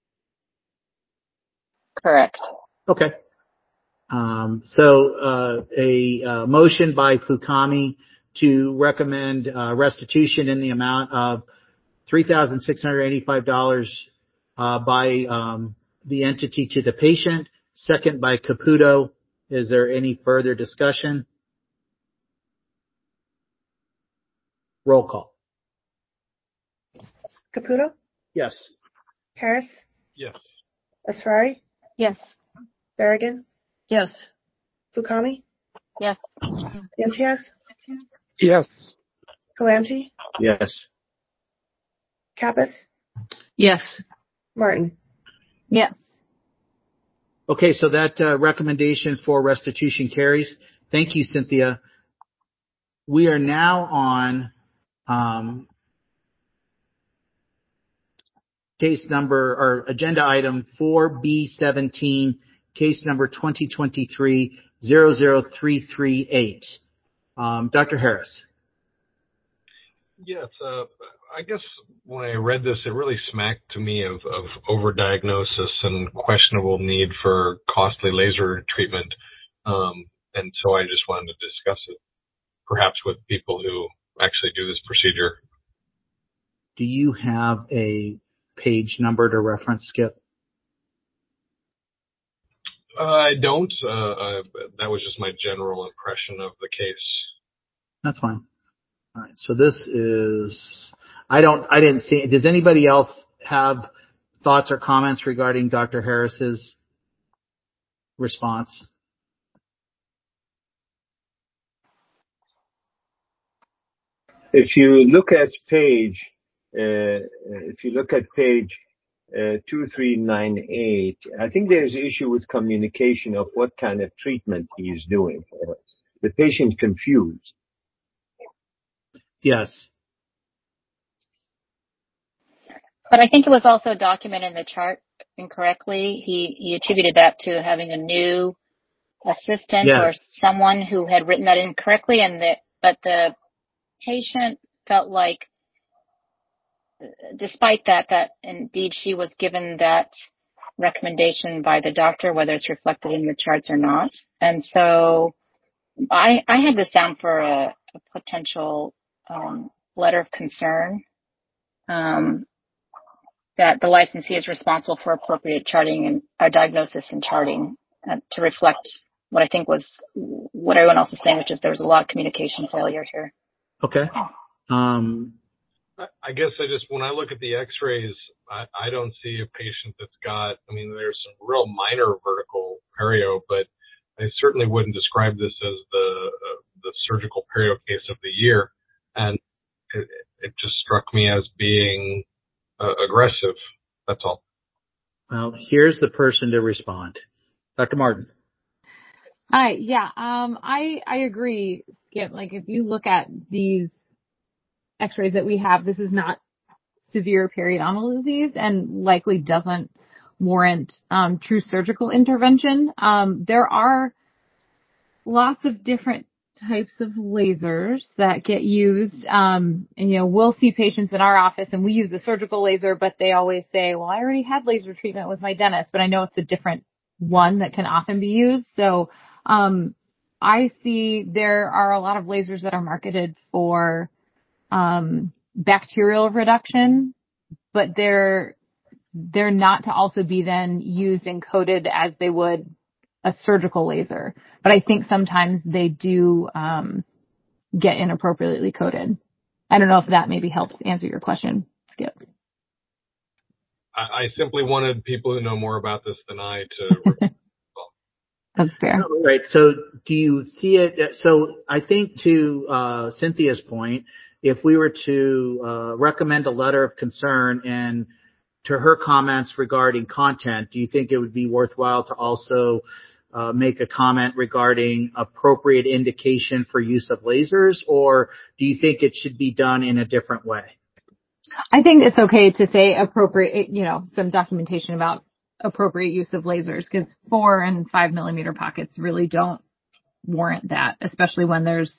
Correct. Okay. Um, so uh, a uh, motion by Fukami to recommend uh, restitution in the amount of three thousand six hundred eighty-five dollars uh, by um, the entity to the patient. Second by Caputo. Is there any further discussion? Roll call. Caputo? Yes. Harris? Yes. Asfari? Yes. Berrigan? Yes. Fukami? Yes. Sanchez? Yes. Calamti? Yes. Kappas? Yes. Martin? Yes. Okay, so that uh, recommendation for restitution carries. Thank you, Cynthia. We are now on um, case number or agenda item four B seventeen, case number twenty twenty-three dash zero zero three three eight. Um, Doctor Harris. Yes, uh, I guess when I read this, it really smacked to me of, of overdiagnosis and questionable need for costly laser treatment. Um, and so I just wanted to discuss it, perhaps with people who actually do this procedure. Do you have a page number to reference, Skip? Uh, I don't. Uh, uh, that was just my general impression of the case. That's fine. All right. So this is, I don't, I didn't see, does anybody else have thoughts or comments regarding Doctor Harris's response? If you look at page, uh, if you look at page uh, two three nine eight, I think there's an issue with communication of what kind of treatment he is doing. The patient confused. Yes. But I think it was also documented in the chart incorrectly. He he attributed that to having a new assistant Yes. or someone who had written that incorrectly, and that but the patient felt like, despite that, that indeed she was given that recommendation by the doctor, whether it's reflected in the charts or not. And so I I had this down for a, a potential um, letter of concern. Um, that the licensee is responsible for appropriate charting and uh, diagnosis and charting uh, to reflect what I think was what everyone else is saying, which is there was a lot of communication failure here. Okay. Um, I guess I just, when I look at the x-rays, I, I don't see a patient that's got, I mean, there's some real minor vertical perio, but I certainly wouldn't describe this as the uh, the surgical perio case of the year. And it, it just struck me as being uh, aggressive. That's all. well, here's the person to respond. Doctor Martin. Hi. Yeah. Um, I, I agree, Skip. Like if you look at these x-rays that we have, this is not severe periodontal disease and likely doesn't warrant, um, true surgical intervention. Um, there are lots of different types of lasers that get used. Um, and, you know, we'll see patients in our office and we use a surgical laser, but they always say, well, I already had laser treatment with my dentist, but I know it's a different one that can often be used. So, um, I see there are a lot of lasers that are marketed for, um, bacterial reduction, but they're, they're not to also be then used and coded as they would a surgical laser. But I think sometimes they do, um, get inappropriately coded. I don't know if that maybe helps answer your question, Skip. I, I simply wanted people who know more about this than I to. That's fair. Right. So do you see it? So I think to uh, Cynthia's point, if we were to uh, recommend a letter of concern and to her comments regarding content, do you think it would be worthwhile to also uh, make a comment regarding appropriate indication for use of lasers, or do you think it should be done in a different way? I think it's okay to say appropriate, you know, some documentation about appropriate use of lasers, because four and five millimeter pockets really don't warrant that, especially when there's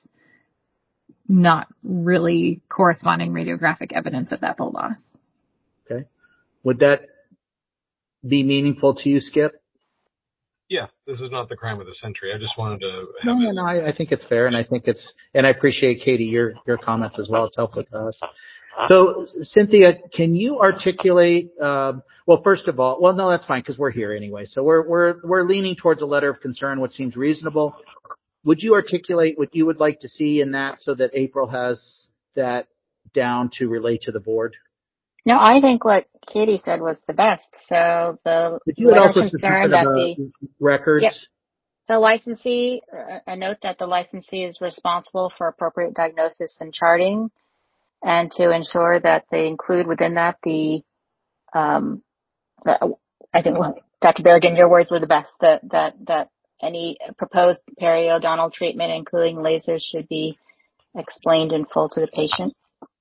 not really corresponding radiographic evidence of that bone loss. Okay. Would that be meaningful to you, Skip? Yeah, this is not the crime of the century. I just wanted to have No, no, it. no. I, I think it's fair, and I think it's, and I appreciate, Katie, your your comments as well. It's helpful to us. So, Cynthia, can you articulate? Um, well, first of all, well, no, that's fine because we're here anyway. So we're we're we're leaning towards a letter of concern, which seems reasonable. Would you articulate what you would like to see in that, so that April has that down to relate to the board? No, I think what Katie said was the best. So the But you would letter of also say concern something that about the records. yep. So licensee, uh, a note that the licensee is responsible for appropriate diagnosis and charting, and to ensure that they include within that the, um, the, I think well, Doctor Berrigan, your words were the best. That that that any proposed periodontal treatment, including lasers, should be explained in full to the patient.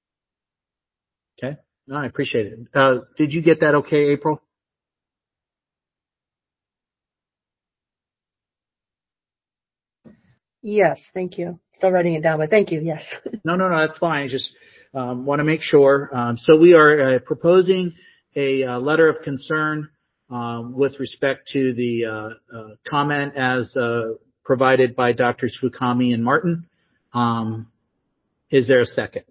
Okay. No, I appreciate it. Uh, did you get that okay, April? Yes, thank you. Still writing it down, but thank you. Yes. No, no, no, that's fine. I just um, want to make sure. Um, so we are uh, proposing a uh, letter of concern um, with respect to the uh, uh, comment as uh, provided by Doctors Fukami and Martin. Um, is there a second?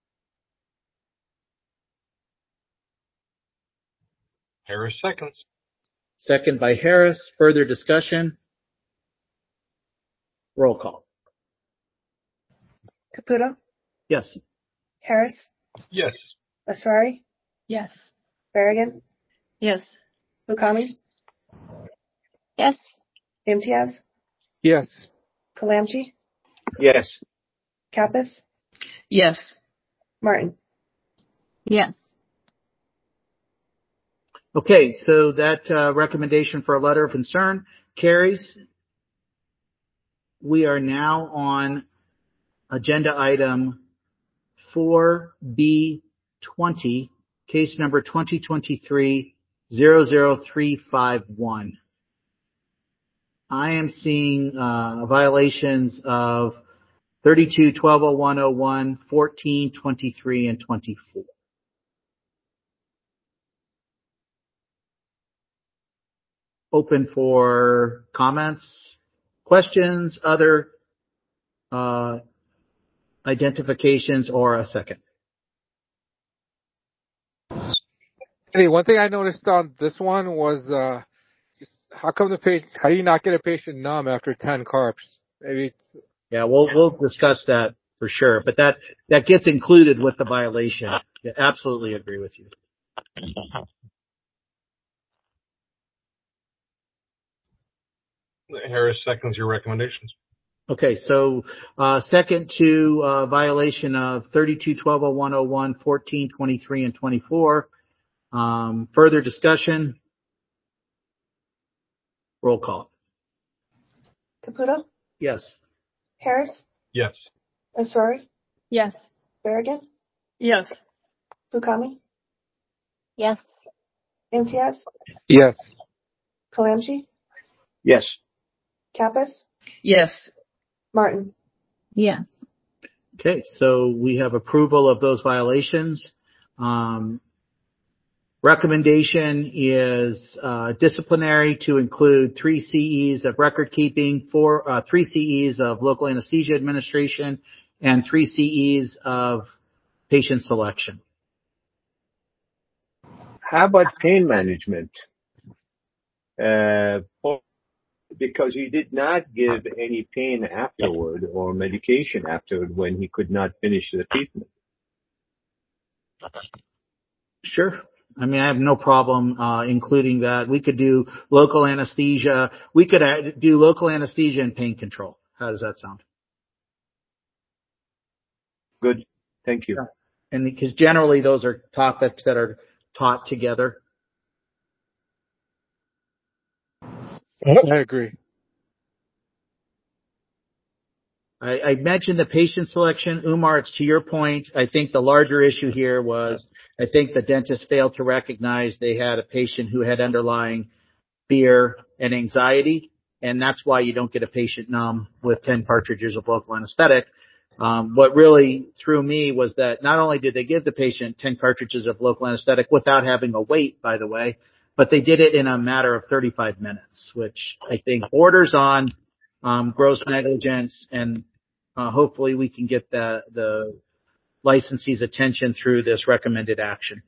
Harris seconds. Second by Harris. Further discussion? Roll call. Caputo, Yes. Harris, Yes. Asrari, Yes. Berrigan, Yes. Fukami, Yes. Imtiaz, Yes. Kalamchi, Yes. Kappas, Yes. Martin. Yes. Okay, so that uh, recommendation for a letter of concern carries. We are now on agenda item four B twenty, case number twenty twenty-three dash zero zero three five one. I am seeing uh, violations of thirty-two, twelve oh one oh one, fourteen, twenty-three, and twenty-four. Open for comments, questions, other uh, identifications, or a second. Hey, one thing I noticed on this one was, uh, just how come the patient, how do you not get a patient numb after ten carps? Maybe. Yeah, we'll we'll discuss that for sure, but that that gets included with the violation. Yeah, absolutely agree with you. Harris seconds your recommendations. Okay, so uh, second to uh, violation of thirty-two, twelve oh one oh one, fourteen, twenty-three, and twenty-four. Um, further discussion. Roll call. Caputo, Yes. Harris, Yes. Asrari, Yes. Berrigan, Yes. Fukami, Yes. Imtiaz, Yes. Kalamchi, Yes. Kappas, Yes. Martin. Yes. Okay, so we have approval of those violations. Um, recommendation is uh, disciplinary to include three C Es of record keeping, four, uh, three C Es of local anesthesia administration, and three C Es of patient selection. How about pain management? Uh, because he did not give any pain afterward or medication afterward when he could not finish the treatment. Sure. I mean, I have no problem uh, including that. We could do local anesthesia. We could add, do local anesthesia and pain control. How does that sound? Good. Thank you. Yeah. And because generally those are topics that are taught together. I agree. I, I mentioned the patient selection. Umar, it's to your point. I think the larger issue here was I think the dentist failed to recognize they had a patient who had underlying fear and anxiety, and that's why you don't get a patient numb with ten cartridges of local anesthetic. Um, what really threw me was that not only did they give the patient ten cartridges of local anesthetic without having a wait, by the way, but they did it in a matter of thirty-five minutes, which I think borders on um, gross negligence, and uh, hopefully we can get the, the licensee's attention through this recommended action.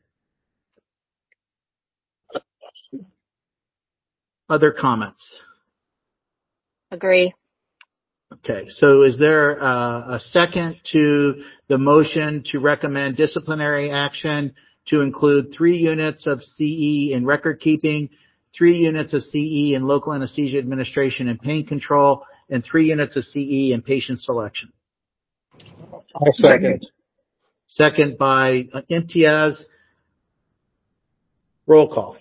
Other comments? Agree. Okay, so is there uh, a second to the motion to recommend disciplinary action to include three units of C E in record keeping, three units of C E in local anesthesia administration and pain control, and three units of C E in patient selection? I'll second. Second by uh, Imtiaz. Roll call.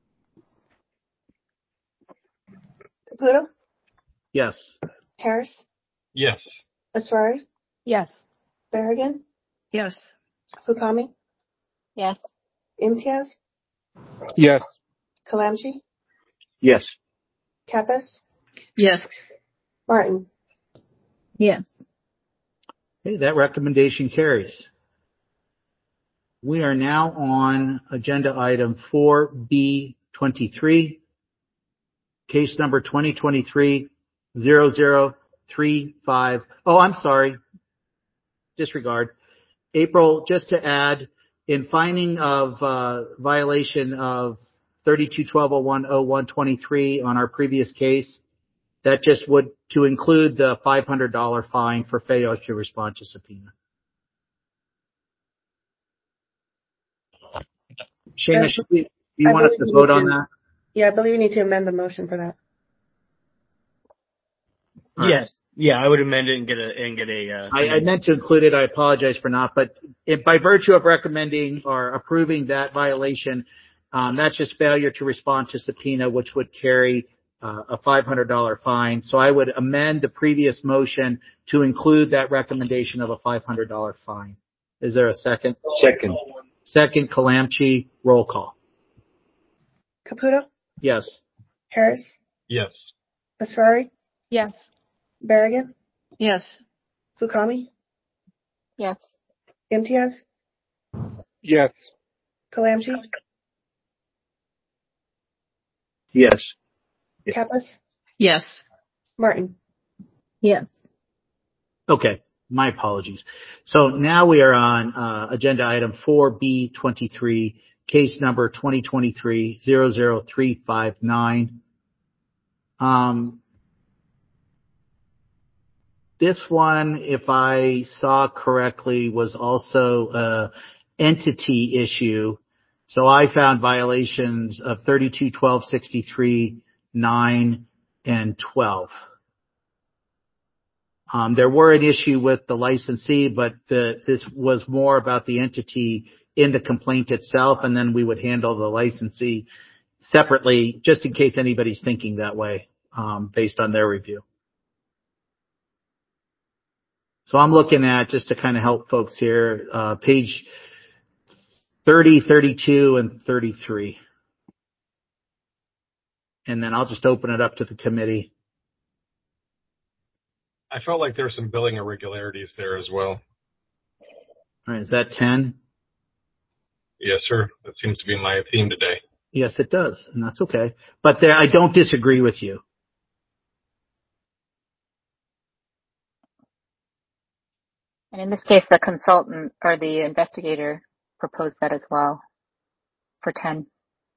Caputo? Yes. Harris? Yes. Asrari? Yes. Berrigan? Yes. Fukami? Yes. Imtiaz? Yes. Kalamji? Yes. Kappas? Yes. Martin? Yes. Okay, that recommendation carries. We are now on agenda item four B twenty-three, case number twenty twenty-three dash zero zero three five. Oh, I'm sorry. Disregard. April, just to add, in finding of uh, violation of thirty-two twelve oh one oh one twenty-three on our previous case, that just would to include the five hundred dollars fine for failure to respond to subpoena. Shana, should we, do you I want us believe to we vote need on to- that? Yeah, I believe we need to amend the motion for that. All right. Yes. Yeah, I would amend it and get a and get a. Uh, I, I meant to include it. I apologize for not, but if by virtue of recommending or approving that violation, um, that's just failure to respond to subpoena, which would carry uh, a five hundred dollars fine. So I would amend the previous motion to include that recommendation of a five hundred dollars fine. Is there a second? Second. Second, Kalamchi. Roll call. Caputo? Yes. Harris? Yes. Asrari? Yes. Berrigan? Yes. Fukami? Yes. Imtiaz? Yes. Kalamji? Yes. Kappas? Yes. Martin? Yes. Okay. My apologies. So now we are on uh, agenda item four B twenty-three, case number twenty twenty-three dash zero zero three five nine. Um, this one, if I saw correctly, was also a entity issue. So I found violations of thirty-two twelve sixty-three, nine, and twelve. Um, there were an issue with the licensee, but the, this was more about the entity in the complaint itself, and then we would handle the licensee separately, just in case anybody's thinking that way, um, based on their review. So I'm looking at, just to kind of help folks here, uh, page thirty, thirty-two, and thirty-three. And then I'll just open it up to the committee. I felt like there were some billing irregularities there as well. All right, is that ten? Yes, sir. That seems to be my theme today. Yes, it does, and that's okay. But there, I don't disagree with you. And in this case, the consultant or the investigator proposed that as well for ten.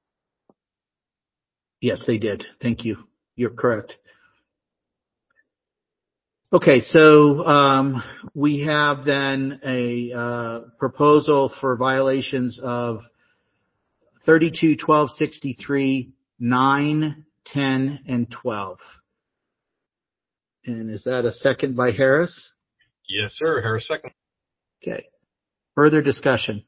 Yes, they did. Thank you. You're correct. Okay, so um, we have then a uh, proposal for violations of thirty-two, twelve, sixty-three, nine, ten, and twelve. And is that a second by Harris? Yes, sir. Harris second. Okay. Further discussion?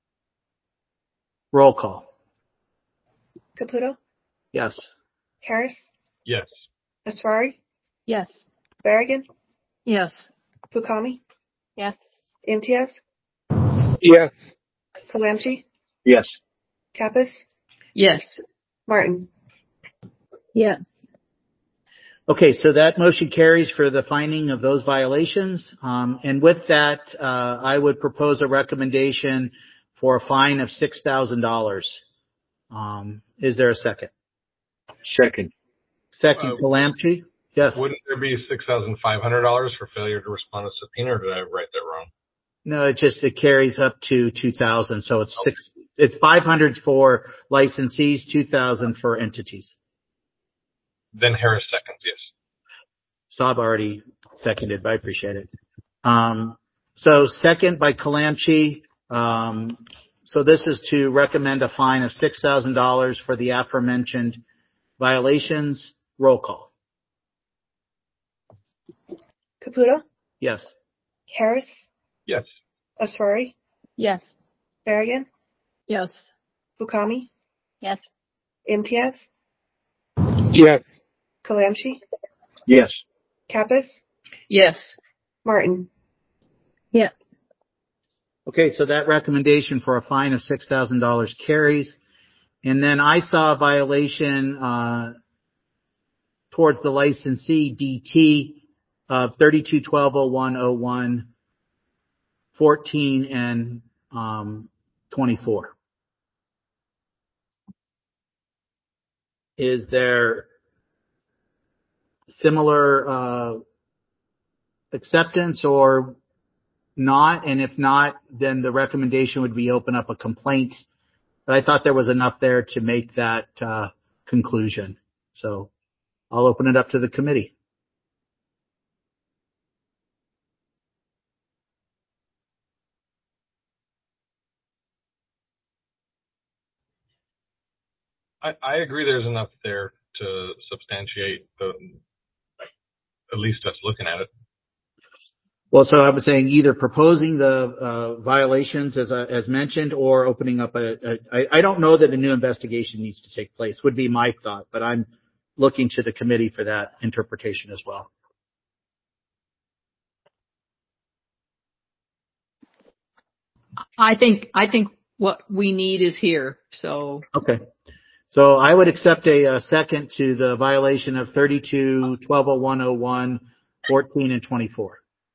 Roll call. Caputo, Yes. Harris, Yes. Asfari, Yes. Berrigan, Yes. Fukami, Yes. Imtiaz, Yes. Salamchi, Yes. Kappas, Yes. Martin. Yes. Okay, so that motion carries for the finding of those violations. Um, and with that, uh, I would propose a recommendation for a fine of six thousand dollars. Um, is there a second? Second. Second, Uh, Calamchi? Yes. Wouldn't there be six thousand five hundred dollars for failure to respond to subpoena, or did I write that wrong? No, it just, it carries up to two thousand. So it's six, it's five hundred for licensees, two thousand for entities. Then Harris seconds, yes. Saab already seconded, but I appreciate it. Um, so second by Calamchi. Um, so this is to recommend a fine of six thousand dollars for the aforementioned violations. Roll call. Caputo, Yes. Harris, Yes. Asfari, Yes. Berrigan, Yes. Fukami, Yes. Imtiaz, Yes. Kalamchi, Yes. Kappas, Yes. Martin. Yes. Okay, so that recommendation for a fine of six thousand dollars carries. And then I saw a violation uh, towards the licensee D T of thirty-two, twelve, oh one, oh one, fourteen, and um, twenty-four. Is there similar uh, acceptance or not? And if not, then the recommendation would be open up a complaint. But I thought there was enough there to make that uh, conclusion. So I'll open it up to the committee. I, I agree there's enough there to substantiate the, at least us looking at it. Well, so I was saying either proposing the uh, violations as uh, as mentioned, or opening up a. a I, I don't know that a new investigation needs to take place. Would be my thought, but I'm looking to the committee for that interpretation as well. I think I think what we need is here. So Okay. So I would accept a, a second to the violation of thirty-two, twelve oh one oh one, fourteen, and twenty-four.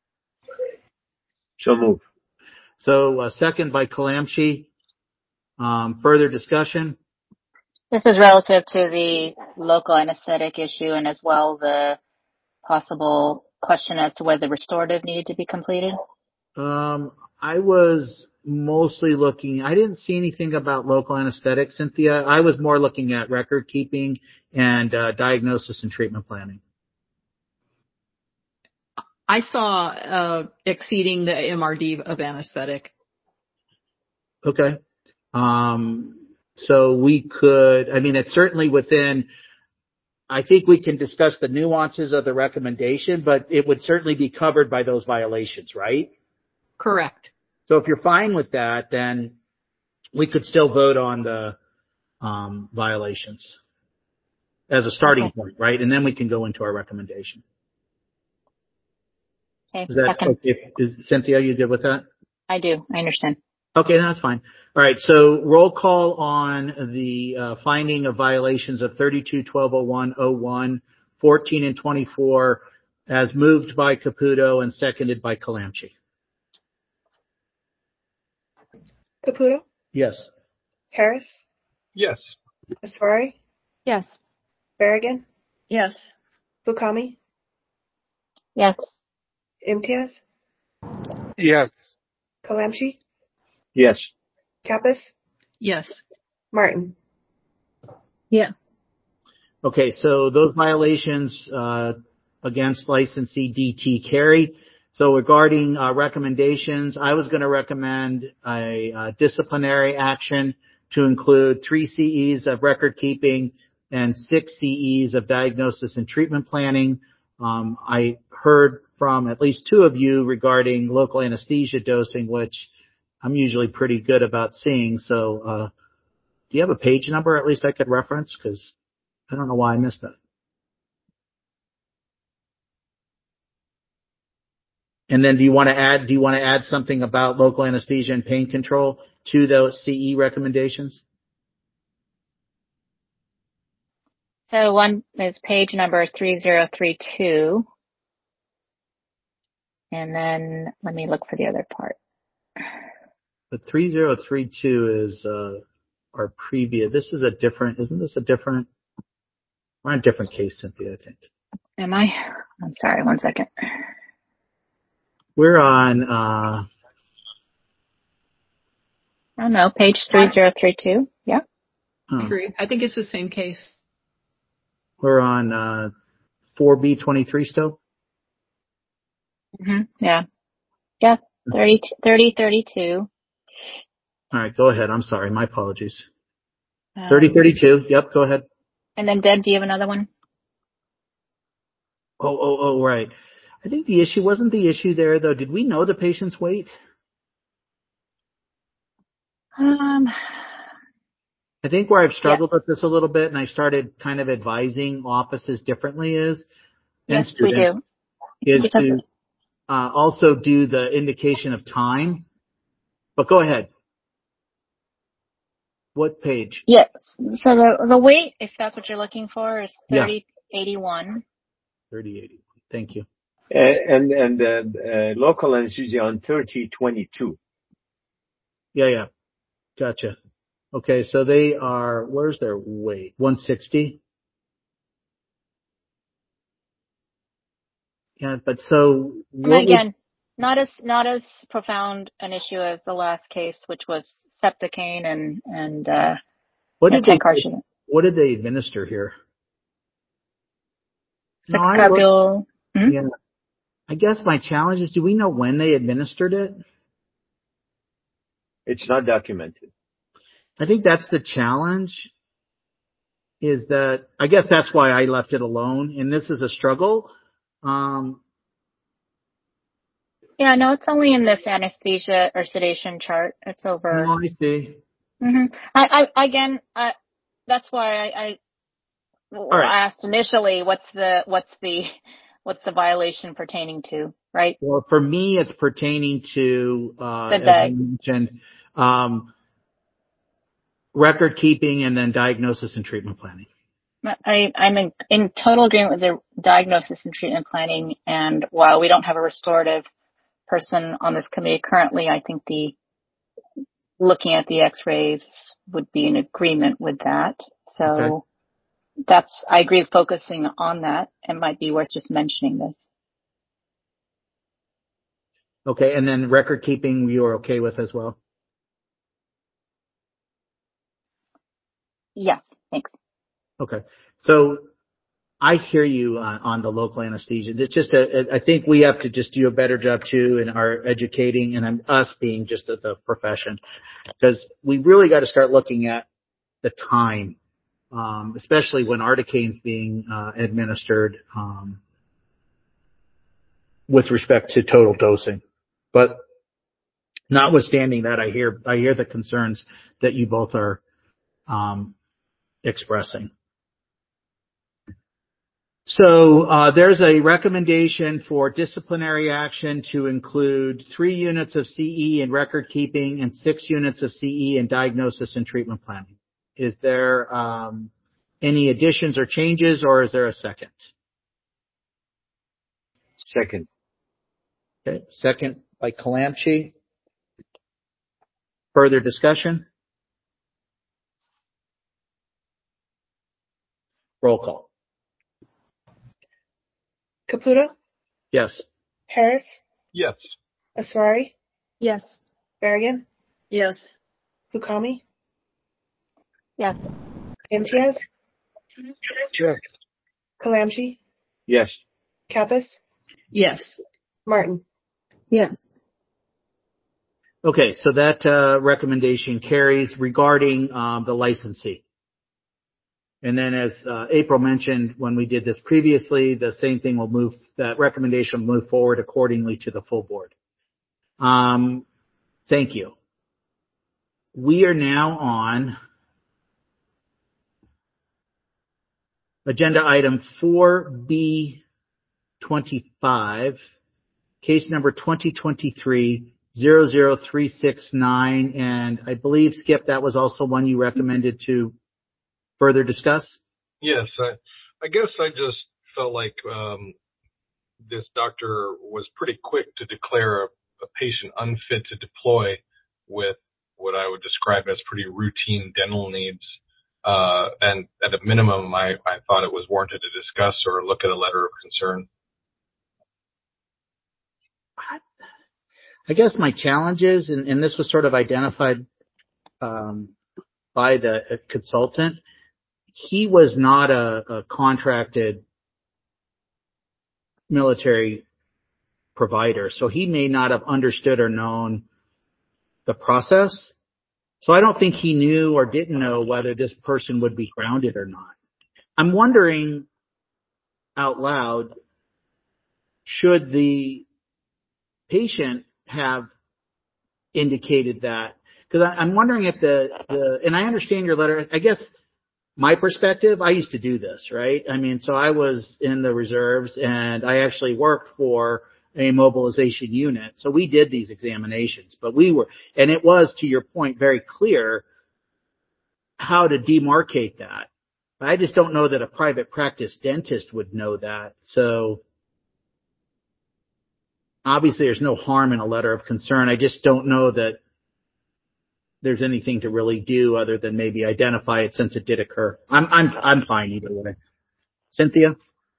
So move. So a second by Calamchi. Um, further discussion? This is relative to the local anesthetic issue and as well the possible question as to whether restorative needed to be completed. Um, I was mostly looking, I didn't see anything about local anesthetic, Cynthia. I was more looking at record keeping and uh, diagnosis and treatment planning. I saw uh, exceeding the M R D of anesthetic. Okay. Um, so we could, I mean, it's certainly within, I think we can discuss the nuances of the recommendation, but it would certainly be covered by those violations, right? Correct. So if you're fine with that, then we could still vote on the um, violations as a starting Okay. point, right? And then we can go into our recommendation. Okay. Is that Second. okay? Is Cynthia, you good with that? I do. I understand. Okay, that's fine. All right. So roll call on the uh, finding of violations of thirty-two, twelve oh one, oh one, fourteen, and twenty-four as moved by Caputo and seconded by Calamchi. Caputo, Yes. Harris, Yes. Asfari, Yes. Berrigan, Yes. Fukami, Yes. Imtiaz, Yes. Kalamchi, Yes. Kappas, Yes. Martin. Yes. Okay, so those violations uh, against licensee D T carry. So regarding uh, recommendations, I was going to recommend a, uh disciplinary action to include three C Es of record keeping and six C Es of diagnosis and treatment planning. Um, I heard from at least two of you regarding local anesthesia dosing, which I'm usually pretty good about seeing. So uh, do you have a page number at least I could reference? Because I don't know why I missed that. And then do you want to add, do you want to add something about local anesthesia and pain control to those C E recommendations? So one is page number three zero three two. And then let me look for the other part. But three zero three two is uh, our previous. This is a different, isn't this a different, we're on a different case, Cynthia, I think. Am I? I'm sorry, one second. We're on, uh, I don't know, page three zero three two. Yeah. I oh, agree. I think it's the same case. we're on uh, four B twenty-three still? Mm-hmm. Yeah. Yeah. thirty, thirty thirty-two. All right, go ahead. I'm sorry. My apologies. Um, thirty thirty-two. Yep, go ahead. And then Deb, do you have another one? Oh, oh, oh, right. I think the issue wasn't the issue there, though. Did we know the patient's weight? Um, I think where I've struggled yes. with this a little bit and I started kind of advising offices differently is, and Yes, we students, do. is Because to uh, also do the indication of time. But go ahead. What page? yes. So the the weight, if that's what you're looking for, is Yeah. thirty eighty-one. thirty eighty. Thank you. Uh, and and uh, uh, local anesthesia on thirty twenty-two. Yeah, yeah. Gotcha. Okay, so they are, where's their weight? one sixty? Yeah, but so I mean, what would, again, not as not as profound an issue as the last case, which was septicane and and uh, what you know, did they, tencarcine. what did they administer here? No, Six I look, scapule. Hmm? yeah. I guess my challenge is, do we know when they administered it? It's not documented. I think that's the challenge, is that, I guess that's why I left it alone, and this is a struggle. Um, Yeah, no, it's only in this anesthesia or sedation chart. It's over. oh, I see. hmm I, I again, I, that's why I, I All right. asked initially, what's the what's the what's the violation pertaining to, right? Well, for me, it's pertaining to, uh, The as dag. you mentioned, um, record keeping and then diagnosis and treatment planning. I, I'm in, in total agreement with the diagnosis and treatment planning. And while we don't have a restorative person on this committee currently, I think the looking at the x-rays would be in agreement with that. So Okay. that's, I agree, focusing on that. It might be worth just mentioning this. Okay, and then record keeping you are okay with as well? Yes, thanks. Okay. So I hear you on, on the local anesthesia. It's just a, I think we have to just do a better job too in our educating and us being just as a profession, because we really got to start looking at the time, um, especially when Articane's being uh, administered um, with respect to total dosing. But notwithstanding that, I hear I hear the concerns that you both are um, expressing. So uh, there's a recommendation for disciplinary action to include three units of C E in record keeping and six units of C E in diagnosis and treatment planning. Is there um, any additions or changes, or is there a second? Second. Okay. Second by Kalamchi. Further discussion? Roll call. Caputo, Yes. Harris, Yes. Aswari, Yes. Berrigan, Yes. Fukami, Yes. Imtiaz, Yes. Kalamchi, Yes. Kappas, Yes. Martin. Yes. Okay, so that uh, recommendation carries regarding um, the licensee. And then as uh, April mentioned when we did this previously, the same thing will move, that recommendation will move forward accordingly to the full board. Um, thank you. We are now on agenda item four B twenty-five, case number twenty twenty-three dash zero zero three six nine, and I believe, Skip, that was also one you recommended to further discuss? Yes, I, I guess I just felt like um, this doctor was pretty quick to declare a, a patient unfit to deploy with what I would describe as pretty routine dental needs. Uh, and at a minimum, I, I thought it was warranted to discuss or look at a letter of concern. I guess my challenge is, and, and this was sort of identified um, by the consultant, he was not a, a contracted military provider, so he may not have understood or known the process. So I don't think he knew or didn't know whether this person would be grounded or not. I'm wondering out loud, should the patient have indicated that? Because I'm wondering if the, the, and I understand your letter, I guess my perspective, I used to do this, right? I mean, so I was in the reserves and I actually worked for a mobilization unit. So we did these examinations, but we were, and it was, to your point, very clear how to demarcate that. I just don't know that a private practice dentist would know that. So obviously there's no harm in a letter of concern. I just don't know that there's anything to really do other than maybe identify it since it did occur. I'm I'm I'm fine either way. Cynthia?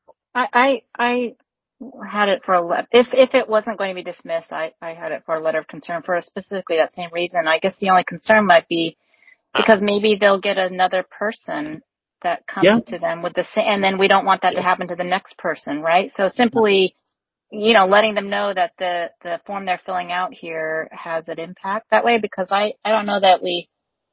I, I, I had it for a letter. If, if it wasn't going to be dismissed, I, I had it for a letter of concern for specifically that same reason. I guess the only concern might be because maybe they'll get another person that comes Yeah. to them with the same, and then we don't want that to happen to the next person, right? So simply, you know, letting them know that the, the form they're filling out here has an impact that way, because I, I don't know that we,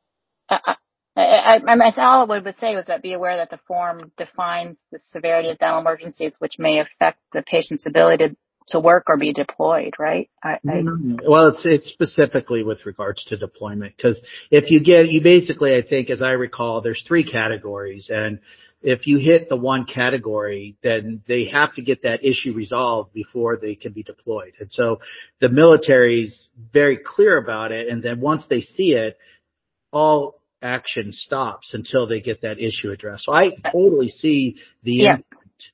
I, I, I, I, all I would say was that be aware that the form defines the severity of dental emergencies, which may affect the patient's ability to, to work or be deployed, right? I, I, Well, it's it's specifically with regards to deployment, because if you get, you basically, I think, as I recall, there's three categories, and if you hit the one category, then they have to get that issue resolved before they can be deployed. And so the military's very clear about it, and then once they see it, all action stops until they get that issue addressed. So I totally see the yeah. impact.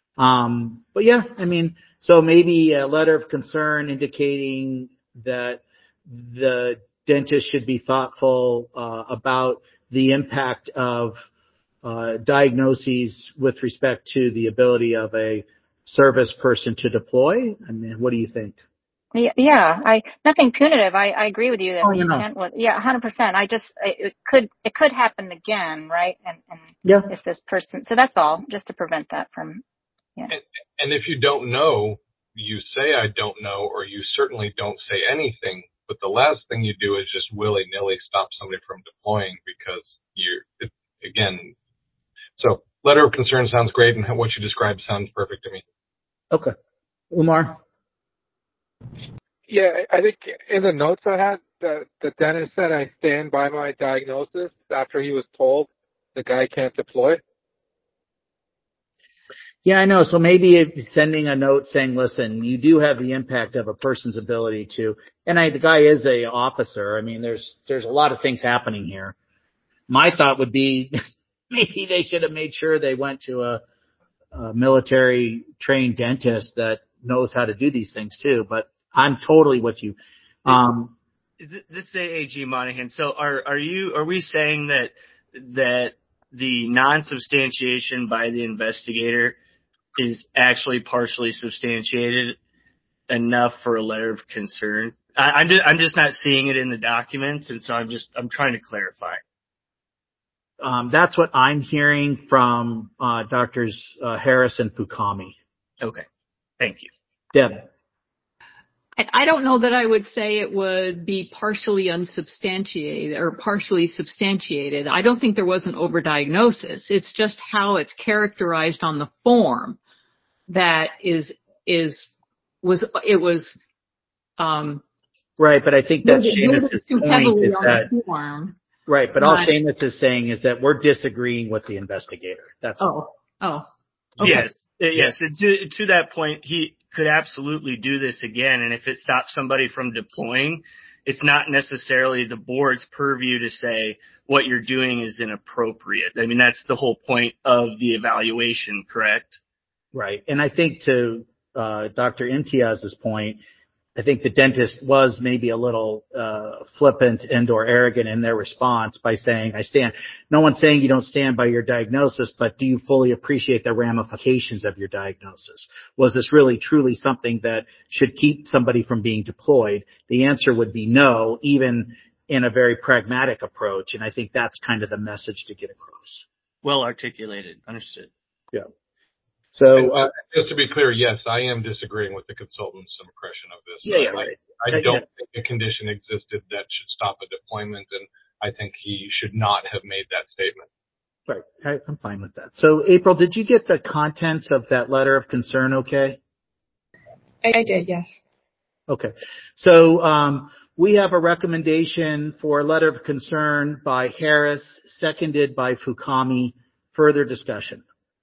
Um, but yeah, I mean, so maybe a letter of concern indicating that the dentist should be thoughtful uh, about the impact of uh, diagnoses with respect to the ability of a service person to deploy. I mean, what do you think? Yeah, yeah, I, nothing punitive. I, I agree with you that Oh, the you know. intent was, yeah, one hundred percent. I just, it could, it could happen again, right? And, and Yeah. if this person, so that's all, just to prevent that from, yeah. And, and if you don't know, you say, I don't know, or you certainly don't say anything. But the last thing you do is just willy-nilly stop somebody from deploying because you're, it, again, so letter of concern sounds great, and what you described sounds perfect to me. Okay. Umar? Yeah, I think in the notes I had, the, the dentist said I stand by my diagnosis after he was told the guy can't deploy. Yeah, I know. So maybe if sending a note saying, listen, you do have the impact of a person's ability to, and I, the guy is a officer. I mean, there's, there's a lot of things happening here. My thought would be maybe they should have made sure they went to a, a military trained dentist that knows how to do these things too. But I'm totally with you. Um, Is it, this is A A G Monahan. So are are you are we saying that that the non-substantiation by the investigator is actually partially substantiated enough for a letter of concern? I, I'm just I'm just not seeing it in the documents, and so I'm just I'm trying to clarify. Um, that's what I'm hearing from uh, Doctors uh, Harris and Fukami. Okay, thank you, Deb. I don't know that I would say it would be partially unsubstantiated or partially substantiated. I don't think there was an overdiagnosis. It's just how it's characterized on the form that is is was it was um right. But I think that's Seamus's point is that form, right. But all Seamus is saying is that we're disagreeing with the investigator. That's oh oh okay. yes yes. And to to that point, he could absolutely do this again. And if it stops somebody from deploying, it's not necessarily the board's purview to say what you're doing is inappropriate. I mean, that's the whole point of the evaluation, correct? Right. And I think to uh, Doctor Imtiaz's point, I think the dentist was maybe a little uh, flippant and or arrogant in their response by saying, I stand. No one's saying you don't stand by your diagnosis, but do you fully appreciate the ramifications of your diagnosis? Was this really truly something that should keep somebody from being deployed? The answer would be no, even in a very pragmatic approach. And I think that's kind of the message to get across. Well articulated. Understood. Yeah. So, uh, just to be clear, yes, I am disagreeing with the consultant's impression of this. Yeah, yeah, right. I, I Uh, don't yeah. think a condition existed that should stop a deployment, and I think he should not have made that statement. Right. I, I'm fine with that. So, April, did you get the contents of that letter of concern okay? I did, yes. Okay. So, um, we have a recommendation for a letter of concern by Harris, seconded by Fukami. Further discussion.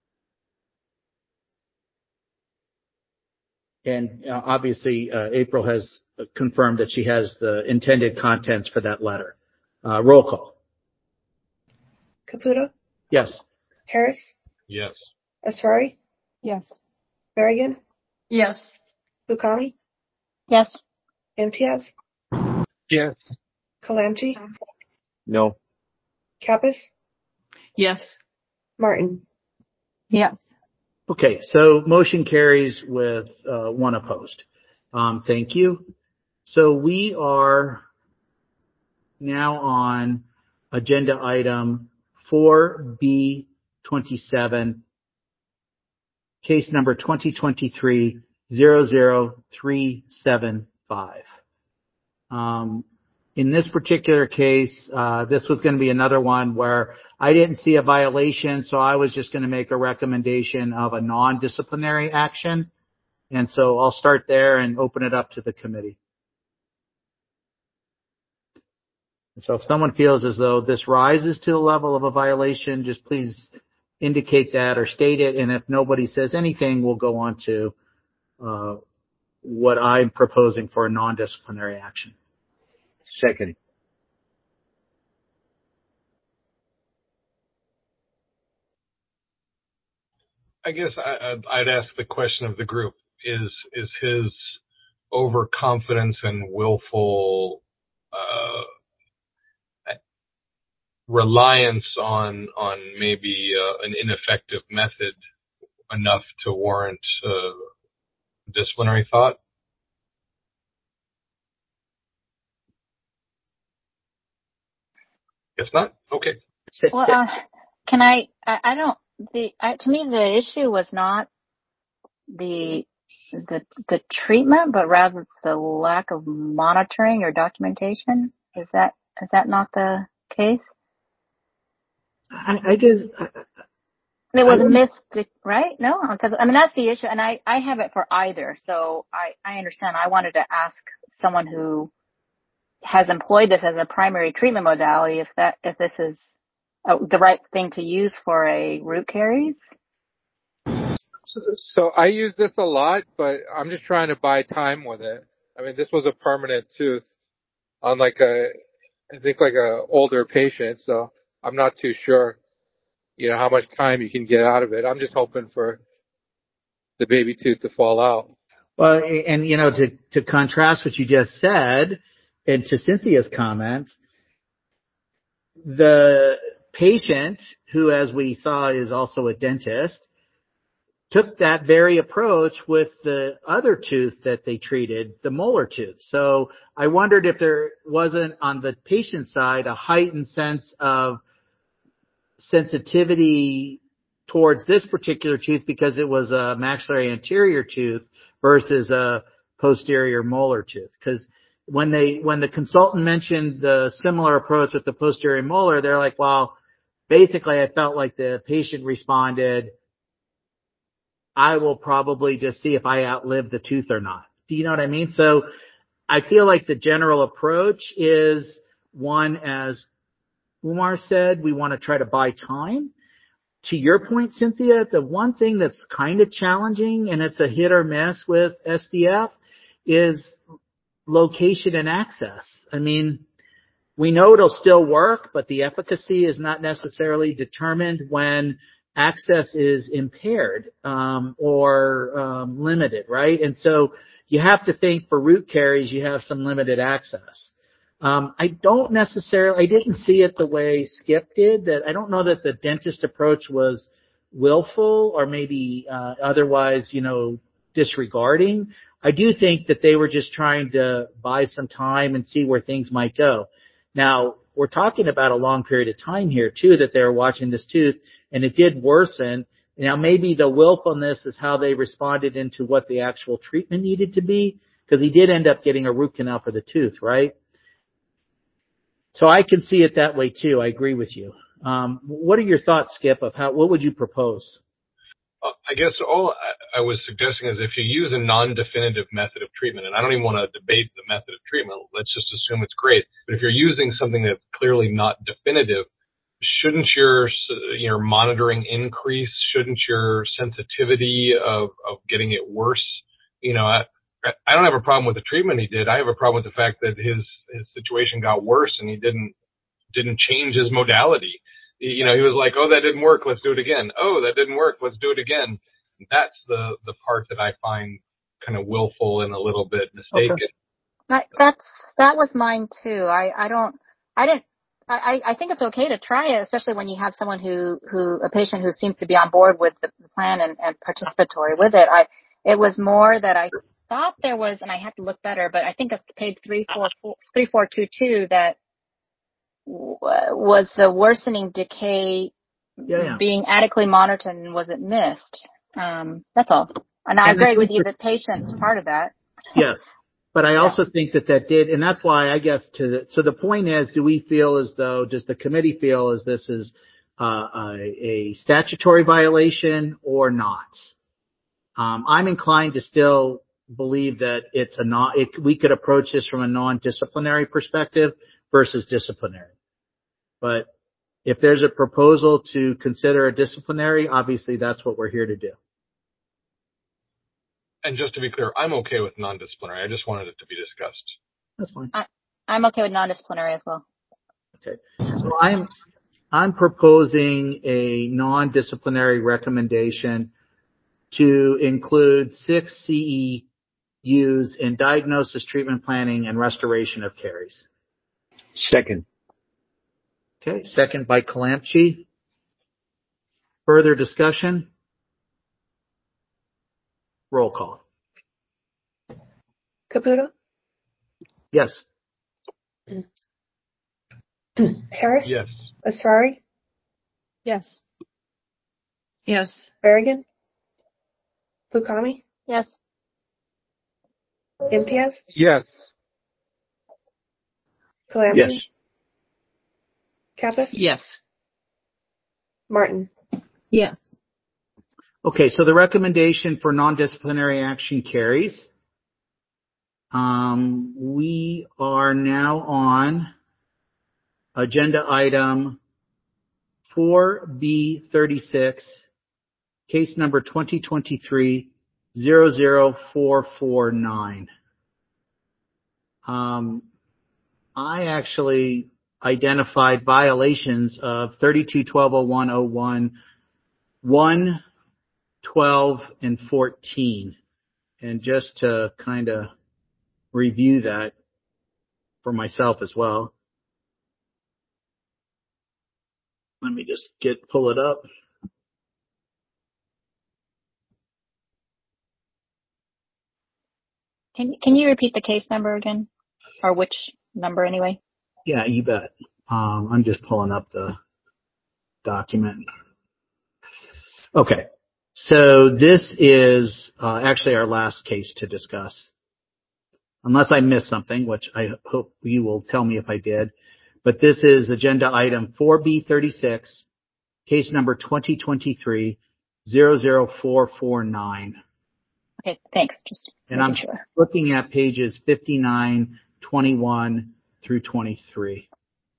And uh, obviously, uh, April has confirmed that she has the intended contents for that letter. Uh, roll call. Caputo? Yes. Harris? Yes. Asfari? Yes. Berrigan? Yes. Fukami? Yes. Imtiaz? Yes. Kalamji? No. Kappas? Yes. Martin? Yes. Okay, so motion carries with uh, one opposed. Um, thank you. So we are now on agenda item four B twenty-seven, case number twenty twenty-three dash zero zero three seven five. Um, in this particular case, uh, this was going to be another one where I didn't see a violation, so I was just going to make a recommendation of a non-disciplinary action. And so I'll start there and open it up to the committee. So if someone feels as though this rises to the level of a violation, just please indicate that or state it. And if nobody says anything, we'll go on to uh, what I'm proposing for a non-disciplinary action. Second. I guess I, I'd, I'd ask the question of the group: Is is his overconfidence and willful uh, reliance on on maybe uh, an ineffective method enough to warrant uh, disciplinary thought? Guess not. Okay. Well, uh, can I, I, I don't, the, I, to me, the issue was not the, the, the treatment, but rather the lack of monitoring or documentation. Is that, is that not the case? I, I guess I, It was missed, right? No, I mean, that's the issue. And I, I have it for either. So I, I understand. I wanted to ask someone who has employed this as a primary treatment modality if that, if this is uh, the right thing to use for a root caries. So, so I use this a lot, but I'm just trying to buy time with it. I mean, this was a permanent tooth on like a, I think like a older patient, so I'm not too sure, you know, how much time you can get out of it. I'm just hoping for the baby tooth to fall out. Well, and you know, to, to contrast what you just said and to Cynthia's comments, the patient, who as we saw is also a dentist, took that very approach with the other tooth that they treated, the molar tooth. So I wondered if there wasn't on the patient side a heightened sense of sensitivity towards this particular tooth because it was a maxillary anterior tooth versus a posterior molar tooth. Because when they, when the consultant mentioned the similar approach with the posterior molar, they're like, well, basically I felt like the patient responded, I will probably just see if I outlive the tooth or not. Do you know what I mean? So I feel like the general approach is one, as Umar said, we want to try to buy time. To your point, Cynthia, the one thing that's kind of challenging, and it's a hit or miss with S D F, is location and access. I mean, we know it'll still work, but the efficacy is not necessarily determined when access is impaired um, or um, limited, right? And so you have to think for root caries, you have some limited access. Um, I don't necessarily, I didn't see it the way Skip did. That I don't know that the dentist approach was willful or maybe uh, otherwise, you know, disregarding. I do think that they were just trying to buy some time and see where things might go. Now, we're talking about a long period of time here, too, that they were watching this tooth, and it did worsen. Now, maybe the willfulness is how they responded into what the actual treatment needed to be, because he did end up getting a root canal for the tooth, right? So I can see it that way, too. I agree with you. Um, what are your thoughts, Skip, of how, what would you propose? I guess all I was suggesting is if you use a non-definitive method of treatment, and I don't even want to debate the method of treatment, let's just assume it's great. But if you're using something that's clearly not definitive, shouldn't your your monitoring increase? Shouldn't your sensitivity of, of getting it worse? You know, I, I don't have a problem with the treatment he did. I have a problem with the fact that his his situation got worse and he didn't didn't change his modality. You know, he was like, oh, that didn't work, let's do it again. Oh, that didn't work, let's do it again. That's the, the part that I find kind of willful and a little bit mistaken. Okay. That, that's, that was mine too. I, I don't, I didn't, I, I think it's okay to try it, especially when you have someone who, who, a patient who seems to be on board with the, the plan and, and participatory with it. I, it was more that I thought there was, and I have to look better, but I think it's page three four four, three four two two that was the worsening decay yeah, yeah. being adequately monitored and was it missed? Um, that's all. And I and agree I with you, the patient's part of that. Yes. But I yeah. also think that that did, and that's why I guess to the, so the point is, do we feel as though, does the committee feel as this is uh, a, a statutory violation or not? Um, I'm inclined to still believe that it's a non, it, we could approach this from a non-disciplinary perspective versus disciplinary. But if there's a proposal to consider a disciplinary, obviously that's what we're here to do. And just to be clear, I'm okay with non-disciplinary. I just wanted it to be discussed. That's fine. I, I'm okay with non-disciplinary as well. Okay. So I'm, I'm proposing a non-disciplinary recommendation to include six C E Us in diagnosis, treatment planning, and restoration of caries. Second. Okay, second by Kalamchi. Further discussion? Roll call. Caputo? Yes. Harris? Yes. Asrari? Yes. Yes. Berrigan? Fukami? Yes. Imtiaz? Yes. Kalamchi? Yes. Kappas? Yes. Martin? Yes. Okay, so the recommendation for non-disciplinary action carries. Um, we are now on agenda item four B thirty-six, case number twenty twenty-three dash zero zero four four nine. Um, I actually identified violations of thirty-two twelve oh one oh one, one, twelve, and fourteen. And just to kind of review that for myself as well, let me just get pull it up. Can can you repeat the case number again, or which number anyway? Yeah, you bet. Um, I'm just pulling up the document. Okay, so this is uh, actually our last case to discuss, unless I missed something, which I hope you will tell me if I did. But this is agenda item four B thirty-six, case number twenty twenty-three dash zero zero four four nine. Okay, thanks. Just And making I'm sure. looking at pages fifty-nine, twenty-one through twenty-three.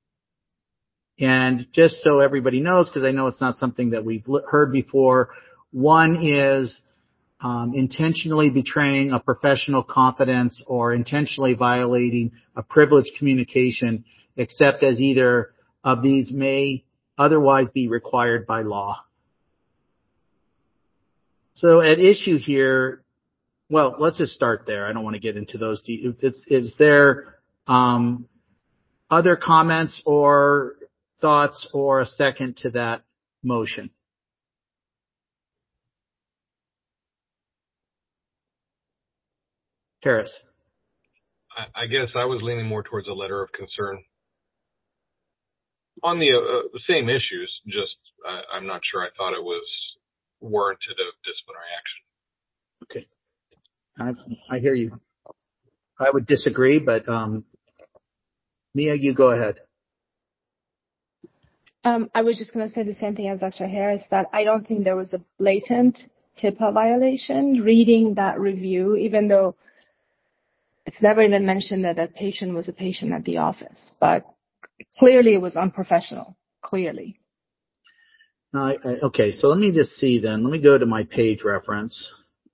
And just so everybody knows, because I know it's not something that we've heard before, one is um, intentionally betraying a professional confidence or intentionally violating a privileged communication, except as either of these may otherwise be required by law. So at issue here, well, let's just start there. I don't want to get into those. Is, is there um, other comments or thoughts or a second to that motion? Harris. I, I guess I was leaning more towards a letter of concern on the, uh, the same issues. Just uh, I'm not sure I thought it was warranted of disciplinary action. Okay, I, I hear you. I would disagree, but um, Mia, you go ahead. Um, I was just going to say the same thing as Doctor Harris, that I don't think there was a blatant HIPAA violation. Reading that review, even though it's never even mentioned that that patient was a patient at the office, but clearly it was unprofessional, clearly. Uh, okay, so let me just see then. Let me go to my page reference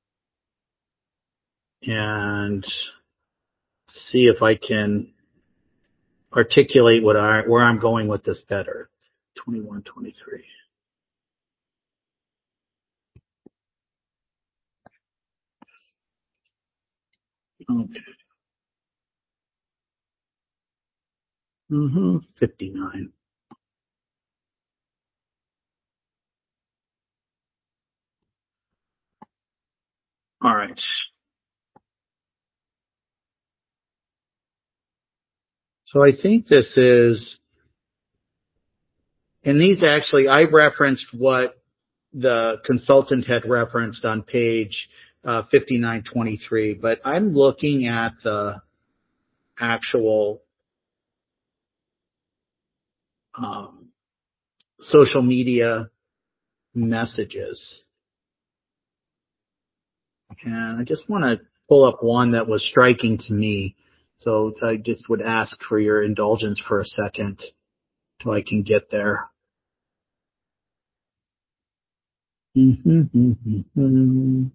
and see if I can articulate what I, where I'm going with this better. twenty-one, twenty-three. Okay. Mm-hmm. fifty-nine. All right. So I think this is, and these actually, I referenced what the consultant had referenced on page uh, fifty-nine twenty-three, but I'm looking at the actual um, social media messages. And I just want to pull up one that was striking to me. So I just would ask for your indulgence for a second till I can get there. Mm-hmm.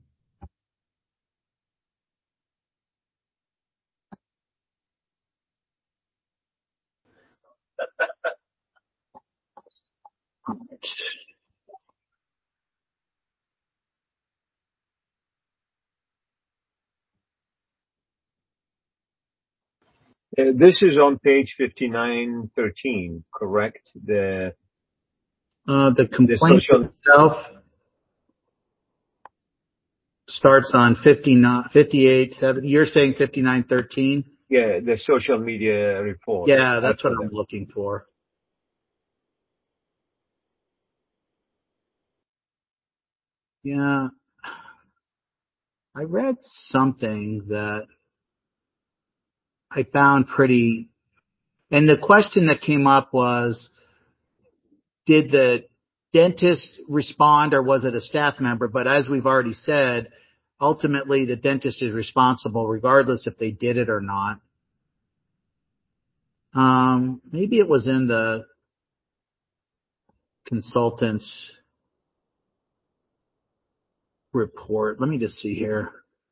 Uh, this is on page fifty-nine thirteen, correct? The Uh, the the complaint social itself starts on fifty-nine, fifty-eight, seventy. You're saying fifty-nine thirteen? yeah the social media report. Yeah, that's what After I'm that. looking for. Yeah, I read something that I found pretty, and the question that came up was, did the dentist respond or was it a staff member? But as we've already said, ultimately the dentist is responsible regardless if they did it or not. Um, maybe it was in the consultant's report. Let me just see here.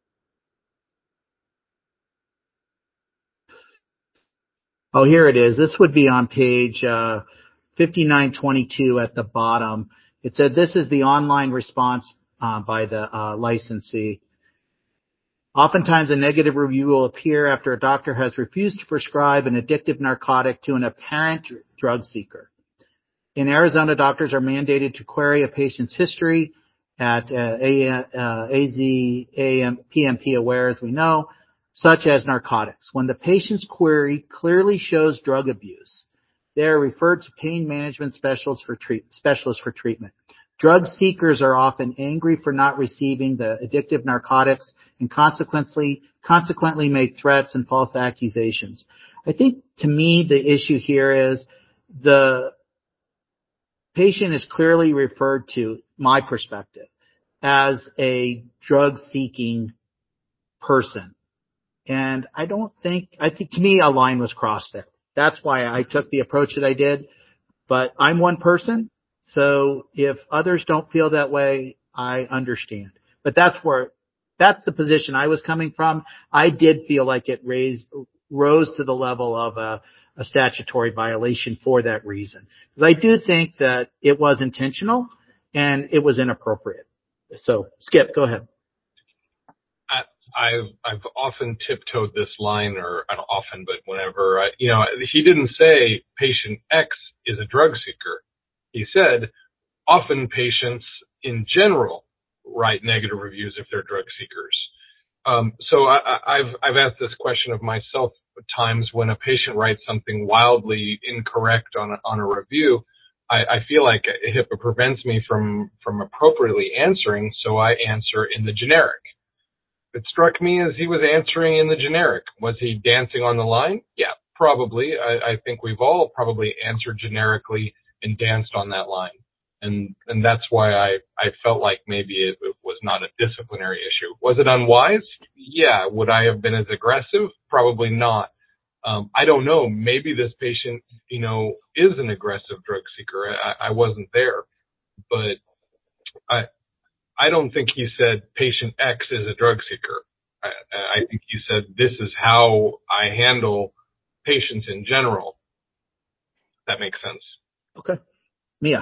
Oh, here it is. This would be on page uh, fifty-nine twenty-two at the bottom. It said this is the online response uh, by the uh, licensee. Oftentimes, a negative review will appear after a doctor has refused to prescribe an addictive narcotic to an apparent drug seeker. In Arizona, doctors are mandated to query a patient's history at uh, A Z P M P aware, as we know, such as narcotics. When the patient's query clearly shows drug abuse, they are referred to pain management specialists for, treat, specialists for treatment. Drug seekers are often angry for not receiving the addictive narcotics and consequently, consequently make threats and false accusations. I think, to me, the issue here is the patient is clearly referred to, my perspective, as a drug-seeking person. And I don't think, I think to me a line was crossed there. That's why I took the approach that I did. But I'm one person, so if others don't feel that way, I understand. But that's where, that's the position I was coming from. I did feel like it raised, rose to the level of a, a statutory violation for that reason. Because I do think that it was intentional and it was inappropriate. So, Skip, go ahead. I've I've often tiptoed this line, or I don't often, but whenever I, you know, he didn't say patient X is a drug seeker. He said often patients in general write negative reviews if they're drug seekers. Um, so I, I've I've asked this question of myself at times when a patient writes something wildly incorrect on a, on a review. I, I feel like HIPAA prevents me from from appropriately answering, so I answer in the generic. It struck me as he was answering in the generic. Was he dancing on the line? Yeah, probably. I, I think we've all probably answered generically and danced on that line. And and that's why I, I felt like maybe it, it was not a disciplinary issue. Was it unwise? Yeah. Would I have been as aggressive? Probably not. Um, I don't know. Maybe this patient, you know, is an aggressive drug seeker. I, I wasn't there. But I I don't think he said patient X is a drug seeker. I, I think he said this is how I handle patients in general. That makes sense. Okay. Mia.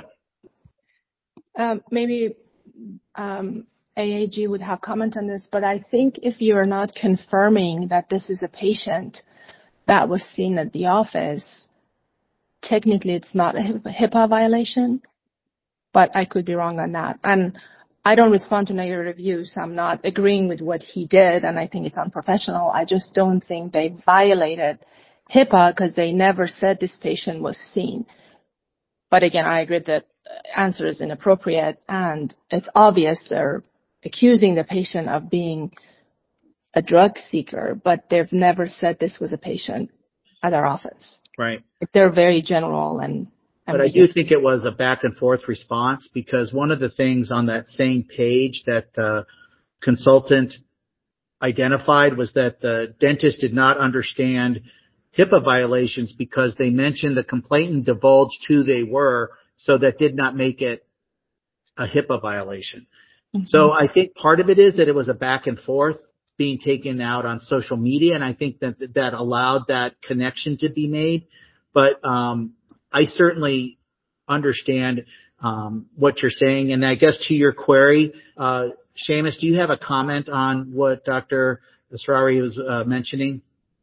Um, maybe um, A A G would have comment on this, but I think if you're not confirming that this is a patient that was seen at the office, technically it's not a HIPAA violation, but I could be wrong on that. And I don't respond to negative reviews. I'm not agreeing with what he did, and I think it's unprofessional. I just don't think they violated HIPAA because they never said this patient was seen. But again, I agree that the answer is inappropriate, and it's obvious they're accusing the patient of being a drug seeker, but they've never said this was a patient at our office. Right. They're very general and But I do think it was a back and forth response, because one of the things on that same page that the consultant identified was that the dentist did not understand HIPAA violations because they mentioned the complainant divulged who they were, so that did not make it a HIPAA violation. Mm-hmm. So I think part of it is that it was a back and forth being taken out on social media, and I think that that allowed that connection to be made. But um I certainly understand um, what you're saying. And I guess to your query, uh, Seamus, do you have a comment on what Doctor Asrari was uh, mentioning?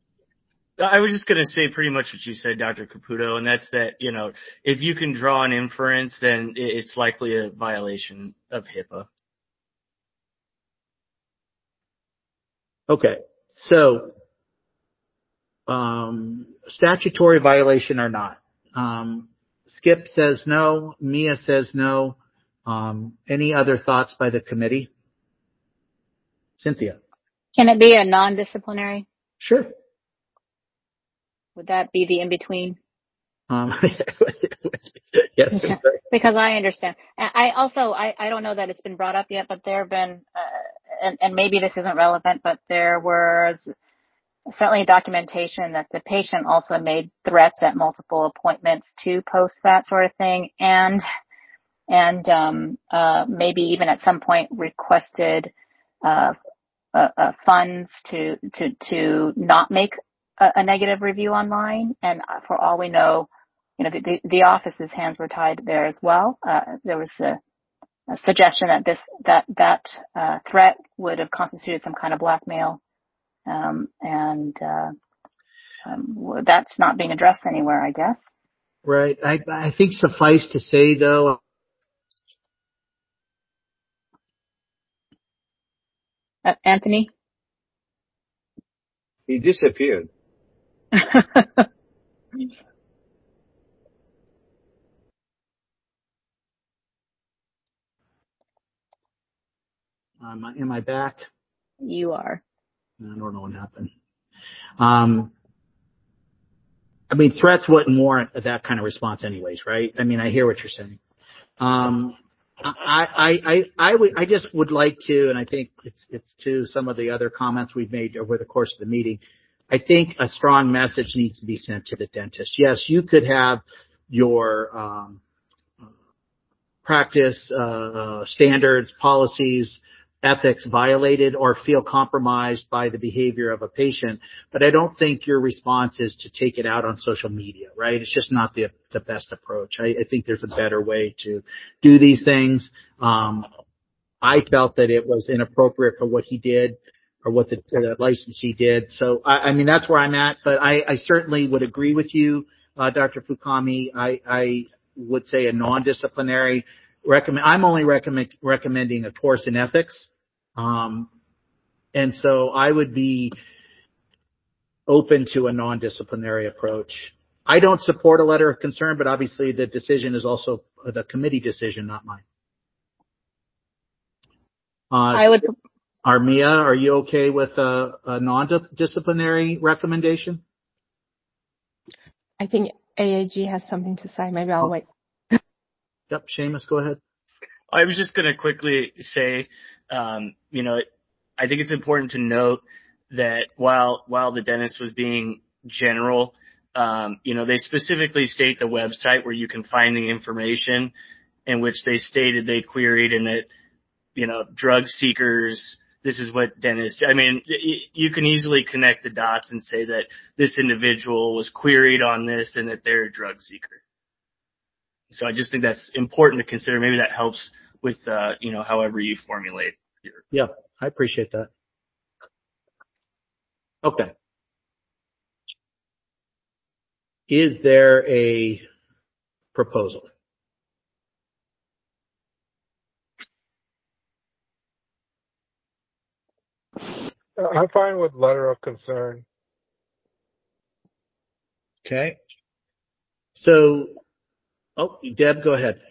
I was just going to say pretty much what you said, Doctor Caputo, and that's that, you know, if you can draw an inference, then it's likely a violation of HIPAA. Okay. So, um, statutory violation or not? Um, Skip says no. Mia says no. Um, any other thoughts by the committee? Cynthia. Can it be a non-disciplinary? Sure. Would that be the in-between? Um, yes. Okay. Because I understand. I also, I, I don't know that it's been brought up yet, but there have been, uh, and, and maybe this isn't relevant, but there was certainly documentation that the patient also made threats at multiple appointments to post that sort of thing, and and um, uh, maybe even at some point requested uh, uh, uh, funds to to to not make a, a negative review online. And for all we know, you know, the, the, the office's hands were tied there as well. Uh, there was a a suggestion that this that that uh, threat would have constituted some kind of blackmail, um, and uh, um, that's not being addressed anywhere, I guess. Right. I, I think suffice to say, though, Uh, Anthony? He disappeared. um, am I back? You are. I don't know what happened. Um, I mean, threats wouldn't warrant that kind of response anyways, right? I mean, I hear what you're saying. Um, I, I, I, I would, I just would like to, and I think it's, it's to some of the other comments we've made over the course of the meeting. I think a strong message needs to be sent to the dentist. Yes, you could have your, um, practice, uh, standards, policies, ethics violated or feel compromised by the behavior of a patient. But I don't think your response is to take it out on social media, right? It's just not the, the best approach. I, I think there's a better way to do these things. Um, I felt that it was inappropriate for what he did or what the, the licensee did. So, I, I mean, that's where I'm at, but I, I certainly would agree with you, uh, Doctor Fukami. I, I would say a non-disciplinary recommend. I'm only recommend, recommending a course in ethics. Um, and so I would be open to a non-disciplinary approach. I don't support a letter of concern, but obviously the decision is also the committee decision, not mine. Uh, I would. Armia, are you okay with a, a non-disciplinary recommendation? I think A A G has something to say. Maybe I'll oh. wait. Yep, Seamus, go ahead. I was just going to quickly say, um, you know, I think it's important to note that while while the dentist was being general, um, you know, they specifically state the website where you can find the information in which they stated they queried and that, you know, drug seekers, this is what dentists, I mean, you can easily connect the dots and say that this individual was queried on this and that they're a drug seeker. So I just think that's important to consider. Maybe that helps with, uh, you know, however you formulate your. Yeah, I appreciate that. Okay. Is there a proposal? I'm fine with letter of concern. Okay. So, oh, Deb, go ahead.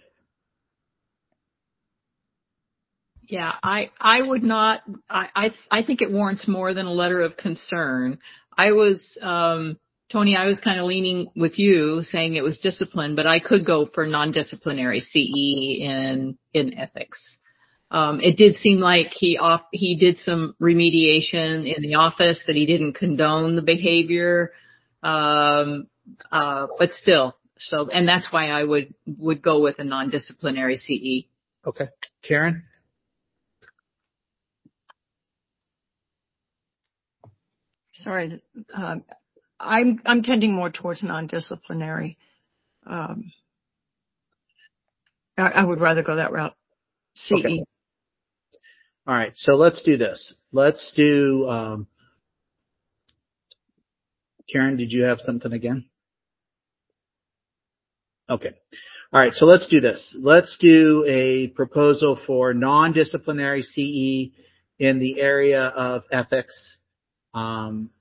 Yeah, I, I would not, I, I, I think it warrants more than a letter of concern. I was, um, Tony, I was kind of leaning with you saying it was discipline, but I could go for non-disciplinary C E in, in ethics. Um, it did seem like he off, he did some remediation in the office, that he didn't condone the behavior. Um, uh, but still, so, and that's why I would, would go with a non-disciplinary C E. Okay. Karen? Sorry, um, I'm I'm tending more towards non-disciplinary. Um, I, I would rather go that route. C E. Okay. All right, so let's do this. Let's do. Um, Karen, did you have something again? Okay. All right, so let's do this. Let's do a proposal for non-disciplinary C E in the area of ethics. Um,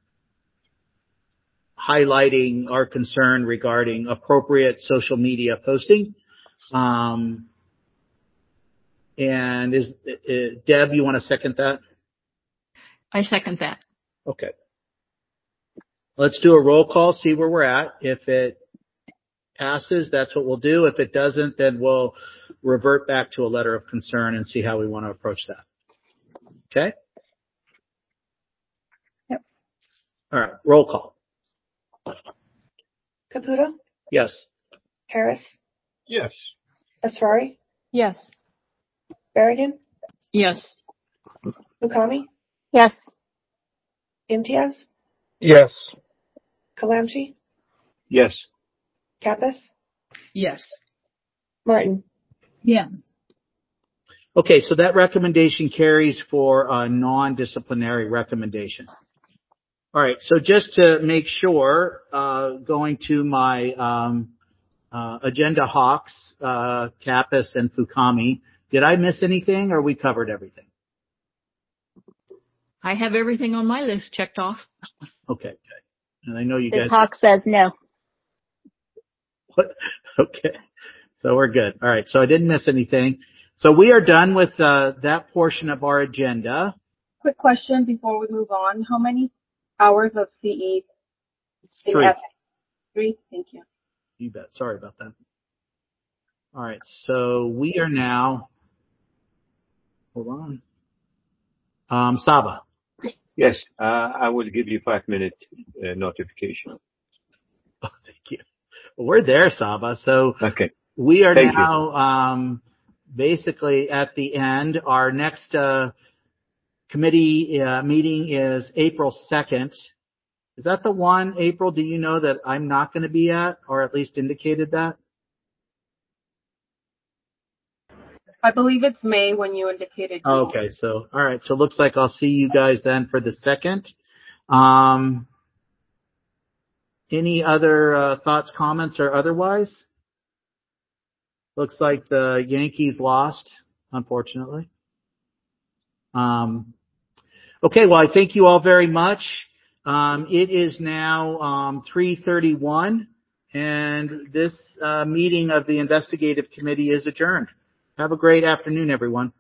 highlighting our concern regarding appropriate social media posting. Um, and is, uh, Deb, you want to second that? I second that. Okay. Let's do a roll call, see where we're at. If it passes, that's what we'll do. If it doesn't, then we'll revert back to a letter of concern and see how we want to approach that. Okay? Yep. All right, roll call. Caputo? Yes. Harris? Yes. Asrari? Yes. Berrigan? Yes. Fukami? Yes. Imtiaz? Yes. Kalamchi? Yes. Kappas? Yes. Martin? Yes. Okay, so that recommendation carries for a non-disciplinary recommendation. All right, so just to make sure, uh, going to my um, uh, agenda hawks, uh, Kappas and Fukami, did I miss anything or we covered everything? I have everything on my list checked off. Okay, good. And I know you This guys. hawk says no. What? Okay, so we're good. All right, so I didn't miss anything. So we are done with uh, that portion of our agenda. Quick question before we move on. How many hours of C E in Three. ethics? Three? Thank you. You bet. Sorry about that. All right, so we are now, hold on, um, Saba. Yes, uh, I will give you five minute uh, notification. Oh, thank you. Well, we're there, Saba. So okay. we are Thank now um, basically at the end. Our next uh, committee uh, meeting is April second. Is that the one, April, do you know that I'm not going to be at, or at least indicated that? I believe it's May when you indicated. Oh, okay, so, all right. So it looks like I'll see you guys then for the second. Um, any other uh, thoughts, comments, or otherwise? Looks like the Yankees lost, unfortunately. Um, okay, well, I thank you all very much. Um, it is now um, three thirty-one, and this uh, meeting of the investigative committee is adjourned. Have a great afternoon, everyone.